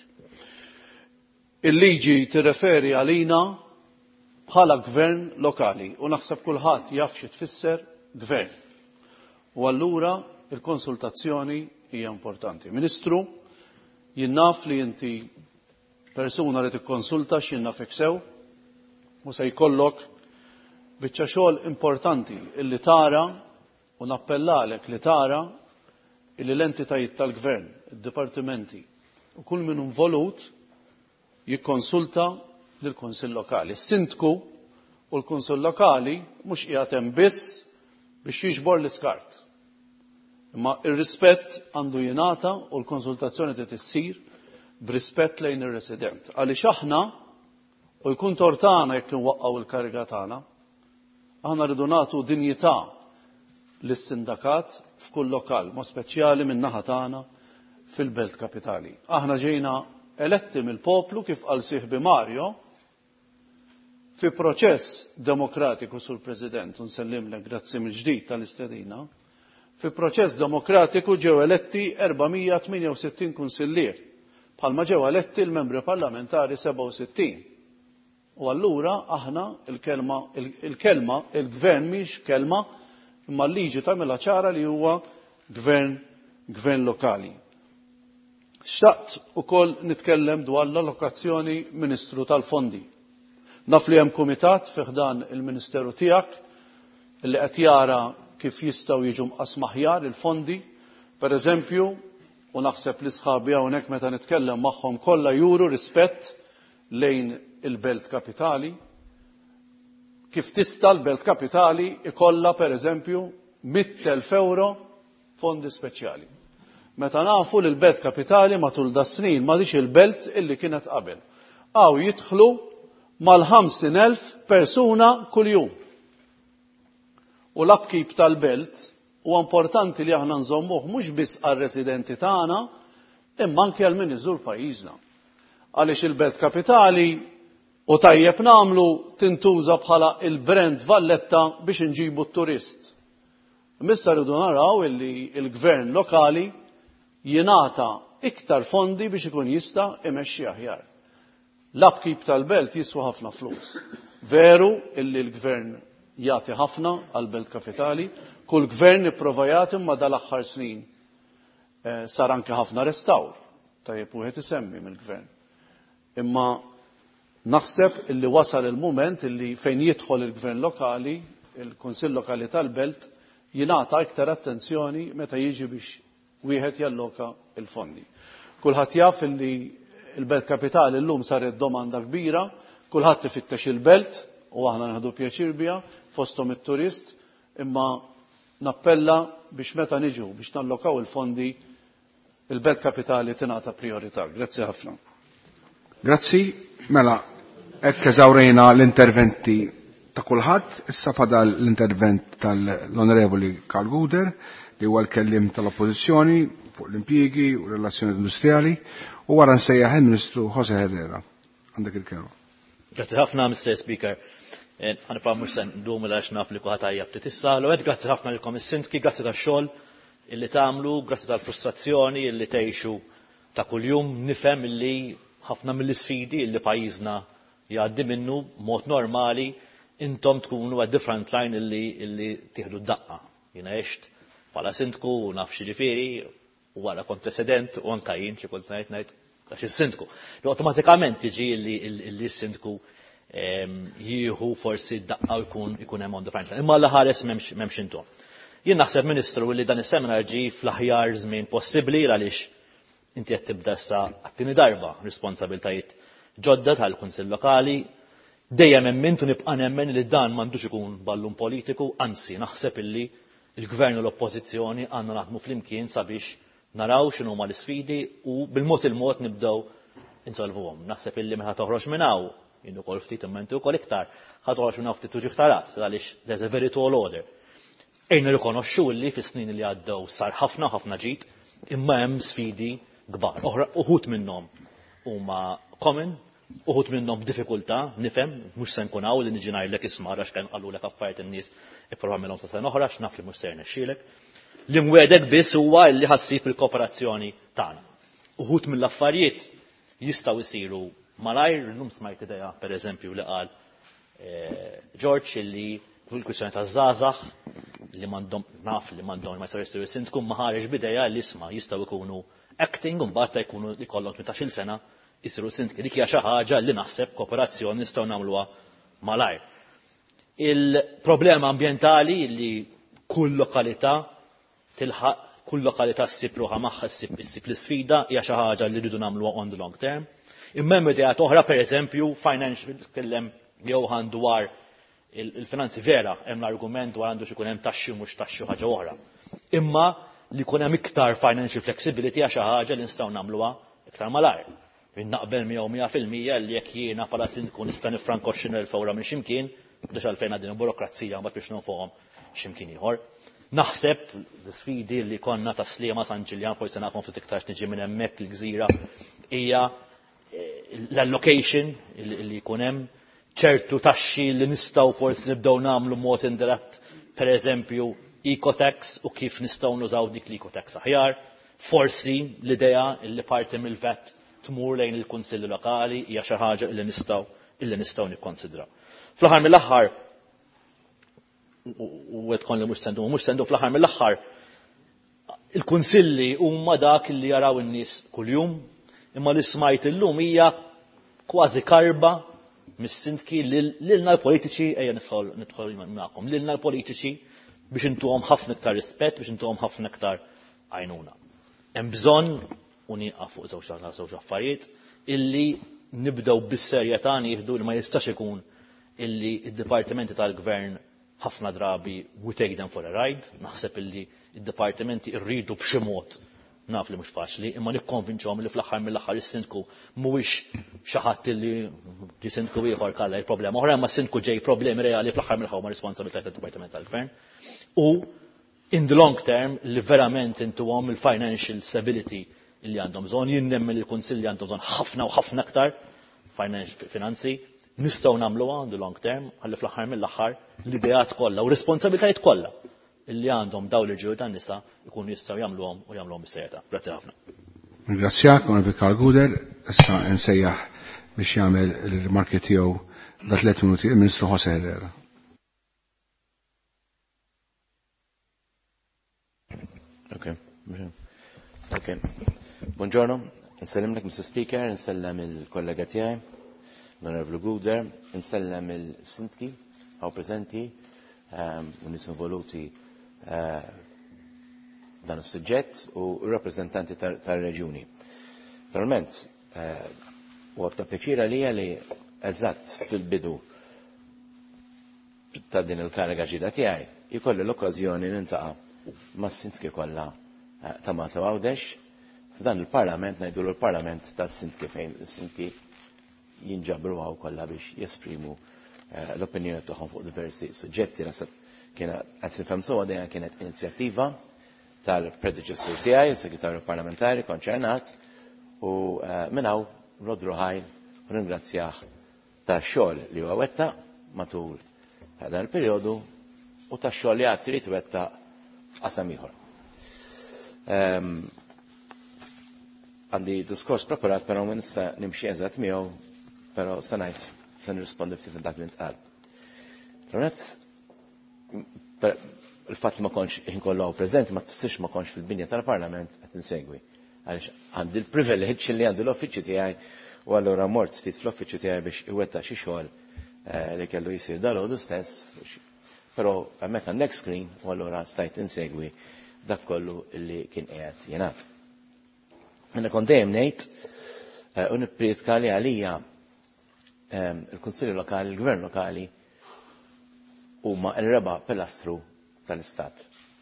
Il-liġi tirreferi għalina bħala gvern lokali u naħseb kulħadd jaf xi tfisser gvern. U allura il-konsultazzjoni hija importanti. Ministru, jien naf li inti persuna li tikkonsulta x'jien nafek sew u se jkollok biċċa xogħol importanti illi tara u nappellalek li tara illi l-entitajiet tal-gvern, id-dipartimenti u kull min involut jikkonsulta lill-Kunsill Lokali. Sindku u l-Kunsill Lokali mhux qiegħed hemm biss biex jiġbor l-iskart. Imma ir-rispett għandu jingħata u l-konsultazzjoni trid issir b'rispett lejn ir-resident. Għaliex aħna u jkun tortana jekk inwaqqgħu il-kariga tagħna, aħna rridu nagħtu dinjità lis-sindakat f'kull lokal, ma speċjali min-naħa tagħna fil-Belt Kapitali. Aħna ġejna eletti mill-poplu kif qal Sieħbi Mario fi proċess demokratiku Sur President, u nsellimlek grazzi mill-ġdid tal-istedina, fi proċess demokratiku ġew eletti 468 kunsillier, bħalma ġew eletti l-membri parlamentari 67. U allura aħna il-gvern mhix kelma imma l-liġi tagħmilha ċara li huwa gvern lokali. Xtaqt ukoll nitkellem dwar l-allokazzjoni Ministru tal-Fondi. Naf li hemm kumitat fih dan il-Ministeru tiegħek li qed jara kif jistgħu jiġu mqasma aħjar il-fondi, pereżempju, u naħseb li sħabi hawnhekk meta nitkellem magħhom kollha juru rispett lejn il-Belt Kapitali, kif tista' l-Belt Kapitali ikollha pereżempju 100,000 euro fondi speċjali. Meta nafu li l-Belt Kapitali matul da snin ma dix il-belt illi kienet qabel. Aw jidħlu mal-50,000 persuna kuljum. U l-upkeep tal-belt huwa importanti li aħna nżommuh mhux biss għar-residenti tagħna, imma anke għal min iżur pajjiżna. Għaliex il-Belt Kapitali u tajjeb nagħmlu tintuża bħala il-brand Valletta biex inġibu t-turist. Missa rridu naraw illi il-gvern lokali jingħata iktar fondi biex ikun jista' imexxi aħjar. L-upkeep tal-belt jiswa ħafna flus. Veru illi l-gvern jagħti ħafna għall-Belt Kapitali, kull gvern ipprova jagħti imma dal-aħħar snin sar anke ħafna restawr. Tajjeb wieħed isemmi mill-gvern. Imma naħseb illi wasal il-mument illi fejn jidħol il-gvern lokali, il-Kunsill Lokali tal-Belt, jingħata iktar attenzjoni meta jiġi biex wieħed jalloka il-fondi. Kulħadd jaf illi il-Belt Kapitali llum saret domanda kbira, kulħadd ifittex il-belt u aħna naħdu pjaċir biha fosthom it-turist, imma nappella biex meta niġu biex nallokaw il-fondi il-Belt Kapitali tingħata priorità. Grazzi ħafna. Grazzi, mela, hekk eżawrejna l-interventi ta' kulħadd, issa fadal l-intervent tal-Onorevoli Karl Guder li huwa l-kellim tal-Oppożizzjoni fuq l-impjiegi u relazzjoni industrijali u wara nsejjaħ il-Ministru José Herrera. Għandek il-kelma. Grazzi ħafna, Mr. Speaker. Għanifam mux sen dum l-għax naf li kuħat għajja f'titissa. L-għed grazzi ħafna l-kom il-Sindki, grazzi ta' xol illi tamlu, grazzi tal-frustrazzjoni illi teħxu ta' kull-jum nifem illi ħafna mill-sfidi illi pajizna jgħaddi minnu mod normali intom tkunu għad different line illi tiħdu d-daqqa. Jina eċt pala Sindku u naf ġifiri u għara kontresedent u anka jien xie kult najt għax il-Sindku. Automatikament tiġi illi s-Sindku jieħu forsi d-daqqa u jkun hemm on different line. Imma l-ħares memx intom. Jien naħseb Ministru li dan is-seminar ġi fl-aħjar żmien possibbli għaliex inti qed tibda sa għattini darba responsabiltajiet ġodda tal-Kunsill Lokali, dejjem emmintu nibqa' nemmen li dan m'għandux ikun ballun politiku, anzi naħseb illi il-Gvern u l-Oppożizzjoni għandna naħdmu flimkien sabiex naraw x'inhuma l-isfidi u bil-mod il-mod nibdew insolvuhom. Naħseb illi meta toħroġ minn hawn jien ukoll ftit immentu wkoll iktar ħadd toħroġ minn hawn ftit tuġi ħtaras għaliex there's a very tall order. Ejn nirrikonoxxu li fis-snin li għaddew sar ħafna ġid imma hemm sfidi kbar. Uħud minnhom huma common, uħud minnhom b'diffikultà, nifhem, mhux se nkun hawn li niġi ngħidlek isma' għax kan qalulek affarijiet in-nies ipprova għamilhom sa sena oħra x'naf li mhux se jirnexxielek. Li mwedek biss huwa li ħassib il-kooperazzjoni tagħna. Uħud mill-affarijiet jistgħu jsiru malajr, llum smajt idea pereżempju li qal George illi il-kwistjoni taż-żgħażagħ li m'għandhom naf li m'għandhom ma jsir isiru sint tkun ma ħareġ b'idea li isma' jistgħu jkunu acting u mbagħad jkunu jkollhom 18-il sena jsiru sindki. Dik hija xi ħaġa li naħseb kooperazzjoni nistgħu nagħmluha malajr. Il-problema ambjentali li kull lokalità tilħaq, kull lokalità ssib ruħha magħha ssib l-isfida hija xi ħaġa li rridu nagħmluha on the long term. Imma hemm ideat oħra pereżempju financial tkellem Johan dwar il-finanzi vera hemm l-argument dwar għandu x'ikun hemm taxxi mhux taxxi ħaġa oħra. Imma li jkun hemm iktar financial flexibility hija xi ħaġa li nistgħu nagħmluha iktar malajr. Naqbel 100% li jekk jiena bħala sindku nista' nifranko 20,000 ewro minn x'imkien, biex għalfejn għadin burokrazija mbagħad biex nfuqhom x'imkien ieħor. Naħseb l-sfidi li konna ta' Sliema San Ġiljan forsi nagħkom ftit iktar niġi minn hemmhekk il-gżira hija l-allocation li jkun hemm ċertu taxxi li nistgħu forsi nibdew nagħmlu mod indirett, pereżempju ecotax u kif nistgħu nużaw dik l-ecotax aħjar. Forsi l-idea li parti mill-vet tmur lejn il-kunsilli lokali hija xi ħaġa li nistgħu nikkonsidraw. Fl-aħħar mill-aħħar u għedkon li mhux sendu fl-aħħar mill-aħħar il-kunsilli huma dak li jaraw in-nies kuljum, imma li smajt illum hija kważi karba mis-sindki lilna l-politiċi ejja nidħol magħkom lilna l-politiċi biex intuhom ħafna iktar rispett, biex intuhom ħafna iktar għajnuna. Hemm bżonn u nieqaf fuq żewġ affarijiet illi nibdew bis-serjetà nieħdu li ma jistax ikun illi d-dipartimenti tal-gvern ħafna drabi we take them for a ride. Naħseb illi id-dipartimenti rridu b'xi mod naf li mhux faċli, imma nikkonvinċhom li fl-aħħar mill-aħħar is-sindku mhuwiex xi ħadd li ġi sindku ieħor kalla l-problema. Oħra ma sindku ġej problemi reali fl-aħħar mill-aħħar ma' responsabilità tad-dipartiment tal-gvern. U in the long term li verament intuhom il-financial stability li għandhom bżonn, jien nemmen il-kunsilli għandhom bżonn ħafna u ħafna aktar finanzi, nistgħu nagħmluha in the long term ħalli fl-aħħar mill-aħħar l-ideat kollha u responsabilitajiet kollha illi għandhom dawn l-ġiegħu tan-nisa jkunu jistgħu jagħmluhom u jagħmluhom bis-serjetà. Grazzi ħafna. Ringrazzjak Onorevoli Karl Guder, issa nsejjaħ biex jagħmel il-rimarki tiegħu da 3 minuti il-Ministru José Herrera. Okay. Buongiorno, nsellimlek Mr. Speaker, nsellem il-kollega tiegħi, l-Onorevoli Guder, nsellem il-sindki għaw preżenti u nies involuti dan is-suġġett u rappreżentanti tar-reġjuni. Naturalment, huwa ta' pjaċira li eżatt fil-bidu ta' din il-kariga ġdida tiegħi jkolli l-okkażjoni nintaqa' mas-sindki kollha ta' Malta Għawdex f'dan il-Parlament ngħidu l-Parlament tas-sindki fejn is-sindki jinġabru għaw kollha biex jesprimu l-opinjoni tagħhom fuq diversi suġġetti. Nasab kienet qed nifhem sewwa dejjem kienet inizjattiva tal-predeċessur tiegħi, il-Segretarju Parlamentari konċernat u minn hawn nrodru ħajl u ringrazzjah tax-xogħol li huwa wettaq matul dan il-perjodu u tax-xogħol li għad trid wettaq f'qasam ieħor. Għandi diskors preparat però minn issa nimxi eżatt miegħu, però se ngħid se nirrispondi ftit dak li ntqal. Il-fatt li ma kontx inkollu preżenti ma tfissirx ma kontx fil-binja tal-Parlament qed insegwi. Għaliex għandi l-privileġġ li għandi l-offiċċju tiegħi u allura mort ftit fl-offiċċju tiegħi biex iwettaq xi xogħol li kellu jsir dalgħodu stess, però hemmhekk għandek screen u allura stajt insegwi dak kollu li kien qiegħed jingħad. Kont dejjem ngħid u nippritka li għalija il-Kunsilli Lokali, il-Gvern Lokali huma l-reba' pilastru tal-Istat.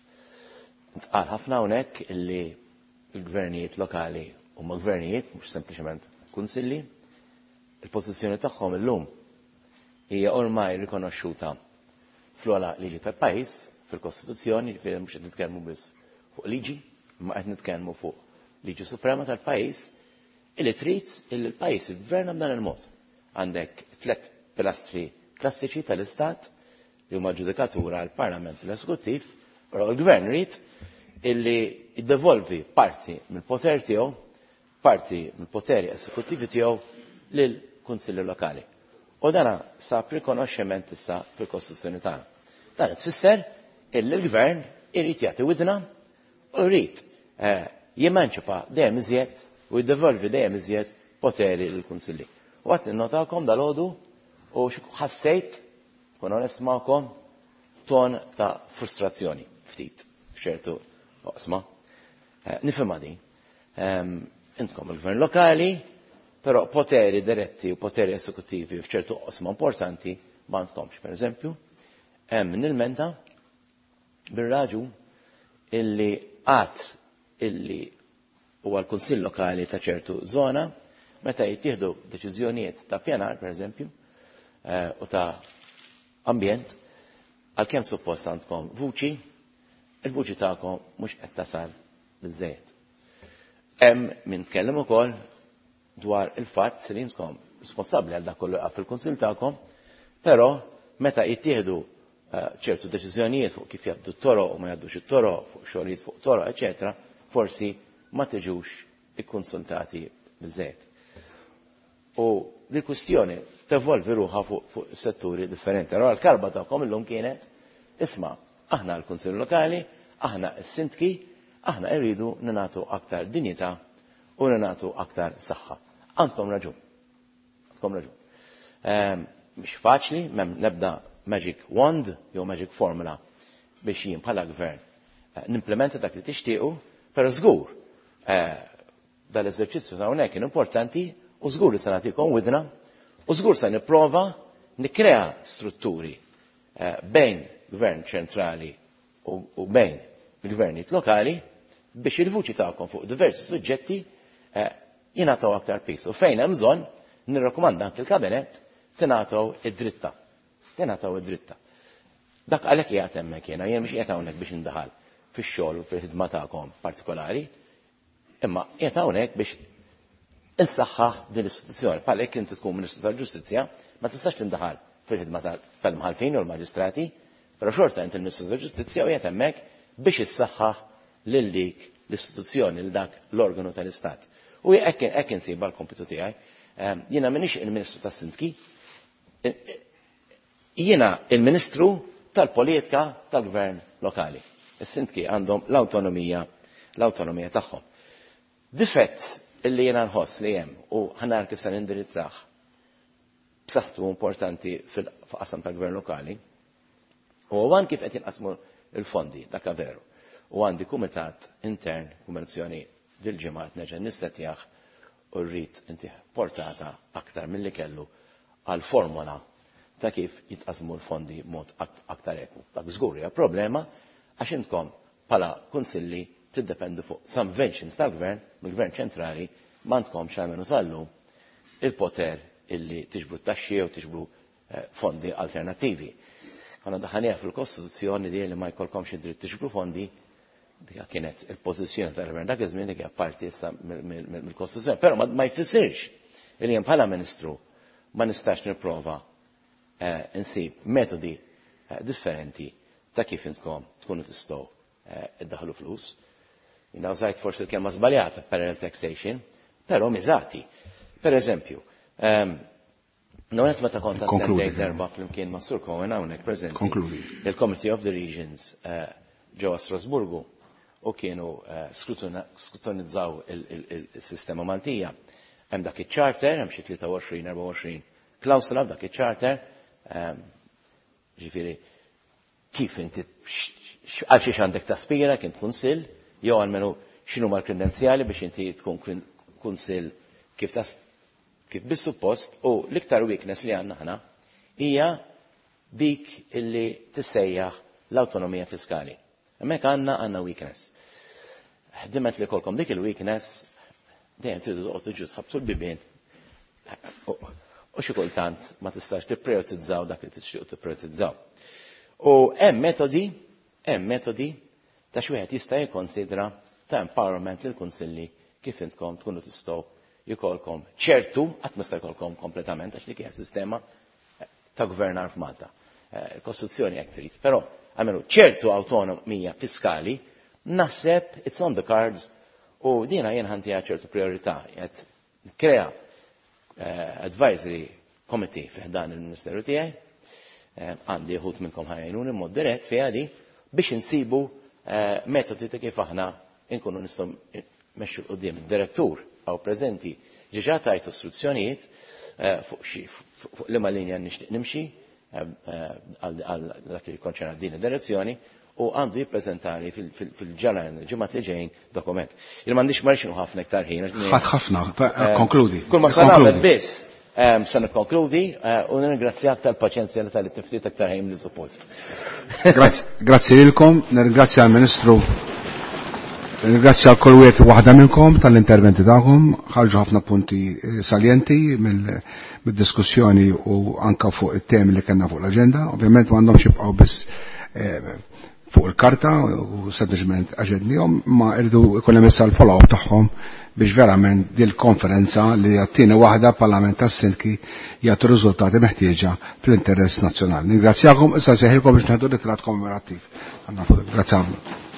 Ntqal ħafna hawnhekk illi l-gvernijiet lokali huma gvernijiet mhux sempliċement kunsilli, il-pożizzjoni tagħhom illum hija ormai rikonoxxuta fl-ogħla liġi tal-pajjiż, fil-Kostituzzjoni, ġifieri mhux qed nitkellmu biss fuq liġi, imma qed nitkellmu fuq liġi suprema tal-pajjiż illi trid il-pajjiż jigverna b'dan il-mod. Għandek 3 pilastri klassiċi tal-Istat li huma ġudikatura l-Parlament l-Eżekuttiv, però l-Gvern rid illi jiddevolvi parti mill-poter tiegħu, parti mill-poteri eżekuttivi tiegħu lill-Kunsilli Lokali. U dana sab rikonoxximent issa fil-Kostituzzjoni tagħna. Dan tfisser illi l-Gvern irid jagħti widna u jrid jemanċipa dejjem iżjed u jiddevolvi dejjem iżjed poteri lill-Kunsilli. U għat ninnotakom dal-għodu u ħassejt, kun onest ma'kom, ton ta' frustrazzjoni ftit f'ċertu oqsma. Nifhimha din. Intkom il-Gvern Lokali, però poteri diretti u poteri esekuttivi f'ċertu oqsma importanti ma għandkomx. Per eżempju, hemm nilmenta bir-raġun illi qatt illi huwa l-Kunsill Lokali ta' ċertu żona meta jittieħdu deċiżjonijiet ta' pjanar, per eżempju, u ta' ambjent, għalkemm suppost għandkom vuċi, il-vuċi tagħkom mhux qed tasal biżżejjed. Hemm min tkellem ukoll dwar il-fatt li intkom responsabbli għal dak kollu qaf fil-Kunsill tagħkom, però meta jittieħdu ċertu deċiżjonijiet fuq kif jabdu t-toroq u ma jabdux it-toroq, fuq xogħlijiet fuq toroq, eċetera, forsi ma tiġux ikkonsultati biżżejjed. U di kwistjoni tevolvi ruħha fuq setturi differenti. Allora l-karba tagħkom illum kienet isma' aħna l-Kunsill Lokali, aħna s-sindki, aħna rridu nagħtu aktar dinjità u nagħtu aktar saħħa. Għandkom raġun. Għandkom raġun. Mhix faċli, nebda magic wand jew magic formula biex jien bħala gvern nimplementa dak li tixtiequ, però żgur dal-eżerċizzju ta' hawnhekk kien importanti u żgur li se nagħtikom widna u żgur se nipprova nikkrea strutturi bejn gvern ċentrali u bejn il-gvernijiet lokali biex il-vuċi tagħkom fuq diversi suġġetti jingħataw aktar pis. U fejn hemm bżonn nirrakkomanda anke l-Kabinett tingħataw id-dritta. Tingħataw id-dritta. Dak għalhekk qiegħed hemmhekk jiena, jien mhux qiegħed hawnhekk biex indaħal fix-xogħol u fil-ħidma tagħkom partikolari, imma qiegħed hawnhekk biex insaħħaħ din l-istituzzjoni. Bħal hekk inti tkun Ministru tal-Ġustizzja, ma tistax tindaħal fil-ħidma tal-mħalfin u l-maġistrati, però xorta inti l-Ministru tal-Ġustizzja u qiegħed hemmhekk biex issaħħaħ lil dik l-istituzzjoni lil dak l-organu tal-Istat. U hekk insiba l-kompitu tiegħi. Jiena m'iniex il-Ministru tas-Sindki, jiena il-Ministru tal-Politika tal-Gvern Lokali. Is-Sindki għandhom l-awtonomija tagħhom. Difett illi jiena nħoss li hemm u ħanar kif se nindirizzah b'saħħtu importanti fil-qasam tal-Gvern Lokali u għan kif qed jinqasmu l-fondi dak veru. U għandi kumitat intern kummerzzjoni dil-ġimgħa neġa' nissetjaħ u rrid inti portata aktar milli kellu għal formula ta' kif jitqasmu l-fondi mod aktar eku. Dak żgur hija problema għax intkom bħala kunsilli tiddependu fuq subventions tal-gvern, mill-gvern ċentrali, ma għandkomx għalmenu sallu il-poter illi tiġbru taxxi u tiġbru fondi alternativi. Għana daħanija fil-Kostituzzjoni di li ma jkollkomx id-dritt tiġbru fondi, dik kienet il-pożizzjoni tal-gvern dak iż-żmien dik hija parti mill-Kostituzzjoni. Però ma jfissirx li jien bħala Ministru ma nistax nipprova insib metodi differenti ta' kif intkom tkunu tistgħu iddaħlu flus. Jina użajt forsi l-kelma żbaljata parallel taxation, però miżati. Per eżempju, Nawet meta kont attendejt darba flimkien ma' Sur Cohen hawnhekk preżenti il-Committee of the Regions ġewwa Strasburgu u kienu skrutinizzaw il-sistema Maltija. Hemm dak iċ-charter, hemm xi 23-24 klawsula f'dak iċ-charter, ġifieri kif inti għal xiex għandek taspira kien kunsill, jew għalmenu x'inhu mal-kredenzjali biex inti tkun kunsill kif kif bis-suppost u l-iktar weakness li għandna ħna hija dik illi tissejjaħ l-awtonomija fiskali. Hemmhekk għandna weakness. Ħdimet li kolkom dik il-weakness dejjem tridu toqgħod tiġu tħabbtu l-bibien. U xi kultant ma tistax tipprioritizzaw dak li tixtiequ tipprioritizzaw. U hemm metodi ta' xi wieħed jista' jikkonsidra ta' empowerment lil kunsilli kif intkom tkunu tistgħu jkollkom ċertu qatt ma jista' jkollkom kompletament għax dik hija sistema ta' gvernar f'Malta. Il-Kostituzzjoni hekk trid. Però għamelu ċertu awtonomija fiskali naħseb it's on the cards u dina jien ħantija ċertu priorità qed krea advisory committee fih dan il-Ministeru tiegħi għandi ħut minnkom ħajjnuni mod dirett fiha di biex insibu metodi ta' kif aħna inkunu nistgħu mexxu l-qudiem id-direttur għaw preżenti ġiġa tajt istruzzjonijiet fuq liema linja nixtieq nimxi għal dak li konċerna din id-direzzjoni u għandu jippreżentali fil-ġalan ġimgħat li ġejjin dokument. Il-m'għandix marxinu ħafna iktar ħin. ħafna, konkludi. Kull ma sa nagħmel biss se nikkonkludi u nirringrazzjak tal-paċenzja li tal-tiftit aktar ħin li suppost. Grazzi lilkom, nirringrazzja l-Ministru, nirringrazzja l-kull wieħed waħda minnkom tal-interventi tagħhom, ħarġu ħafna punti saljenti mid-diskussjoni u anka fuq it-temi li kellna fuq l-aġenda. Ovvjament m'għandhomx jibqgħu biss fuq il-karta u sempliċement aġendnihom, ma rridu jkun hemm issa l-follow-up tagħhom biex verament din il-konferenza li għattini waħda Parlament tas-Sindki jagħtu riżultati meħtieġa fl-interess nazzjonali. Ningrazzjakom issa seħilkom biex naħdu ritrat kommemorattiv. Grazzi.